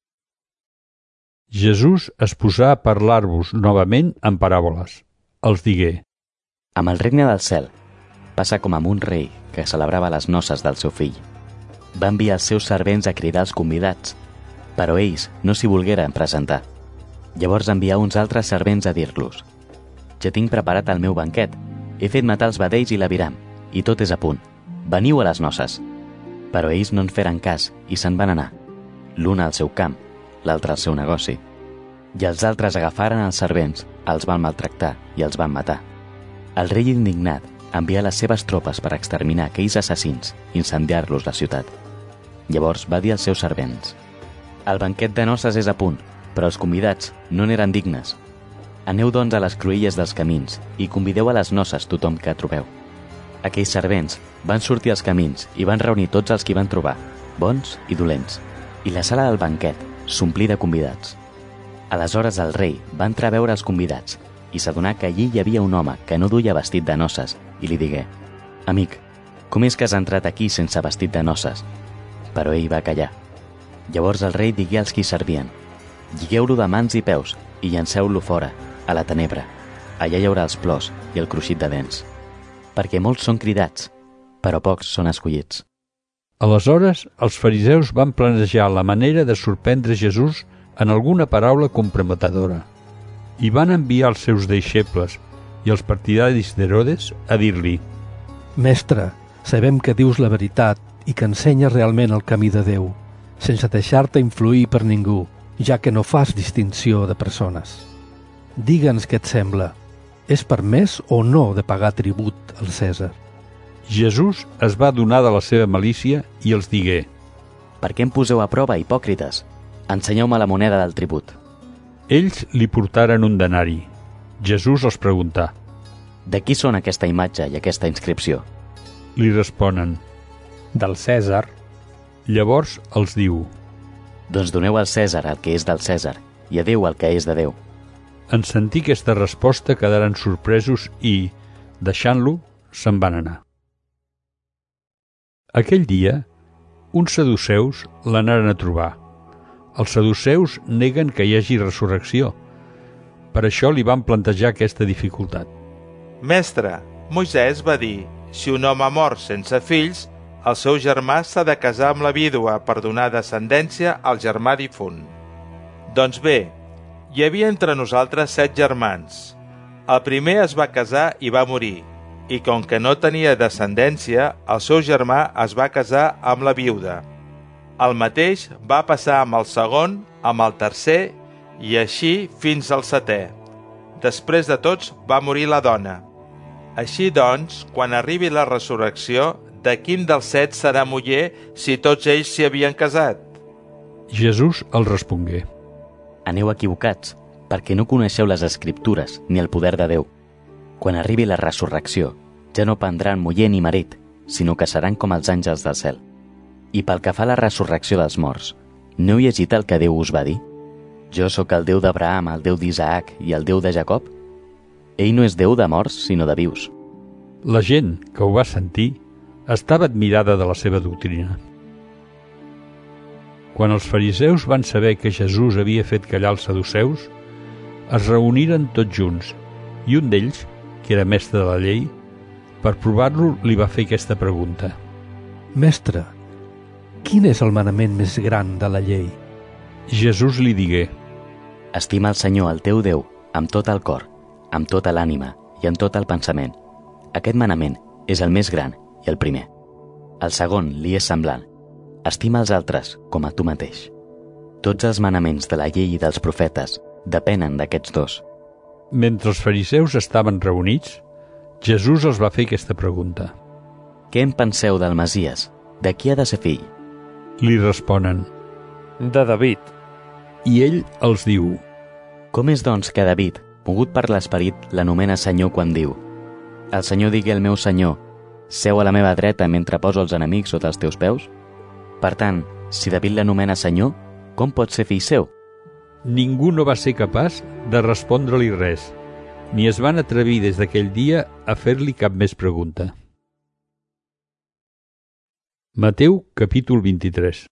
Jesús es posà a parlar-vos novament en paràboles. Els digué: Amb el regne del cel passa com amb un rei que celebrava les noces del seu fill. Va enviar els seus servents a cridar els convidats, però ells no s'hi volgueren presentar. Llavors envià uns altres servents a dir-los: Ja tinc preparat el meu banquet, he fet matar els vedells i l'aviram, i tot és a punt. Veniu a les noces. Però ells no en feren cas i se'n van anar, l'un al seu camp, l'altre al seu negoci. I els altres agafaren els servents, els van maltractar i els van matar. El rei indignat envià les seves tropes per exterminar aquells assassins i incendiar-los la ciutat. Llavors va dir als seus servents: El banquet de noces és a punt, però els convidats no n'eren dignes. Aneu doncs a les cruïlles dels camins i convideu a les noces tothom que trobeu. Aquells servents van sortir als camins i van reunir tots els que hi van trobar, bons i dolents, i la sala del banquet s'omplí de convidats. Aleshores el rei va entrar a veure els convidats i s'adonà que allí hi havia un home que no duia vestit de noces i li digué: Amic, com és que has entrat aquí sense vestit de noces? Però ell va callar. Llavors el rei digué als qui servien: Lligueu-lo de mans i peus i llanceu-lo fora, a la tenebra. Allà hi haurà els plors i el cruixit de dents. Perquè molts són cridats, però pocs són escollits. Aleshores, els fariseus van planejar la manera de sorprendre Jesús en alguna paraula comprometedora i van enviar els seus deixebles i els partidaris d'Herodes a dir-li: Mestre, sabem que dius la veritat i que ensenyes realment el camí de Déu, sense deixar-te influir per ningú, ja que no fas distinció de persones. Digue'ns què et sembla. És permès o no de pagar tribut al Cèsar? Jesús es va adonar de la seva malícia i els digué: Per què em poseu a prova, hipòcrites? Ensenyeu-me la moneda del tribut. Ells li portaren un denari. Jesús els preguntà: De qui són aquesta imatge i aquesta inscripció? Li responen: Del Cèsar. Llavors els diu: Doncs doneu al Cèsar el que és del Cèsar i a Déu el que és de Déu. En sentir aquesta resposta quedaren sorpresos i, deixant-lo, se'n van anar. Aquell dia, uns saduceus l'anaren a trobar. Els saduceus neguen que hi hagi resurrecció. Per això li van plantejar aquesta dificultat. Mestre, Moisès va dir: si un home mor sense fills, el seu germà s'ha de casar amb la vídua per donar descendència al germà difunt. Doncs bé, hi havia entre nosaltres set germans. El primer es va casar i va morir, i com que no tenia descendència, el seu germà es va casar amb la viuda. El mateix va passar amb el segon, amb el tercer, i així fins al setè. Després de tots va morir la dona. Així doncs, quan arribi la resurrecció, de quin dels set serà muller si tots ells s'hi havien casat? Jesús els respongué: Aneu equivocats, perquè no coneixeu les Escriptures ni el poder de Déu. Quan arribi la resurrecció, ja no prendran muller ni marit, sinó que seran com els àngels del cel. I pel que fa a la resurrecció dels morts, no heu llegit el que Déu us va dir? Jo sóc el Déu d'Abraham, el Déu d'Isaac i el Déu de Jacob? Ell no és Déu de morts, sinó de vius. La gent que ho va sentir estava admirada de la seva doctrina. Quan els fariseus van saber que Jesús havia fet callar els saduceus, es reuniren tots junts, i un d'ells, que era mestre de la llei, per provar-lo li va fer aquesta pregunta. Mestre, quin és el manament més gran de la llei? Jesús li digué: Estima el Senyor, el teu Déu, amb tot el cor, amb tota l'ànima i amb tot el pensament. Aquest manament és el més gran i el primer. El segon li és semblant: estima els altres com a tu mateix. Tots els manaments de la llei i dels profetes depenen d'aquests dos. Mentre els fariseus estaven reunits, Jesús els va fer aquesta pregunta: Què en penseu del Messies? De qui ha de ser fill? Li responen: De David. I ell els diu: Com és doncs que David, mogut per l'esperit, l'anomena Senyor quan diu: El Senyor digui al meu Senyor: seu a la meva dreta mentre poso els enemics sota els teus peus? Per tant, si David l'anomena Senyor, com pot ser fill seu? Ningú no va ser capaç de respondre-li res, ni es van atrevir des d'aquell dia a fer-li cap més pregunta. Mateu, capítol vint-i-tres.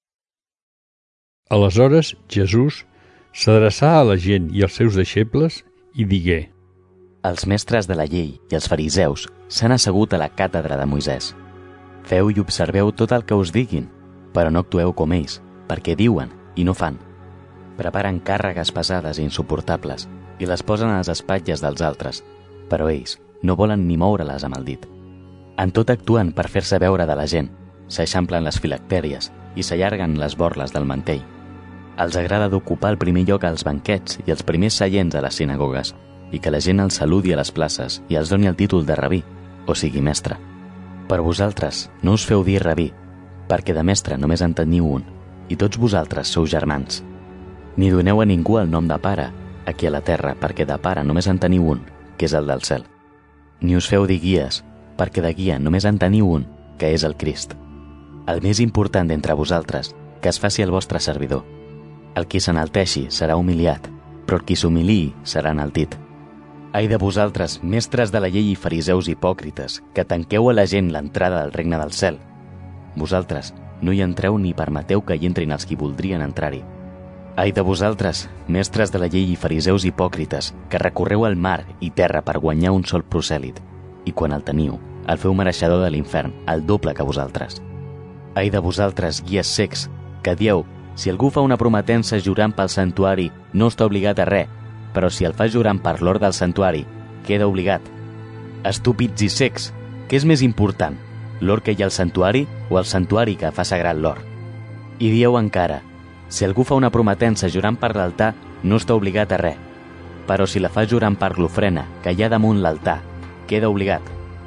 Aleshores, Jesús s'adreçà a la gent i als seus deixebles i digué: Els mestres de la llei i els fariseus s'han assegut a la càtedra de Moisès. Feu i observeu tot el que us diguin, però no actueu com ells, perquè diuen i no fan. Preparen càrregues pesades i insuportables i les posen a les espatlles dels altres, però ells no volen ni moure-les amb el dit. En tot actuen per fer-se veure de la gent, s'eixamplen les filactèries i s'allarguen les borles del mantell. Els agrada d'ocupar el primer lloc als banquets i els primers seients a les sinagogues, i que la gent els saludi a les places i els doni el títol de rabí, o sigui mestre. Per vosaltres no us feu dir rabí, perquè de mestre només en teniu un, i tots vosaltres sou germans. Ni doneu a ningú el nom de pare, aquí a la terra, perquè de pare només en teniu un, que és el del cel. Ni us feu dir guies, perquè de guia només en teniu un, que és el Crist. El més important d'entre vosaltres, que es faci el vostre servidor. El qui s'enalteixi serà humiliat, però el qui s'humiliï serà enaltit. Ai de vosaltres, mestres de la llei i fariseus hipòcrites, que tanqueu a la gent l'entrada al regne del cel. Vosaltres no hi entreu ni permeteu que hi entrin els qui voldrien entrar-hi. Ai de vosaltres, mestres de la llei i fariseus hipòcrites, que recorreu al mar i terra per guanyar un sol prosèlit, i quan el teniu, el feu mereixedor de l'infern, el doble que vosaltres. Ai de vosaltres, guies cecs, que dieu: si algú fa una prometença jurant pel santuari, no està obligat a res, però si el fa jurant per l'or del santuari, queda obligat. Estúpids i cecs, què és més important, l'or que hi ha al santuari o el santuari que fa sagrat l'or? I dieu encara: si algú fa una prometença jurant per l'altar, no està obligat a res, però si la fa jurant per l'ofrena que hi ha damunt l'altar, queda obligat.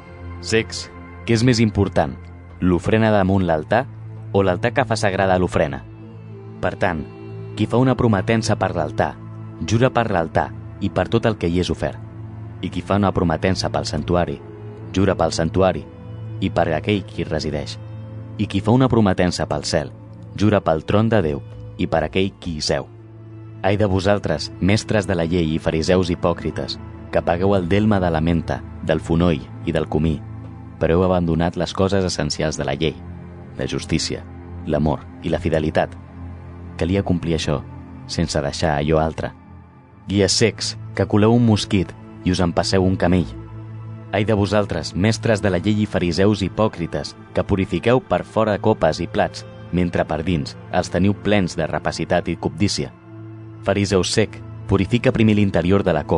Cecs, què és més important, l'ofrena damunt l'altar o l'altar que fa sagrada l'ofrena? Per tant, qui fa una prometença per l'altar, jura per l'altar i per tot el que hi és ofert. I qui fa una prometença pel santuari, jura pel santuari i per aquell qui hi resideix. I qui fa una prometença pel cel, jura pel tron de Déu i per aquell qui hi seu. Ai de vosaltres, mestres de la llei i fariseus hipòcrites, que pagueu el delme de la menta, del fonoll i del comí, però heu abandonat les coses essencials de la llei, la justícia, l'amor i la fidelitat. Calia complir això, sense deixar allò altre. Guies cecs, que coleu un mosquit i us en passeu un camell. Ai de vosaltres, mestres de la llei i fariseus hipòcrites, que purifiqueu per fora copes i plats, mentre per dins els teniu plens de rapacitat i cobdícia. Fariseu sec, purifica primer l'interior de la copa,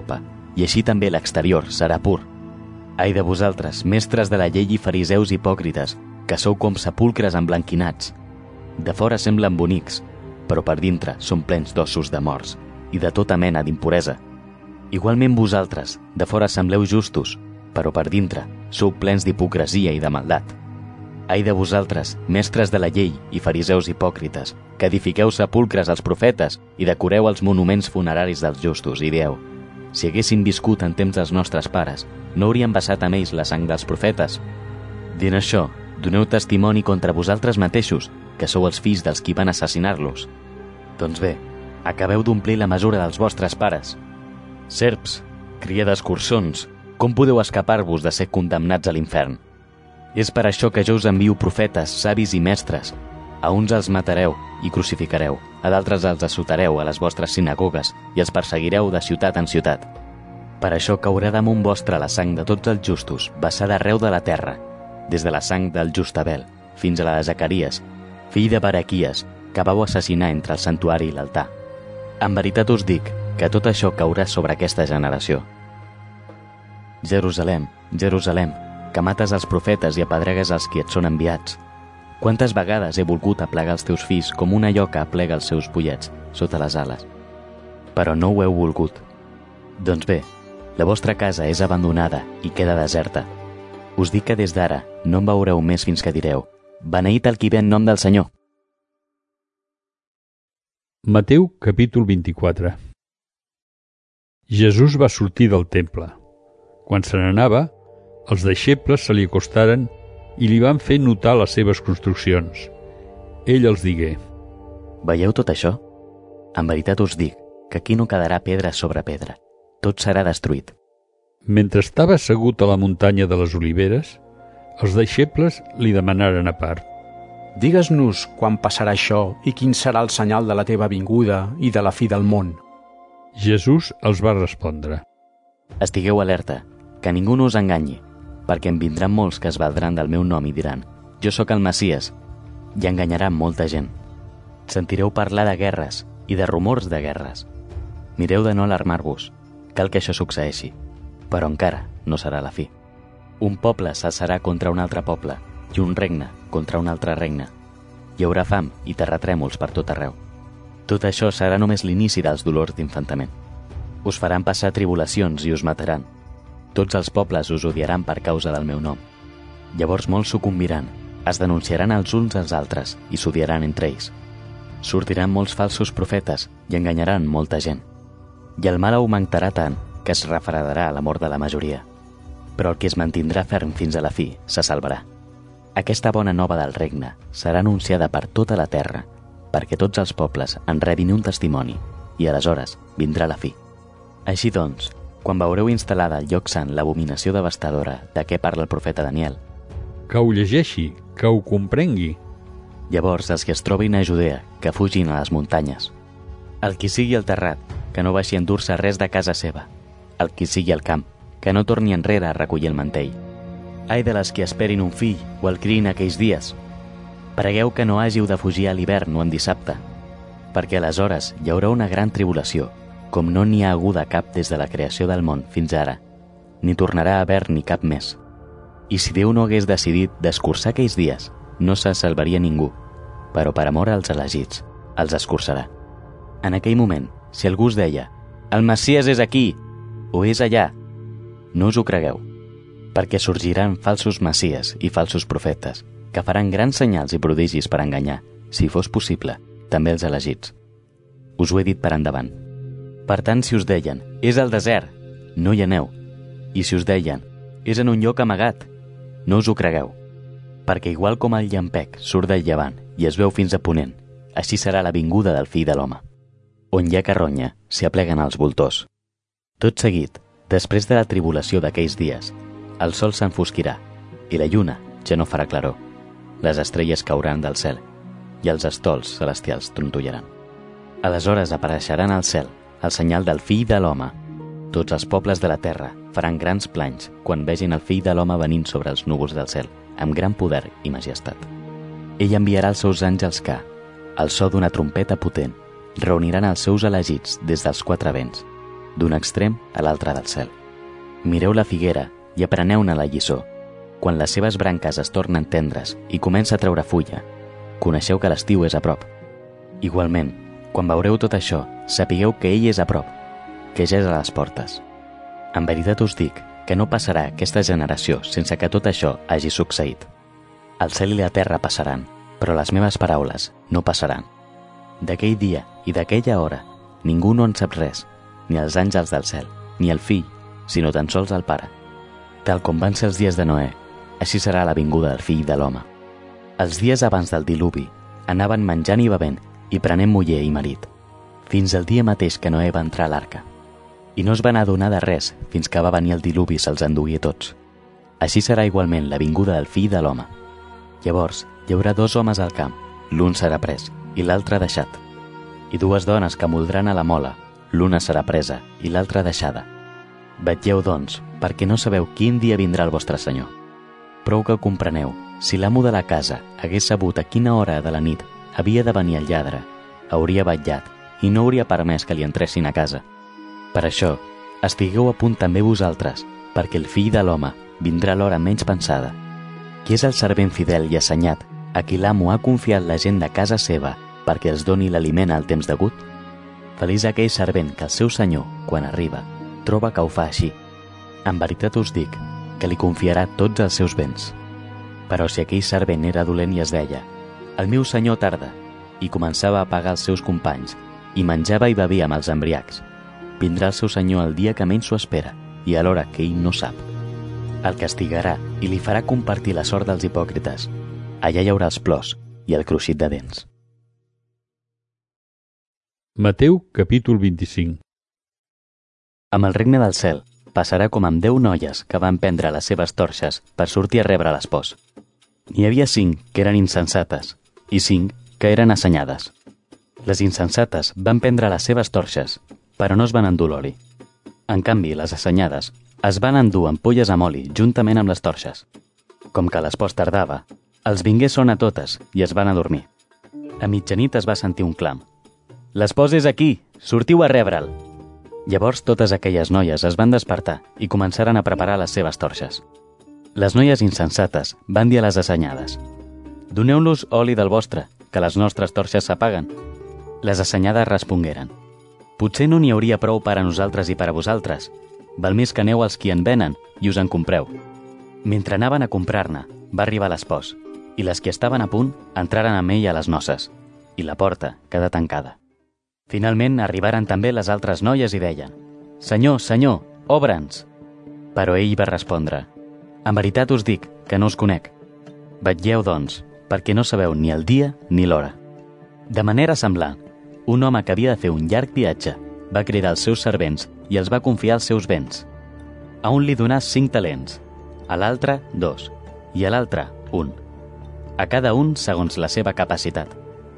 i així també l'exterior serà pur. Ai de vosaltres, mestres de la llei i fariseus hipòcrites, que sou com sepulcres emblanquinats. De fora semblen bonics, però per dintre són plens d'ossos de morts i de tota mena d'impuresa. Igualment vosaltres, de fora sembleu justos, però per dintre sou plens d'hipocresia i de maldat. Ai de vosaltres, mestres de la llei i fariseus hipòcrites, que edifiqueu sepulcres als profetes i decoreu els monuments funeraris dels justos, i dieu: si haguessin viscut en temps dels nostres pares, no haurien vessat amb ells la sang dels profetes. Dient això, doneu testimoni contra vosaltres mateixos, que sou els fills dels qui van assassinar-los. Doncs bé, acabeu d'omplir la mesura dels vostres pares. Serps, cria d'escurçons, com podeu escapar-vos de ser condemnats a l'infern? És per això que jo us envio profetes, savis i mestres. A uns els matareu i crucificareu, a d'altres els assotareu a les vostres sinagogues i els perseguireu de ciutat en ciutat. Per això caurà damunt vostre la sang de tots els justos, vessada arreu de la terra, des de la sang del just Abel fins a la de Zacaries, fill de Baraquies, que vau assassinar entre el santuari i l'altar. En veritat us dic que tot això caurà sobre aquesta generació. Jerusalem, Jerusalem, que mates els profetes i apedregues els qui et són enviats. Quantes vegades he volgut aplegar els teus fills com una lloca aplega els seus pollets sota les ales, però no ho heu volgut. Doncs bé, la vostra casa és abandonada i queda deserta. Us dic que des d'ara no em veureu més fins que direu: beneït el qui ve en nom del Senyor. Mateu capítol vint-i-quatre. Jesús va sortir del temple. Quan se n'anava, els deixebles se li acostaren i li van fer notar les seves construccions. Ell els digué: veieu tot això? En veritat us dic que aquí no quedarà pedra sobre pedra. Tot serà destruït. Mentre estava assegut a la muntanya de les Oliveres, els deixebles li demanaren a part: digues-nos quan passarà això i quin serà el senyal de la teva vinguda i de la fi del món. Jesús els va respondre: estigueu alerta, que ningú no us enganyi, perquè en vindran molts que es valdran del meu nom i diran: jo sóc el Messies, i enganyaran molta gent. Sentireu parlar de guerres i de rumors de guerres. Mireu de no alarmar-vos, cal que això succeeixi, però encara no serà la fi. Un poble s'alçarà contra un altre poble i un regne contra un altre regne. Hi haurà fam i terratrèmols per tot arreu. Tot això serà només l'inici dels dolors d'infantament. Us faran passar tribulacions i us mataran. Tots els pobles us odiaran per causa del meu nom. Llavors molts sucumbiran, es denunciaran els uns als altres i s'odiaran entre ells. Sortiran molts falsos profetes i enganyaran molta gent. I el mal augmentarà tant que es refredarà l'amor de la majoria. Però el que es mantindrà ferm fins a la fi se salvarà. Aquesta bona nova del regne serà anunciada per tota la terra, perquè tots els pobles en rebin un testimoni, i aleshores vindrà la fi. Així doncs, quan veureu instal·lada al lloc sant l'abominació devastadora de què parla el profeta Daniel, que ho llegeixi, que ho comprengui. Llavors els que es trobin a Judea, que fugin a les muntanyes. El qui sigui al terrat, que no baixi a endur-se res de casa seva. El qui sigui al camp, que no torni enrere a recollir el mantell. Ai de les que esperin un fill o el criïn aquells dies. Pregueu que no hàgiu de fugir a l'hivern o en dissabte, perquè aleshores hi haurà una gran tribulació, com no n'hi ha haguda cap des de la creació del món fins ara, ni tornarà a haver-n'hi cap més. I si Déu no hagués decidit d'escurçar aquells dies, no se salvaria ningú, però per amor als elegits, els escurçarà. En aquell moment, si algú us deia: el Messies és aquí, o és allà, no us ho cregueu, perquè sorgiran falsos messies i falsos profetes, que faran grans senyals i prodigis per enganyar, si fos possible, també els elegits. Us ho he dit per endavant. Per tant, si us deien: és al desert, no hi aneu, i si us deien: és en un lloc amagat, no us ho cregueu, perquè igual com el llampec surt del llevant i es veu fins a ponent, així serà la vinguda del fill de l'home. On hi ha carronya, s'hi apleguen els voltors. Tot seguit, després de la tribulació d'aquells dies, el sol s'enfosquirà i la lluna ja no farà claror. Les estrelles cauran del cel i els estols celestials trontollaran. Aleshores apareixeran al cel el senyal del fill de l'home. Tots els pobles de la terra faran grans planys quan vegin el fill de l'home venint sobre els núvols del cel, amb gran poder i majestat. Ell enviarà els seus àngels que, al so d'una trompeta potent, reuniran els seus elegits des dels quatre vents, d'un extrem a l'altre del cel. Mireu la figuera i apreneu-ne la lliçó. Quan les seves branques es tornen tendres i comença a treure fulla, coneixeu que l'estiu és a prop. Igualment, quan veureu tot això, sapigueu que ell és a prop, que ja és a les portes. En veritat us dic que no passarà aquesta generació sense que tot això hagi succeït. El cel i la terra passaran, però les meves paraules no passaran. D'aquell dia i d'aquella hora ningú no en sap res, ni els àngels del cel, ni el fill, sinó tan sols el Pare. Tal com van ser els dies de Noè, així serà la vinguda del fill de l'home. Els dies abans del diluvi anaven menjant i bevent i prenent muller i marit, fins al dia mateix que Noè va entrar a l'arca. I no es van adonar de res fins que va venir el diluvi i se'ls endugué tots. Així serà igualment la vinguda del fill de l'home. Llavors hi haurà dos homes al camp, l'un serà pres i l'altre deixat. I dues dones que moldran a la mola, l'una serà presa i l'altra deixada. Vetlleu, doncs, perquè no sabeu quin dia vindrà el vostre senyor. Prou que compreneu, si l'amo de la casa hagués sabut a quina hora de la nit havia de venir el lladre, hauria vetllat i no hauria permès que li entressin a casa. Per això, estigueu a punt també vosaltres, perquè el fill de l'home vindrà a l'hora menys pensada. Qui és el servent fidel i assenyat a qui l'amo ha confiat la gent de casa seva perquè els doni l'aliment al temps degut? Feliç aquell servent que el seu senyor, quan arriba, troba que ho fa així. En veritat us dic que li confiarà tots els seus béns. Però si aquell servent era dolent i es deia «El meu senyor tarda», i començava a pagar els seus companys, i menjava i bevia amb els embriacs, vindrà el seu senyor el dia que menys s'ho espera i a l'hora que ell no sap. El castigarà i li farà compartir la sort dels hipòcrites. Allà hi haurà els plors i el cruixit de dents. Mateu, capítol vint-i-cinc. Amb el regne del cel passarà com amb deu noies que van prendre les seves torxes per sortir a rebre l'espòs. N'hi havia cinc que eren insensates i cinc que eren assenyades. Les insensates van prendre les seves torxes, però no es van endur l'oli. En canvi, les assenyades es van endur ampolles amb oli juntament amb les torxes. Com que l'espòs tardava, els vingué son a totes i es van adormir. A mitjanit es va sentir un clam. «L'espòs és aquí! Sortiu a rebre'l!» Llavors totes aquelles noies es van despertar i començaren a preparar les seves torxes. Les noies insensates van dir a les assenyades: «Doneu-nos oli del vostre, que les nostres torxes s'apaguen». Les assenyades respongueren: «Potser no n'hi hauria prou per a nosaltres i per a vosaltres. Val més que aneu als qui en venen i us en compreu». Mentre anaven a comprar-ne, va arribar l'espòs, i les que estaven a punt entraren amb ell a les noces, i la porta quedà tancada. Finalment arribaren també les altres noies i deien: «Senyor, senyor, obre'ns!» Però ell va respondre: «En veritat us dic que no us conec. Vetlleu, doncs, perquè no sabeu ni el dia ni l'hora». De manera semblant, un home que havia de fer un llarg viatge va cridar els seus servents i els va confiar els seus béns. A un li donà cinc talents, a l'altre dos, i a l'altre un. A cada un segons la seva capacitat.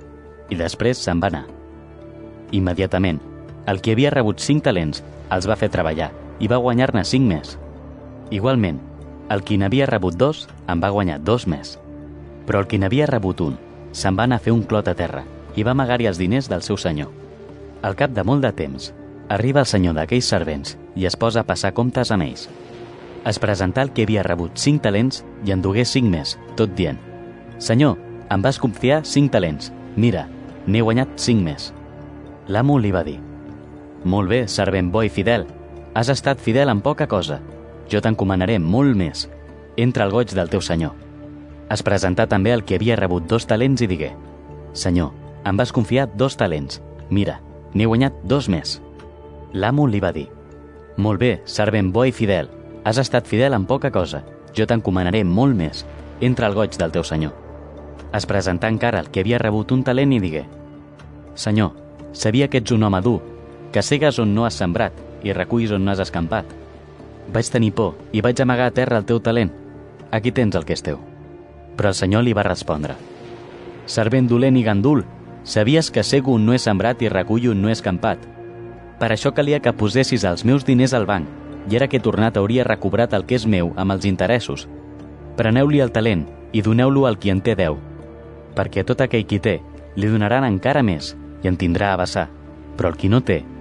I després se'n va anar. Immediatament, el que havia rebut cinc talents els va fer treballar i va guanyar-ne cinc més. Igualment, el qui n'havia rebut dos en va guanyar dos més. Però el qui n'havia rebut un se'n va anar a fer un clot a terra i va amagar-hi els diners del seu senyor. Al cap de molt de temps, arriba el senyor d'aquells servents i es posa a passar comptes amb ells. Es presentà el que havia rebut cinc talents i en dugué cinc més, tot dient: «Senyor, em vas confiar cinc talents. Mira, n'he guanyat cinc més». L'amo li va dir: «Molt bé, servent bo i fidel. Has estat fidel en poca cosa. Jo t'encomanaré molt més. Entra al goig del teu senyor». Es presentà també el que havia rebut dos talents i digué: «Senyor, em vas confiar dos talents. Mira, n'he guanyat dos més». L'amo li va dir: «Molt bé, servent bo i fidel. Has estat fidel en poca cosa. Jo t'encomanaré molt més. Entra al goig del teu senyor». Es presentà encara el que havia rebut un talent i digué: «Senyor, sabia que ets un home dur, que cegues on no has sembrat i reculls on no has escampat. Vaig tenir por i vaig amagar a terra el teu talent. Aquí tens el que és teu». Però el senyor li va respondre: «Servent dolent i gandul, sabies que cego on no he sembrat i recull on no he escampat. Per això calia que posessis els meus diners al banc, i ara que he tornat hauria recobrat el que és meu amb els interessos. Preneu-li el talent i doneu-lo al qui en té deu, perquè a tot aquell qui té li donaran encara més i en tindrà a vessar, però el qui no té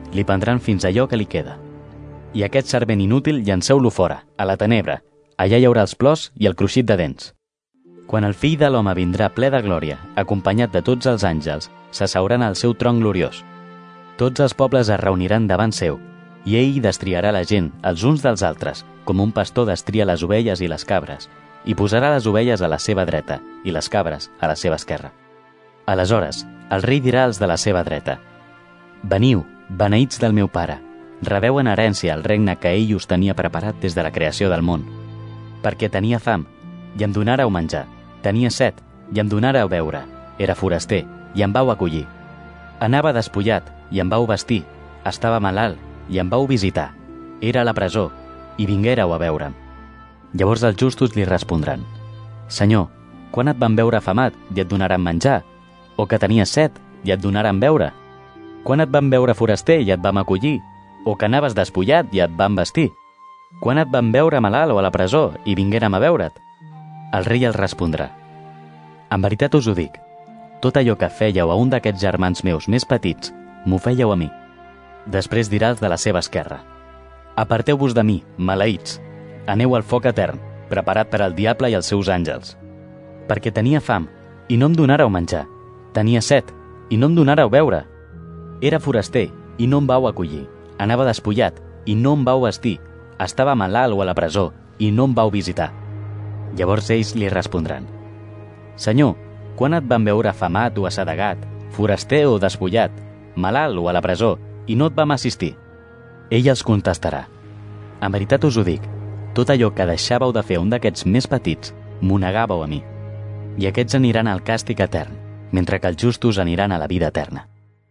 li prendran fins allò que li queda. I aquest servent inútil llanceu-lo fora, a la tenebra. Allà hi haurà els plors i el cruixit de dents. Quan el fill de l'home vindrà ple de glòria, acompanyat de tots els àngels, s'asseuran al seu tron gloriós. Tots els pobles es reuniran davant seu, i ell destriarà la gent, els uns dels altres, com un pastor destria les ovelles i les cabres, i posarà les ovelles a la seva dreta i les cabres a la seva esquerra. Aleshores, el rei dirà als de la seva dreta: «Veniu, beneïts del meu pare, rebeu en herència el regne que ell us tenia preparat des de la creació del món. Perquè tenia fam, i em donàreu menjar, tenia set, i em donàreu beure, era foraster, i em vau acollir. Anava despullat, i em vau vestir, estava malalt, i em vau visitar, era a la presó, i vinguéreu a veure'm». Llavors els justos li respondran: «Senyor, quan et van veure afamat i et donaran menjar? O que tenies set i et donaran beure? Quan et van veure foraster i et vam acollir? O que anaves despullat i et van vestir? Quan et van veure malalt o a la presó i vinguérem a veure't?» El rei els respondrà: «En veritat us ho dic, tot allò que fèieu a un d'aquests germans meus més petits, m'ho fèieu a mi». Després dirà als de la seva esquerra: «Aparteu-vos de mi, maleïts, aneu al foc etern, preparat per al diable i els seus àngels. Perquè tenia fam, i no em donàreu menjar, tenia set, i no em donàreu beure. Era foraster, i no em vau acollir, anava despullat, i no em vau vestir, estava malalt o a la presó, i no em vau visitar». Llavors ells li respondran: «Senyor, quan et van veure afamat o assedegat, foraster o despullat, malalt o a la presó, i no et vam assistir?» Ell els contestarà: «En veritat us ho dic, tot allò que deixàveu de fer un d'aquests més petits, m'ho negàveu a mi. I aquests aniran al càstig etern, mentre que els justos aniran a la vida eterna».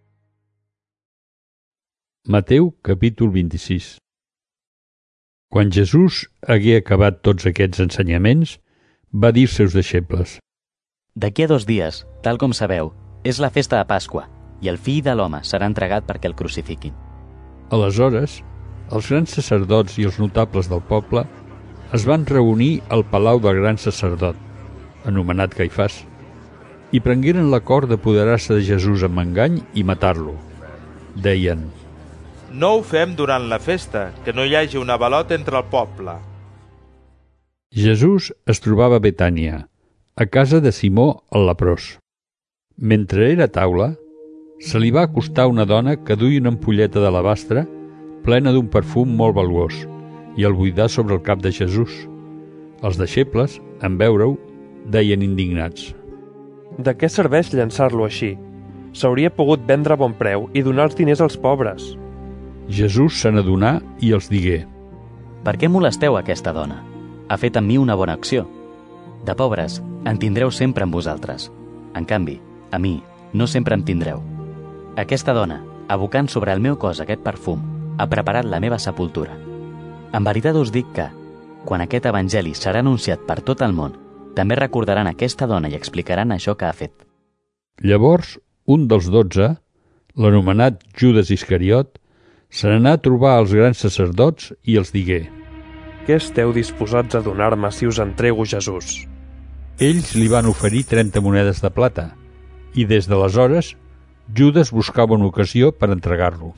Mateu, capítol vint-i-sis. Quan Jesús hagué acabat tots aquests ensenyaments, va dir als seus deixebles: «D'aquí a dos dies, tal com sabeu, és la festa de Pasqua, i el fill de l'home serà entregat perquè el crucifiquin». Aleshores, els grans sacerdots i els notables del poble es van reunir al palau del gran sacerdot, anomenat Caifàs, i prengueren l'acord d'apoderar-se de Jesús amb engany i matar-lo. Deien: «No ho fem durant la festa, que no hi hagi un avalot entre el poble». Jesús es trobava a Betània, a casa de Simó el leprós. Mentre era a taula, se li va acostar una dona que duia una ampolleta d'alabastre plena d'un perfum molt valuós, i el buidà sobre el cap de Jesús. Els deixebles, en veure-ho, deien indignats: «De què serveix llançar-lo així? S'hauria pogut vendre a bon preu i donar els diners als pobres». Jesús se n'adonà i els digué: «Per què molesteu aquesta dona? Ha fet amb mi una bona acció. De pobres, en tindreu sempre amb vosaltres. En canvi, a mi no sempre em tindreu. Aquesta dona, abocant sobre el meu cos aquest perfum, ha preparat la meva sepultura. En veritat us dic que, quan aquest evangeli serà anunciat per tot el món, també recordaran aquesta dona i explicaran això que ha fet». Llavors, un dels dotze, l'anomenat Judes Iscariot, se n'anà a trobar als grans sacerdots i els digué: «Què esteu disposats a donar-me si us entrego Jesús?» Ells li van oferir trenta monedes de plata, i des d'aleshores Judes buscava una ocasió per entregar-lo.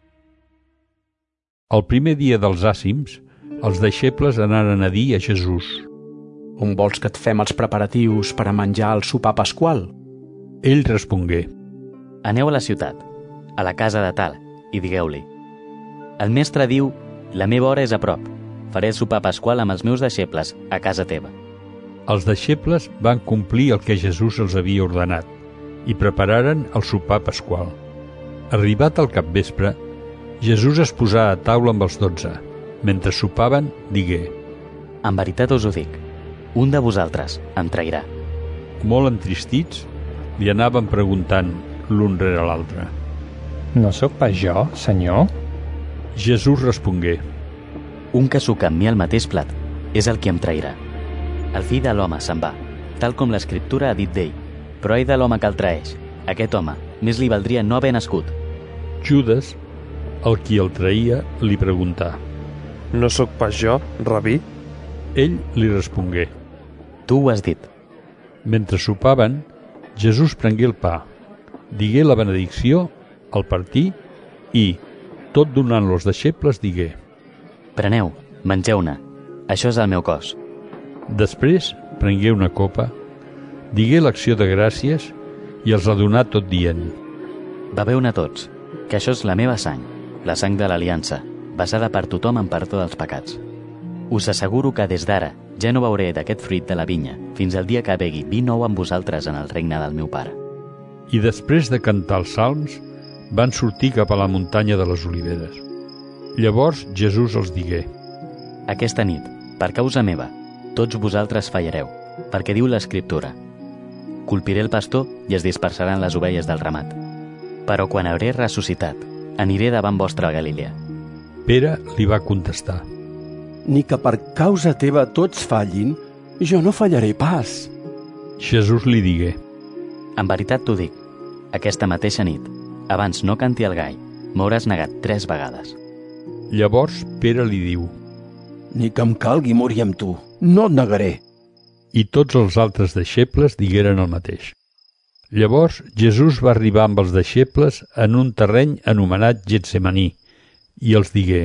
El primer dia dels àcims, els deixebles anaren a dir a Jesús: «On vols que et fem els preparatius per a menjar el sopar pasqual?» Ell respongué: «Aneu a la ciutat, a la casa de tal, i digueu-li: el mestre diu, la meva hora és a prop, faré el sopar pasqual amb els meus deixebles a casa teva». Els deixebles van complir el que Jesús els havia ordenat i prepararen el sopar pasqual. Arribat al capvespre, Jesús es posà a taula amb els dotze. Mentre sopaven, digué: «En veritat us ho dic, un de vosaltres em trairà». Molt entristits, li anaven preguntant l'un rere l'altre: «No sóc pas jo, senyor?» Jesús respongué: «Un que suca amb mi al mateix plat és el qui em trairà. El fill de l'home se'n va, tal com l'escriptura ha dit d'ell, però ai de l'home que el traeix, aquest home, més li valdria no haver nascut». Judes, el qui el traïa, li preguntà: «No sóc pas jo, rabí?» Ell li respongué: «Tu ho has dit». Mentre sopaven, Jesús prengué el pa, digué la benedicció, el partí i, tot donant-lo als deixebles, digué: Preneu, mengeu-ne, això és el meu cos. Després prengué una copa, digué l'acció de gràcies i els ha donat tot dient: Beveu-ne tots, que això és la meva sang, la sang de l'aliança, basada per tothom en perdó dels pecats. Us asseguro que des d'ara ja no beuré d'aquest fruit de la vinya fins al dia que begui vi nou amb vosaltres en el regne del meu pare. I després de cantar els salms, van sortir cap a la muntanya de les Oliveres. Llavors Jesús els digué: Aquesta nit, per causa meva, tots vosaltres fallareu, perquè diu l'Escriptura: Colpiré el pastor i es dispersaran les ovelles del ramat. Però quan hauré ressuscitat, aniré davant vostre a Galilea. Pere li va contestar: Ni que per causa teva tots fallin, jo no fallaré pas. Jesús li digué: En veritat t'ho dic, aquesta mateixa nit, abans no canti el gall, m'hauràs negat tres vegades. Llavors Pere li diu: Ni que em calgui morir amb tu, no et negaré. I tots els altres deixebles digueren el mateix. Llavors Jesús va arribar amb els deixebles en un terreny anomenat Getsemaní i els digué: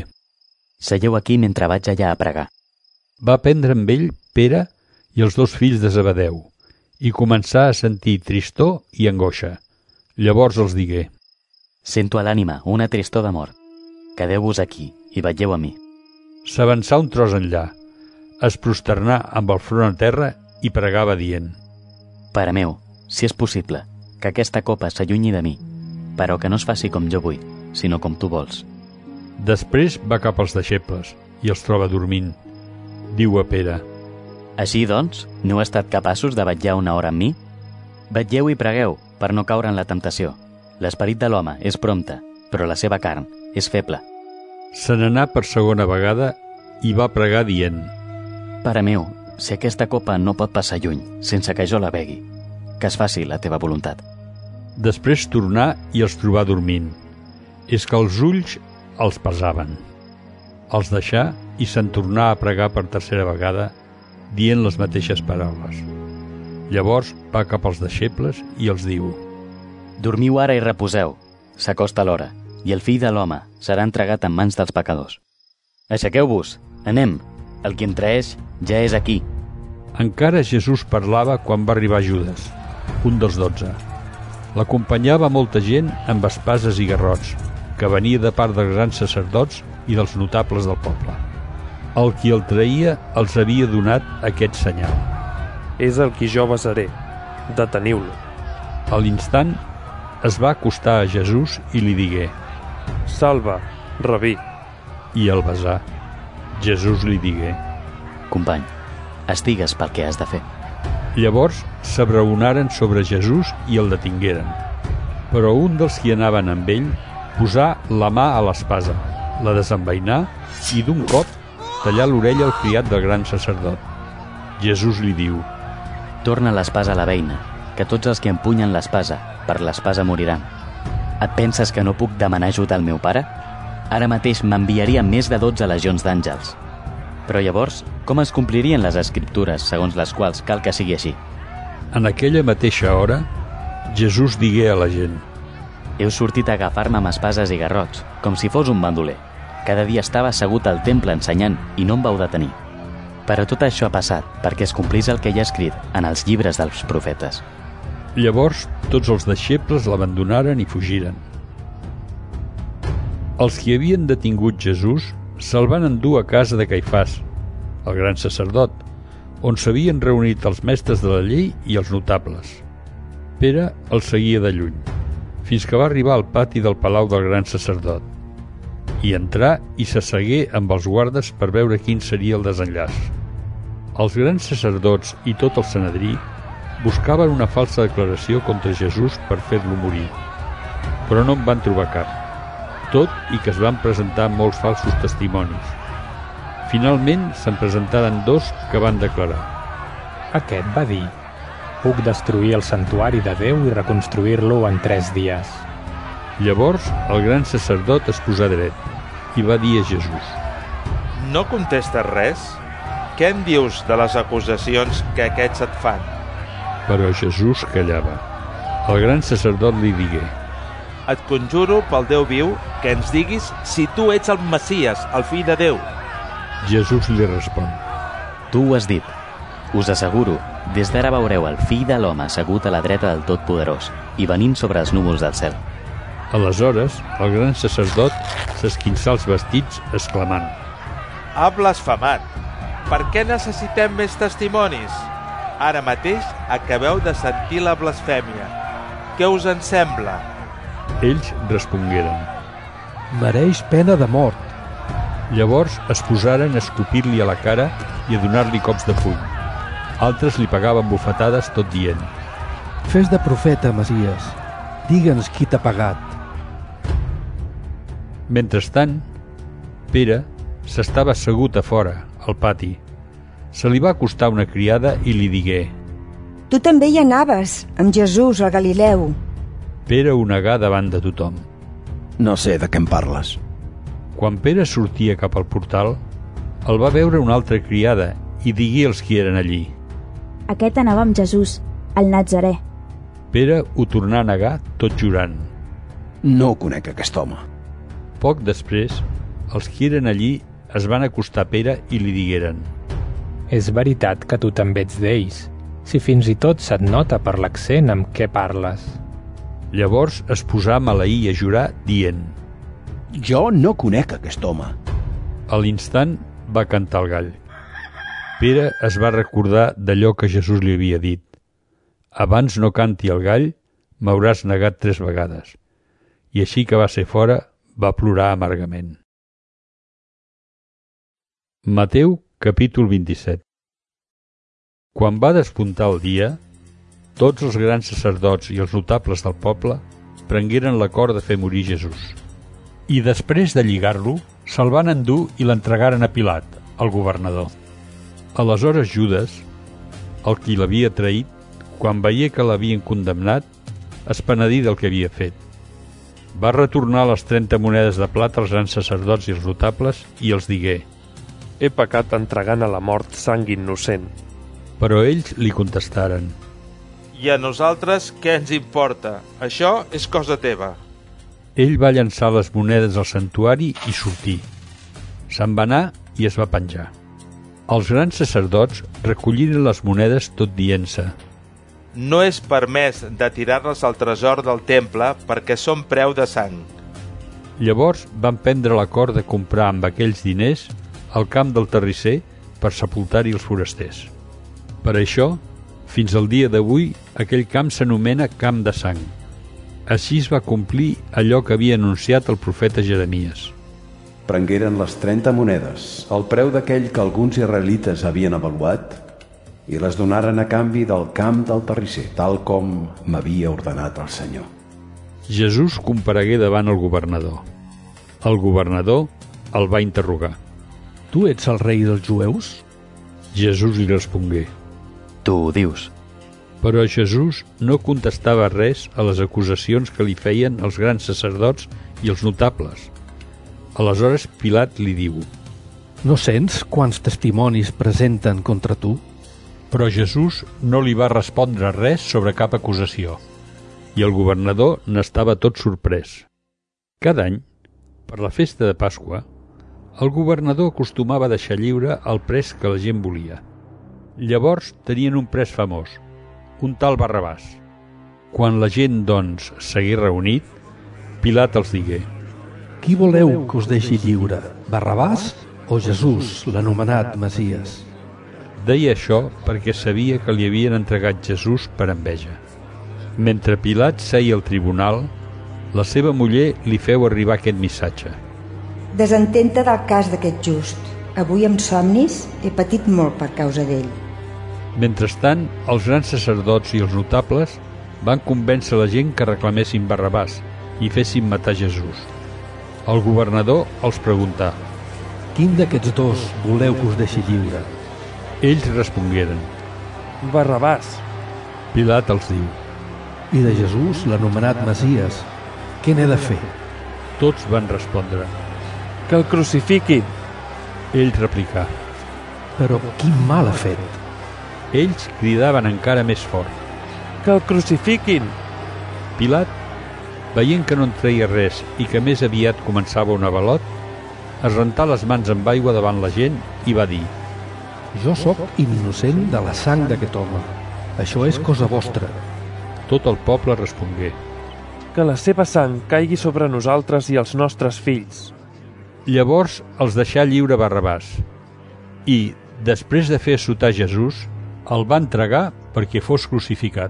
Seieu aquí mentre vaig allà a pregar. Va prendre amb ell Pere i els dos fills de Zebedeu i començà a sentir tristor i angoixa. Llavors els digué: Sento a l'ànima una tristor de mort. Quedeu-vos aquí i vetlleu a mi. S'avançà un tros enllà, es prosternà amb el front a terra i pregava dient: Pare meu, si és possible, que aquesta copa s'allunyi de mi, però que no es faci com jo vull, sinó com tu vols. Després va cap als deixebles i els troba dormint. Diu a Pere: Així, doncs, no heu estat capaços de vetllar una hora amb mi? Vetlleu i pregueu per no caure en la temptació. L'esperit de l'home és prompte, però la seva carn és feble. Se n'anà per segona vegada i va pregar dient: Pare meu, si aquesta copa no pot passar lluny, sense que jo la begui, que es faci la teva voluntat. Després tornà i els trobà dormint. És que els ulls els pesaven. Els deixà i se'n tornà a pregar per tercera vegada, dient les mateixes paraules. Llavors va cap als deixebles i els diu: Dormiu ara i reposeu, s'acosta l'hora, i el fill de l'home serà entregat en mans dels pecadors. Aixequeu-vos, anem, el que em traeix ja és aquí. Encara Jesús parlava quan va arribar Judes, un dels dotze. L'acompanyava molta gent amb espases i garrots, que venia de part dels grans sacerdots i dels notables del poble. El qui el traïa els havia donat aquest senyal: És el qui jo besaré, deteniu-lo. A l'instant es va acostar a Jesús i li digué: Salva, rabí. I el besà. Jesús li digué: Company, estigues pel que has de fer. Llavors s'abraonaren sobre Jesús i el detingueren. Però un dels qui anaven amb ell posà la mà a l'espasa, la desenvainà i d'un cop tallà l'orella al criat del gran sacerdot. Jesús li diu: Torna l'espasa a la beina, que tots els que empunyen l'espasa, per l'espasa moriran. Et penses que no puc demanar ajuda al meu pare? Ara mateix m'enviaria més de dotze legions d'àngels. Però llavors, com es complirien les escriptures segons les quals cal que sigui així? En aquella mateixa hora, Jesús digué a la gent: Heu sortit a agafar-me amb espases i garrots, com si fos un bandoler. Cada dia estava assegut al temple ensenyant i no em vau detenir. Però tot això ha passat perquè es complís el que hi ha escrit en els llibres dels profetes. Llavors tots els deixebles l'abandonaren i fugiren. Els qui havien detingut Jesús se'l van endur a casa de Caifàs, el gran sacerdot, on s'havien reunit els mestres de la llei i els notables. Pere el seguia de lluny, fins que va arribar al pati del palau del gran sacerdot. Hi entrà i s'assegué amb els guardes per veure quin seria el desenllaç. Els grans sacerdots i tot el Sanedrí buscaven una falsa declaració contra Jesús per fer-lo morir, però no en van trobar cap, tot i que es van presentar molts falsos testimonis. Finalment se'n presentaren dos que van declarar: Aquest va dir: Puc destruir el santuari de Déu i reconstruir-lo en tres dies. Llavors el gran sacerdot es posà dret i va dir a Jesús: No contestes res? Què en dius de les acusacions que aquests et fan? Però Jesús callava. El gran sacerdot li digué: et conjuro pel Déu viu que ens diguis si tu ets el Messies, el fill de Déu. Jesús li respon: Tu ho has dit. Us asseguro, des d'ara veureu el fill de l'home assegut a la dreta del Totpoderós i venint sobre els núvols del cel. Aleshores, el gran sacerdot s'esquinçà els vestits, exclamant: Ha blasfemat! Per què necessitem més testimonis? Ara mateix acabeu de sentir la blasfèmia. Què us en sembla? Ells respongueren: Mereix pena de mort. Llavors es posaren a escopir-li a la cara i a donar-li cops de puny. Altres li pagaven bufetades tot dient: Fes de profeta, Messies. Digue'ns qui t'ha pagat. Mentrestant, Pere s'estava assegut a fora, al pati. Se li va acostar una criada i li digué: Tu també hi anaves, amb Jesús, al Galileu. Pere ho negà davant de tothom. No sé de què em parles. Quan Pere sortia cap al portal, el va veure una altra criada i digué als qui eren allí: Aquest anava amb Jesús, el Natzarè. Pere ho tornà a negar, tot jurant: No conec aquest home. Poc després, els qui eren allí es van acostar a Pere i li digueren: És veritat que tu també ets d'ells, si fins i tot se't nota per l'accent amb què parles. Llavors es posà a maleir i a jurar, dient: Jo no conec aquest home. A l'instant va cantar el gall. Pere es va recordar d'allò que Jesús li havia dit: Abans no canti el gall, m'hauràs negat tres vegades. I així que va ser fora, va plorar amargament. Mateu, capítol vint-i-set. Quan va despuntar el dia, tots els grans sacerdots i els notables del poble prengueren l'acord de fer morir Jesús. I després de lligar-lo, se'l van endur i l'entregaren a Pilat, el governador. Aleshores Judes, el qui l'havia traït, quan veié que l'havien condemnat, es penedí del que havia fet. Va retornar les trenta monedes de plata als grans sacerdots i els notables i els digué: He pecat entregant a la mort sang innocent. Però ells li contestaren: I a nosaltres què ens importa? Això és cosa teva. Ell va llançar les monedes al santuari i sortí. Se'n va anar i es va penjar. Els grans sacerdots recolliren les monedes tot dient-se: No és permès de tirar-les al tresor del temple perquè són preu de sang. Llavors van prendre l'acord de comprar amb aquells diners el camp del terrisser per sepultar-hi els forasters. Per això, fins al dia d'avui, aquell camp s'anomena Camp de Sang. Així es va complir allò que havia anunciat el profeta Jeremies. Prengueren les trenta monedes, el preu d'aquell que alguns israelites havien avaluat, i les donaren a canvi del camp del terrisser, tal com m'havia ordenat el Senyor. Jesús comparegué davant el governador. El governador el va interrogar: Tu ets el rei dels jueus? Jesús li respongué: Tu ho dius. Però Jesús no contestava res a les acusacions que li feien els grans sacerdots i els notables. Aleshores Pilat li diu: No sents quants testimonis presenten contra tu? Però Jesús no li va respondre res sobre cap acusació, i el governador n'estava tot sorprès. Cada any, per la festa de Pasqua, el governador acostumava a deixar lliure el pres que la gent volia. Llavors tenien un pres famós, un tal Barrabàs. Quan la gent, doncs, s'hagué reunit, Pilat els digué: Qui voleu que us deixi lliure, Barrabàs o Jesús, l'anomenat Messies? Deia això perquè sabia que li havien entregat Jesús per enveja. Mentre Pilat seia al tribunal, la seva muller li feu arribar aquest missatge: Desententa del cas d'aquest just. Avui amb somnis he patit molt per causa d'ell. Mentrestant, els grans sacerdots i els notables van convèncer la gent que reclamessin Barrabàs i fessin matar Jesús. El governador els preguntà: Quin d'aquests dos voleu que us deixi lliure? Ells respongueren: Barrabàs. Pilat els diu: I de Jesús, l'anomenat Messies, què n'he de fer? Tots van respondre: Que el crucifiquin. Ell replicà: Però quin mal ha fet? Ells cridaven encara més fort: Que el crucifiquin. Pilat Veient que no en treia res i que més aviat començava un avalot, es rentà les mans amb aigua davant la gent i va dir: Jo sóc innocent de la sang d'aquest home. Això és cosa vostra. Tot el poble respongué: Que la seva sang caigui sobre nosaltres i els nostres fills. Llavors els deixà lliure Barrabàs i, després de fer assotar Jesús, el va entregar perquè fos crucificat.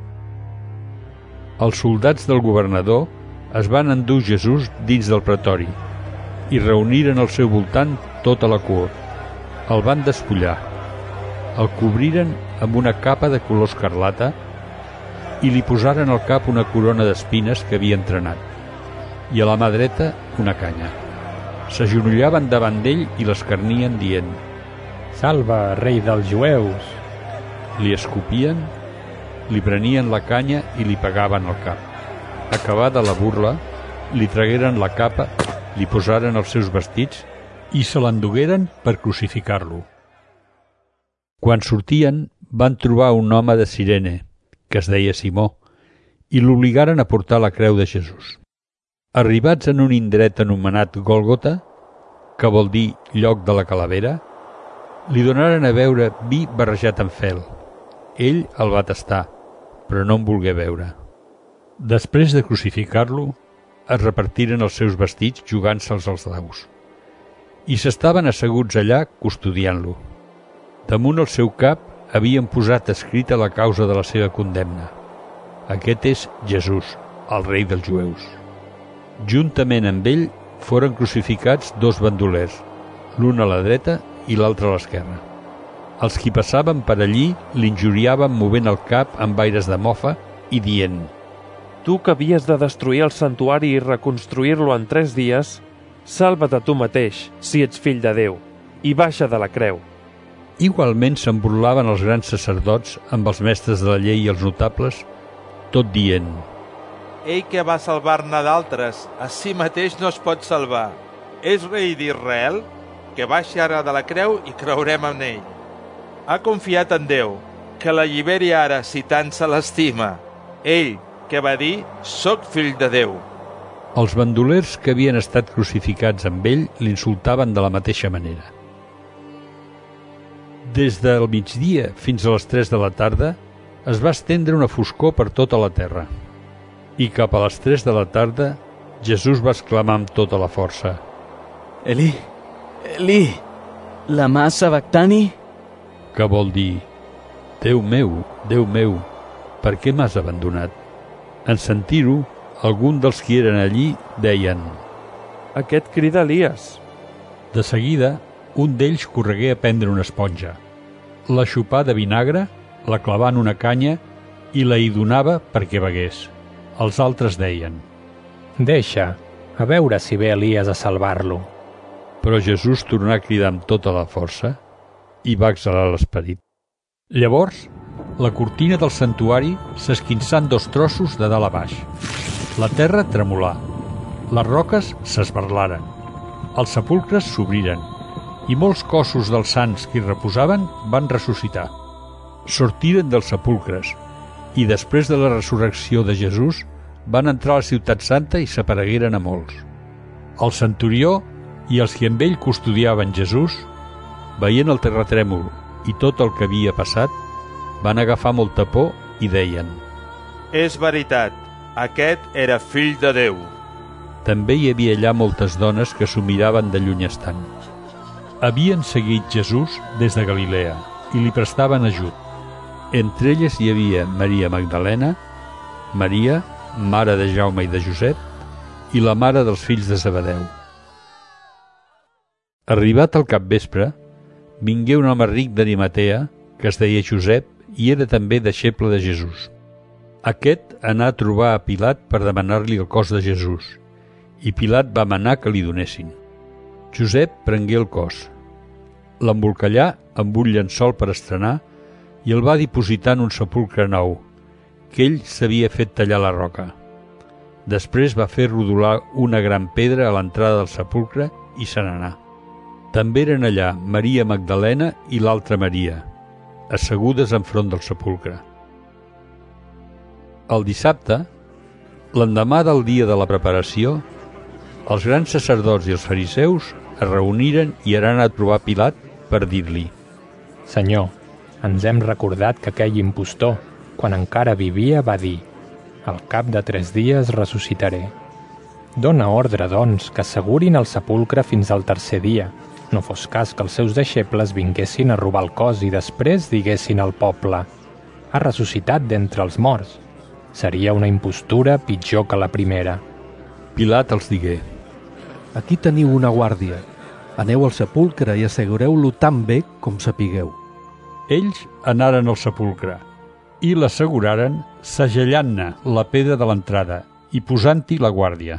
Els soldats del governador es van endur Jesús dins del pretori i reuniren al seu voltant tota la cort. El van despullar, el cobriren amb una capa de color escarlata i li posaren al cap una corona d'espines que havia entrenat i a la mà dreta una canya. S'agenollaven davant d'ell i l'escarnien dient: Salva, rei dels jueus! Li escopien, li prenien la canya i li pegaven al cap. Acabada la burla, li tragueren la capa, li posaren els seus vestits i se l'endugueren per crucificar-lo. Quan sortien, van trobar un home de Cirene, que es deia Simó, i l'obligaren a portar la creu de Jesús. Arribats en un indret anomenat Gòlgota, que vol dir lloc de la calavera, li donaren a beure vi barrejat amb fel. Ell el va tastar, però no en volgué beure. Després de crucificar-lo, es repartiren els seus vestits jugant-se'ls als daus. I s'estaven asseguts allà custodiant-lo. Damunt el seu cap havien posat escrita la causa de la seva condemna. Aquest és Jesús, el rei dels jueus. Juntament amb ell foren crucificats dos bandolers, l'un a la dreta i l'altre a l'esquerra. Els qui passaven per allí l'injuriaven movent el cap amb aires de mofa i dient: Tu que havies de destruir el santuari i reconstruir-lo en tres dies, salva't a tu mateix, si ets fill de Déu, i baixa de la creu. Igualment se'n burlaven els grans sacerdots amb els mestres de la llei i els notables, tot dient: Ell que va salvar-ne d'altres, a si mateix no es pot salvar. És rei d'Israel? Que baixi ara de la creu i creurem en ell. Ha confiat en Déu, que l'alliberi ara si tant se l'estima. Ell, que va dir: Soc fill de Déu. Els bandolers que havien estat crucificats amb ell l'insultaven de la mateixa manera. Des del migdia fins a les tres de la tarda es va estendre una foscor per tota la terra. I cap a les tres de la tarda Jesús va exclamar amb tota la força: Eli, Eli, lama sabactani? Que vol dir: Déu meu, Déu meu, per què m'has abandonat? En sentir-ho, algun dels qui eren allí deien: Aquest crida Elies. De seguida, un d'ells corregué a prendre una esponja, la xupà de vinagre, la clavà en una canya i la hi donava perquè begués. Els altres deien: Deixa, a veure si ve Elies a salvar-lo. Però Jesús tornà a cridar amb tota la força i va exhalar l'esperit. Llavors, la cortina del santuari s'esquinçà en dos trossos de dalt a baix. La terra tremolà, les roques s'esberlaren, els sepulcres s'obriren i molts cossos dels sants que hi reposaven van ressuscitar. Sortiren dels sepulcres i després de la resurrecció de Jesús van entrar a la ciutat santa i s'aparegueren a molts. El centurió i els que amb ell custodiaven Jesús, veient el terratrèmol i tot el que havia passat, van agafar molta por i deien: És veritat, aquest era fill de Déu. També hi havia allà moltes dones que s'ho miraven de lluny estant. Havien seguit Jesús des de Galilea i li prestaven ajut. Entre elles hi havia Maria Magdalena, Maria, mare de Jaume i de Josep, i la mare dels fills de Zebedeu. Arribat al capvespre, vingué un home ric d'Arimatea, que es deia Josep, i era també deixeble de Jesús. Aquest anà a trobar a Pilat per demanar-li el cos de Jesús, i Pilat va manar que li donessin. Josep prengué el cos, l'embolcallà amb un llençol per estrenar i el va dipositar en un sepulcre nou, que ell s'havia fet tallar la roca. Després va fer rodolar una gran pedra a l'entrada del sepulcre i se n'anà. També eren allà Maria Magdalena i l'altra Maria, assegudes enfront del sepulcre. El dissabte, L'endemà del dia de la preparació, els grans sacerdots i els fariseus es reuniren i eren a trobar Pilat per dir-li: Senyor, ens hem recordat que aquell impostor, quan encara vivia, va dir: al cap de tres dies ressuscitaré. Dóna ordre, doncs, que assegurin el sepulcre fins al tercer dia. No fos cas que els seus deixebles vinguessin a robar el cos i després diguessin al poble: ha ressuscitat d'entre els morts. Seria una impostura pitjor que la primera. Pilat els digué: aquí teniu una guàrdia. Aneu al sepulcre i assegureu-lo tan bé com sapigueu. Ells anaren al sepulcre i l'asseguraren segellant-ne la pedra de l'entrada i posant-hi la guàrdia.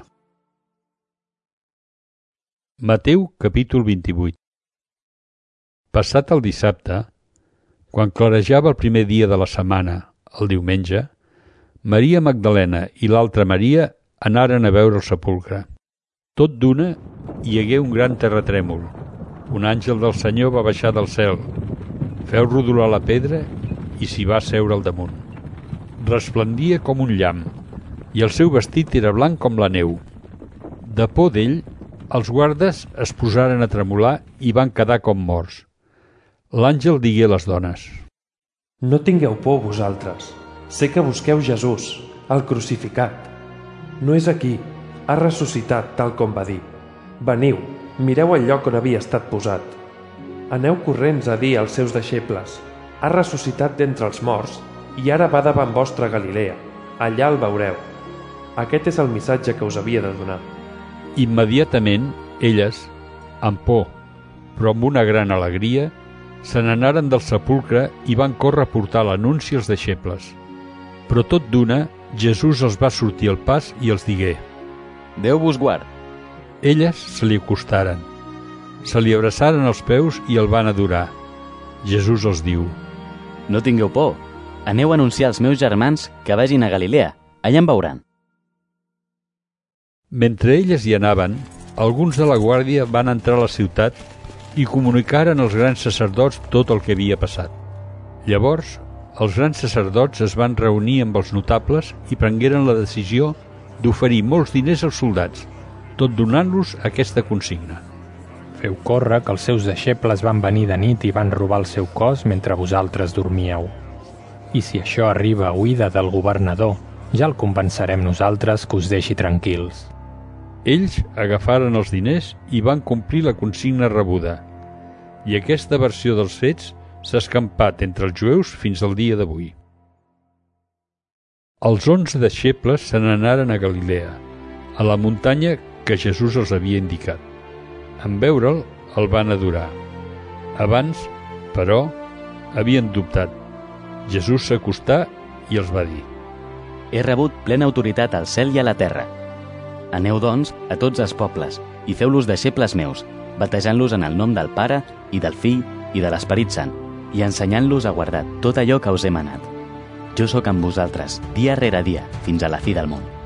Mateu capítol vint-i-vuit. Passat el dissabte, quan clarejava el primer dia de la setmana, el diumenge, Maria Magdalena i l'altra Maria anaren a veure el sepulcre. Tot d'una hi hagué un gran terratrèmol. Un àngel del Senyor va baixar del cel, feu rodolar la pedra i s'hi va seure al damunt. Resplendia com un llamp i el seu vestit era blanc com la neu. De por d'ell, els guardes es posaren a tremolar i van quedar com morts. L'àngel digué a les dones: no tingueu por vosaltres. Sé que busqueu Jesús, el crucificat. No és aquí, ha ressuscitat tal com va dir. Veniu, mireu el lloc on havia estat posat. Aneu corrents a dir als seus deixebles: ha ressuscitat d'entre els morts i ara va davant vostra Galilea. Allà el veureu. Aquest és el missatge que us havia de donar. Immediatament, elles, amb por, però amb una gran alegria, se n'anaren del sepulcre i van córrer a portar l'anunci als deixebles. Però tot d'una, Jesús els va sortir al pas i els digué: Déu vos guard. Elles se li acostaren, se li abraçaren els peus i el van adorar. Jesús els diu: no tingueu por, aneu a anunciar als meus germans que vagin a Galilea, allà em veuran. Mentre elles hi anaven, alguns de la guàrdia van entrar a la ciutat i comunicaren als grans sacerdots tot el que havia passat. Llavors, els grans sacerdots es van reunir amb els notables i prengueren la decisió d'oferir molts diners als soldats, tot donant-los aquesta consigna: feu córrer que els seus deixebles van venir de nit i van robar el seu cos mentre vosaltres dormíeu. I si això arriba a oïda del governador, ja el compensarem nosaltres que us deixi tranquils. Ells agafaren els diners i van complir la consigna rebuda, i aquesta versió dels fets s'ha escampat entre els jueus fins al dia d'avui. Els onze deixebles se n'anaren a Galilea, a la muntanya que Jesús els havia indicat. En veure'l, el van adorar. Abans, però, havien dubtat. Jesús s'acostà i els va dir: he rebut plena autoritat al cel i a la terra. Aneu, doncs, a tots els pobles i feu-los deixebles meus, batejant-los en el nom del Pare i del Fill i de l'Esperit Sant, i ensenyant-los a guardar tot allò que us he manat. Jo sóc amb vosaltres, dia rere dia, fins a la fi del món.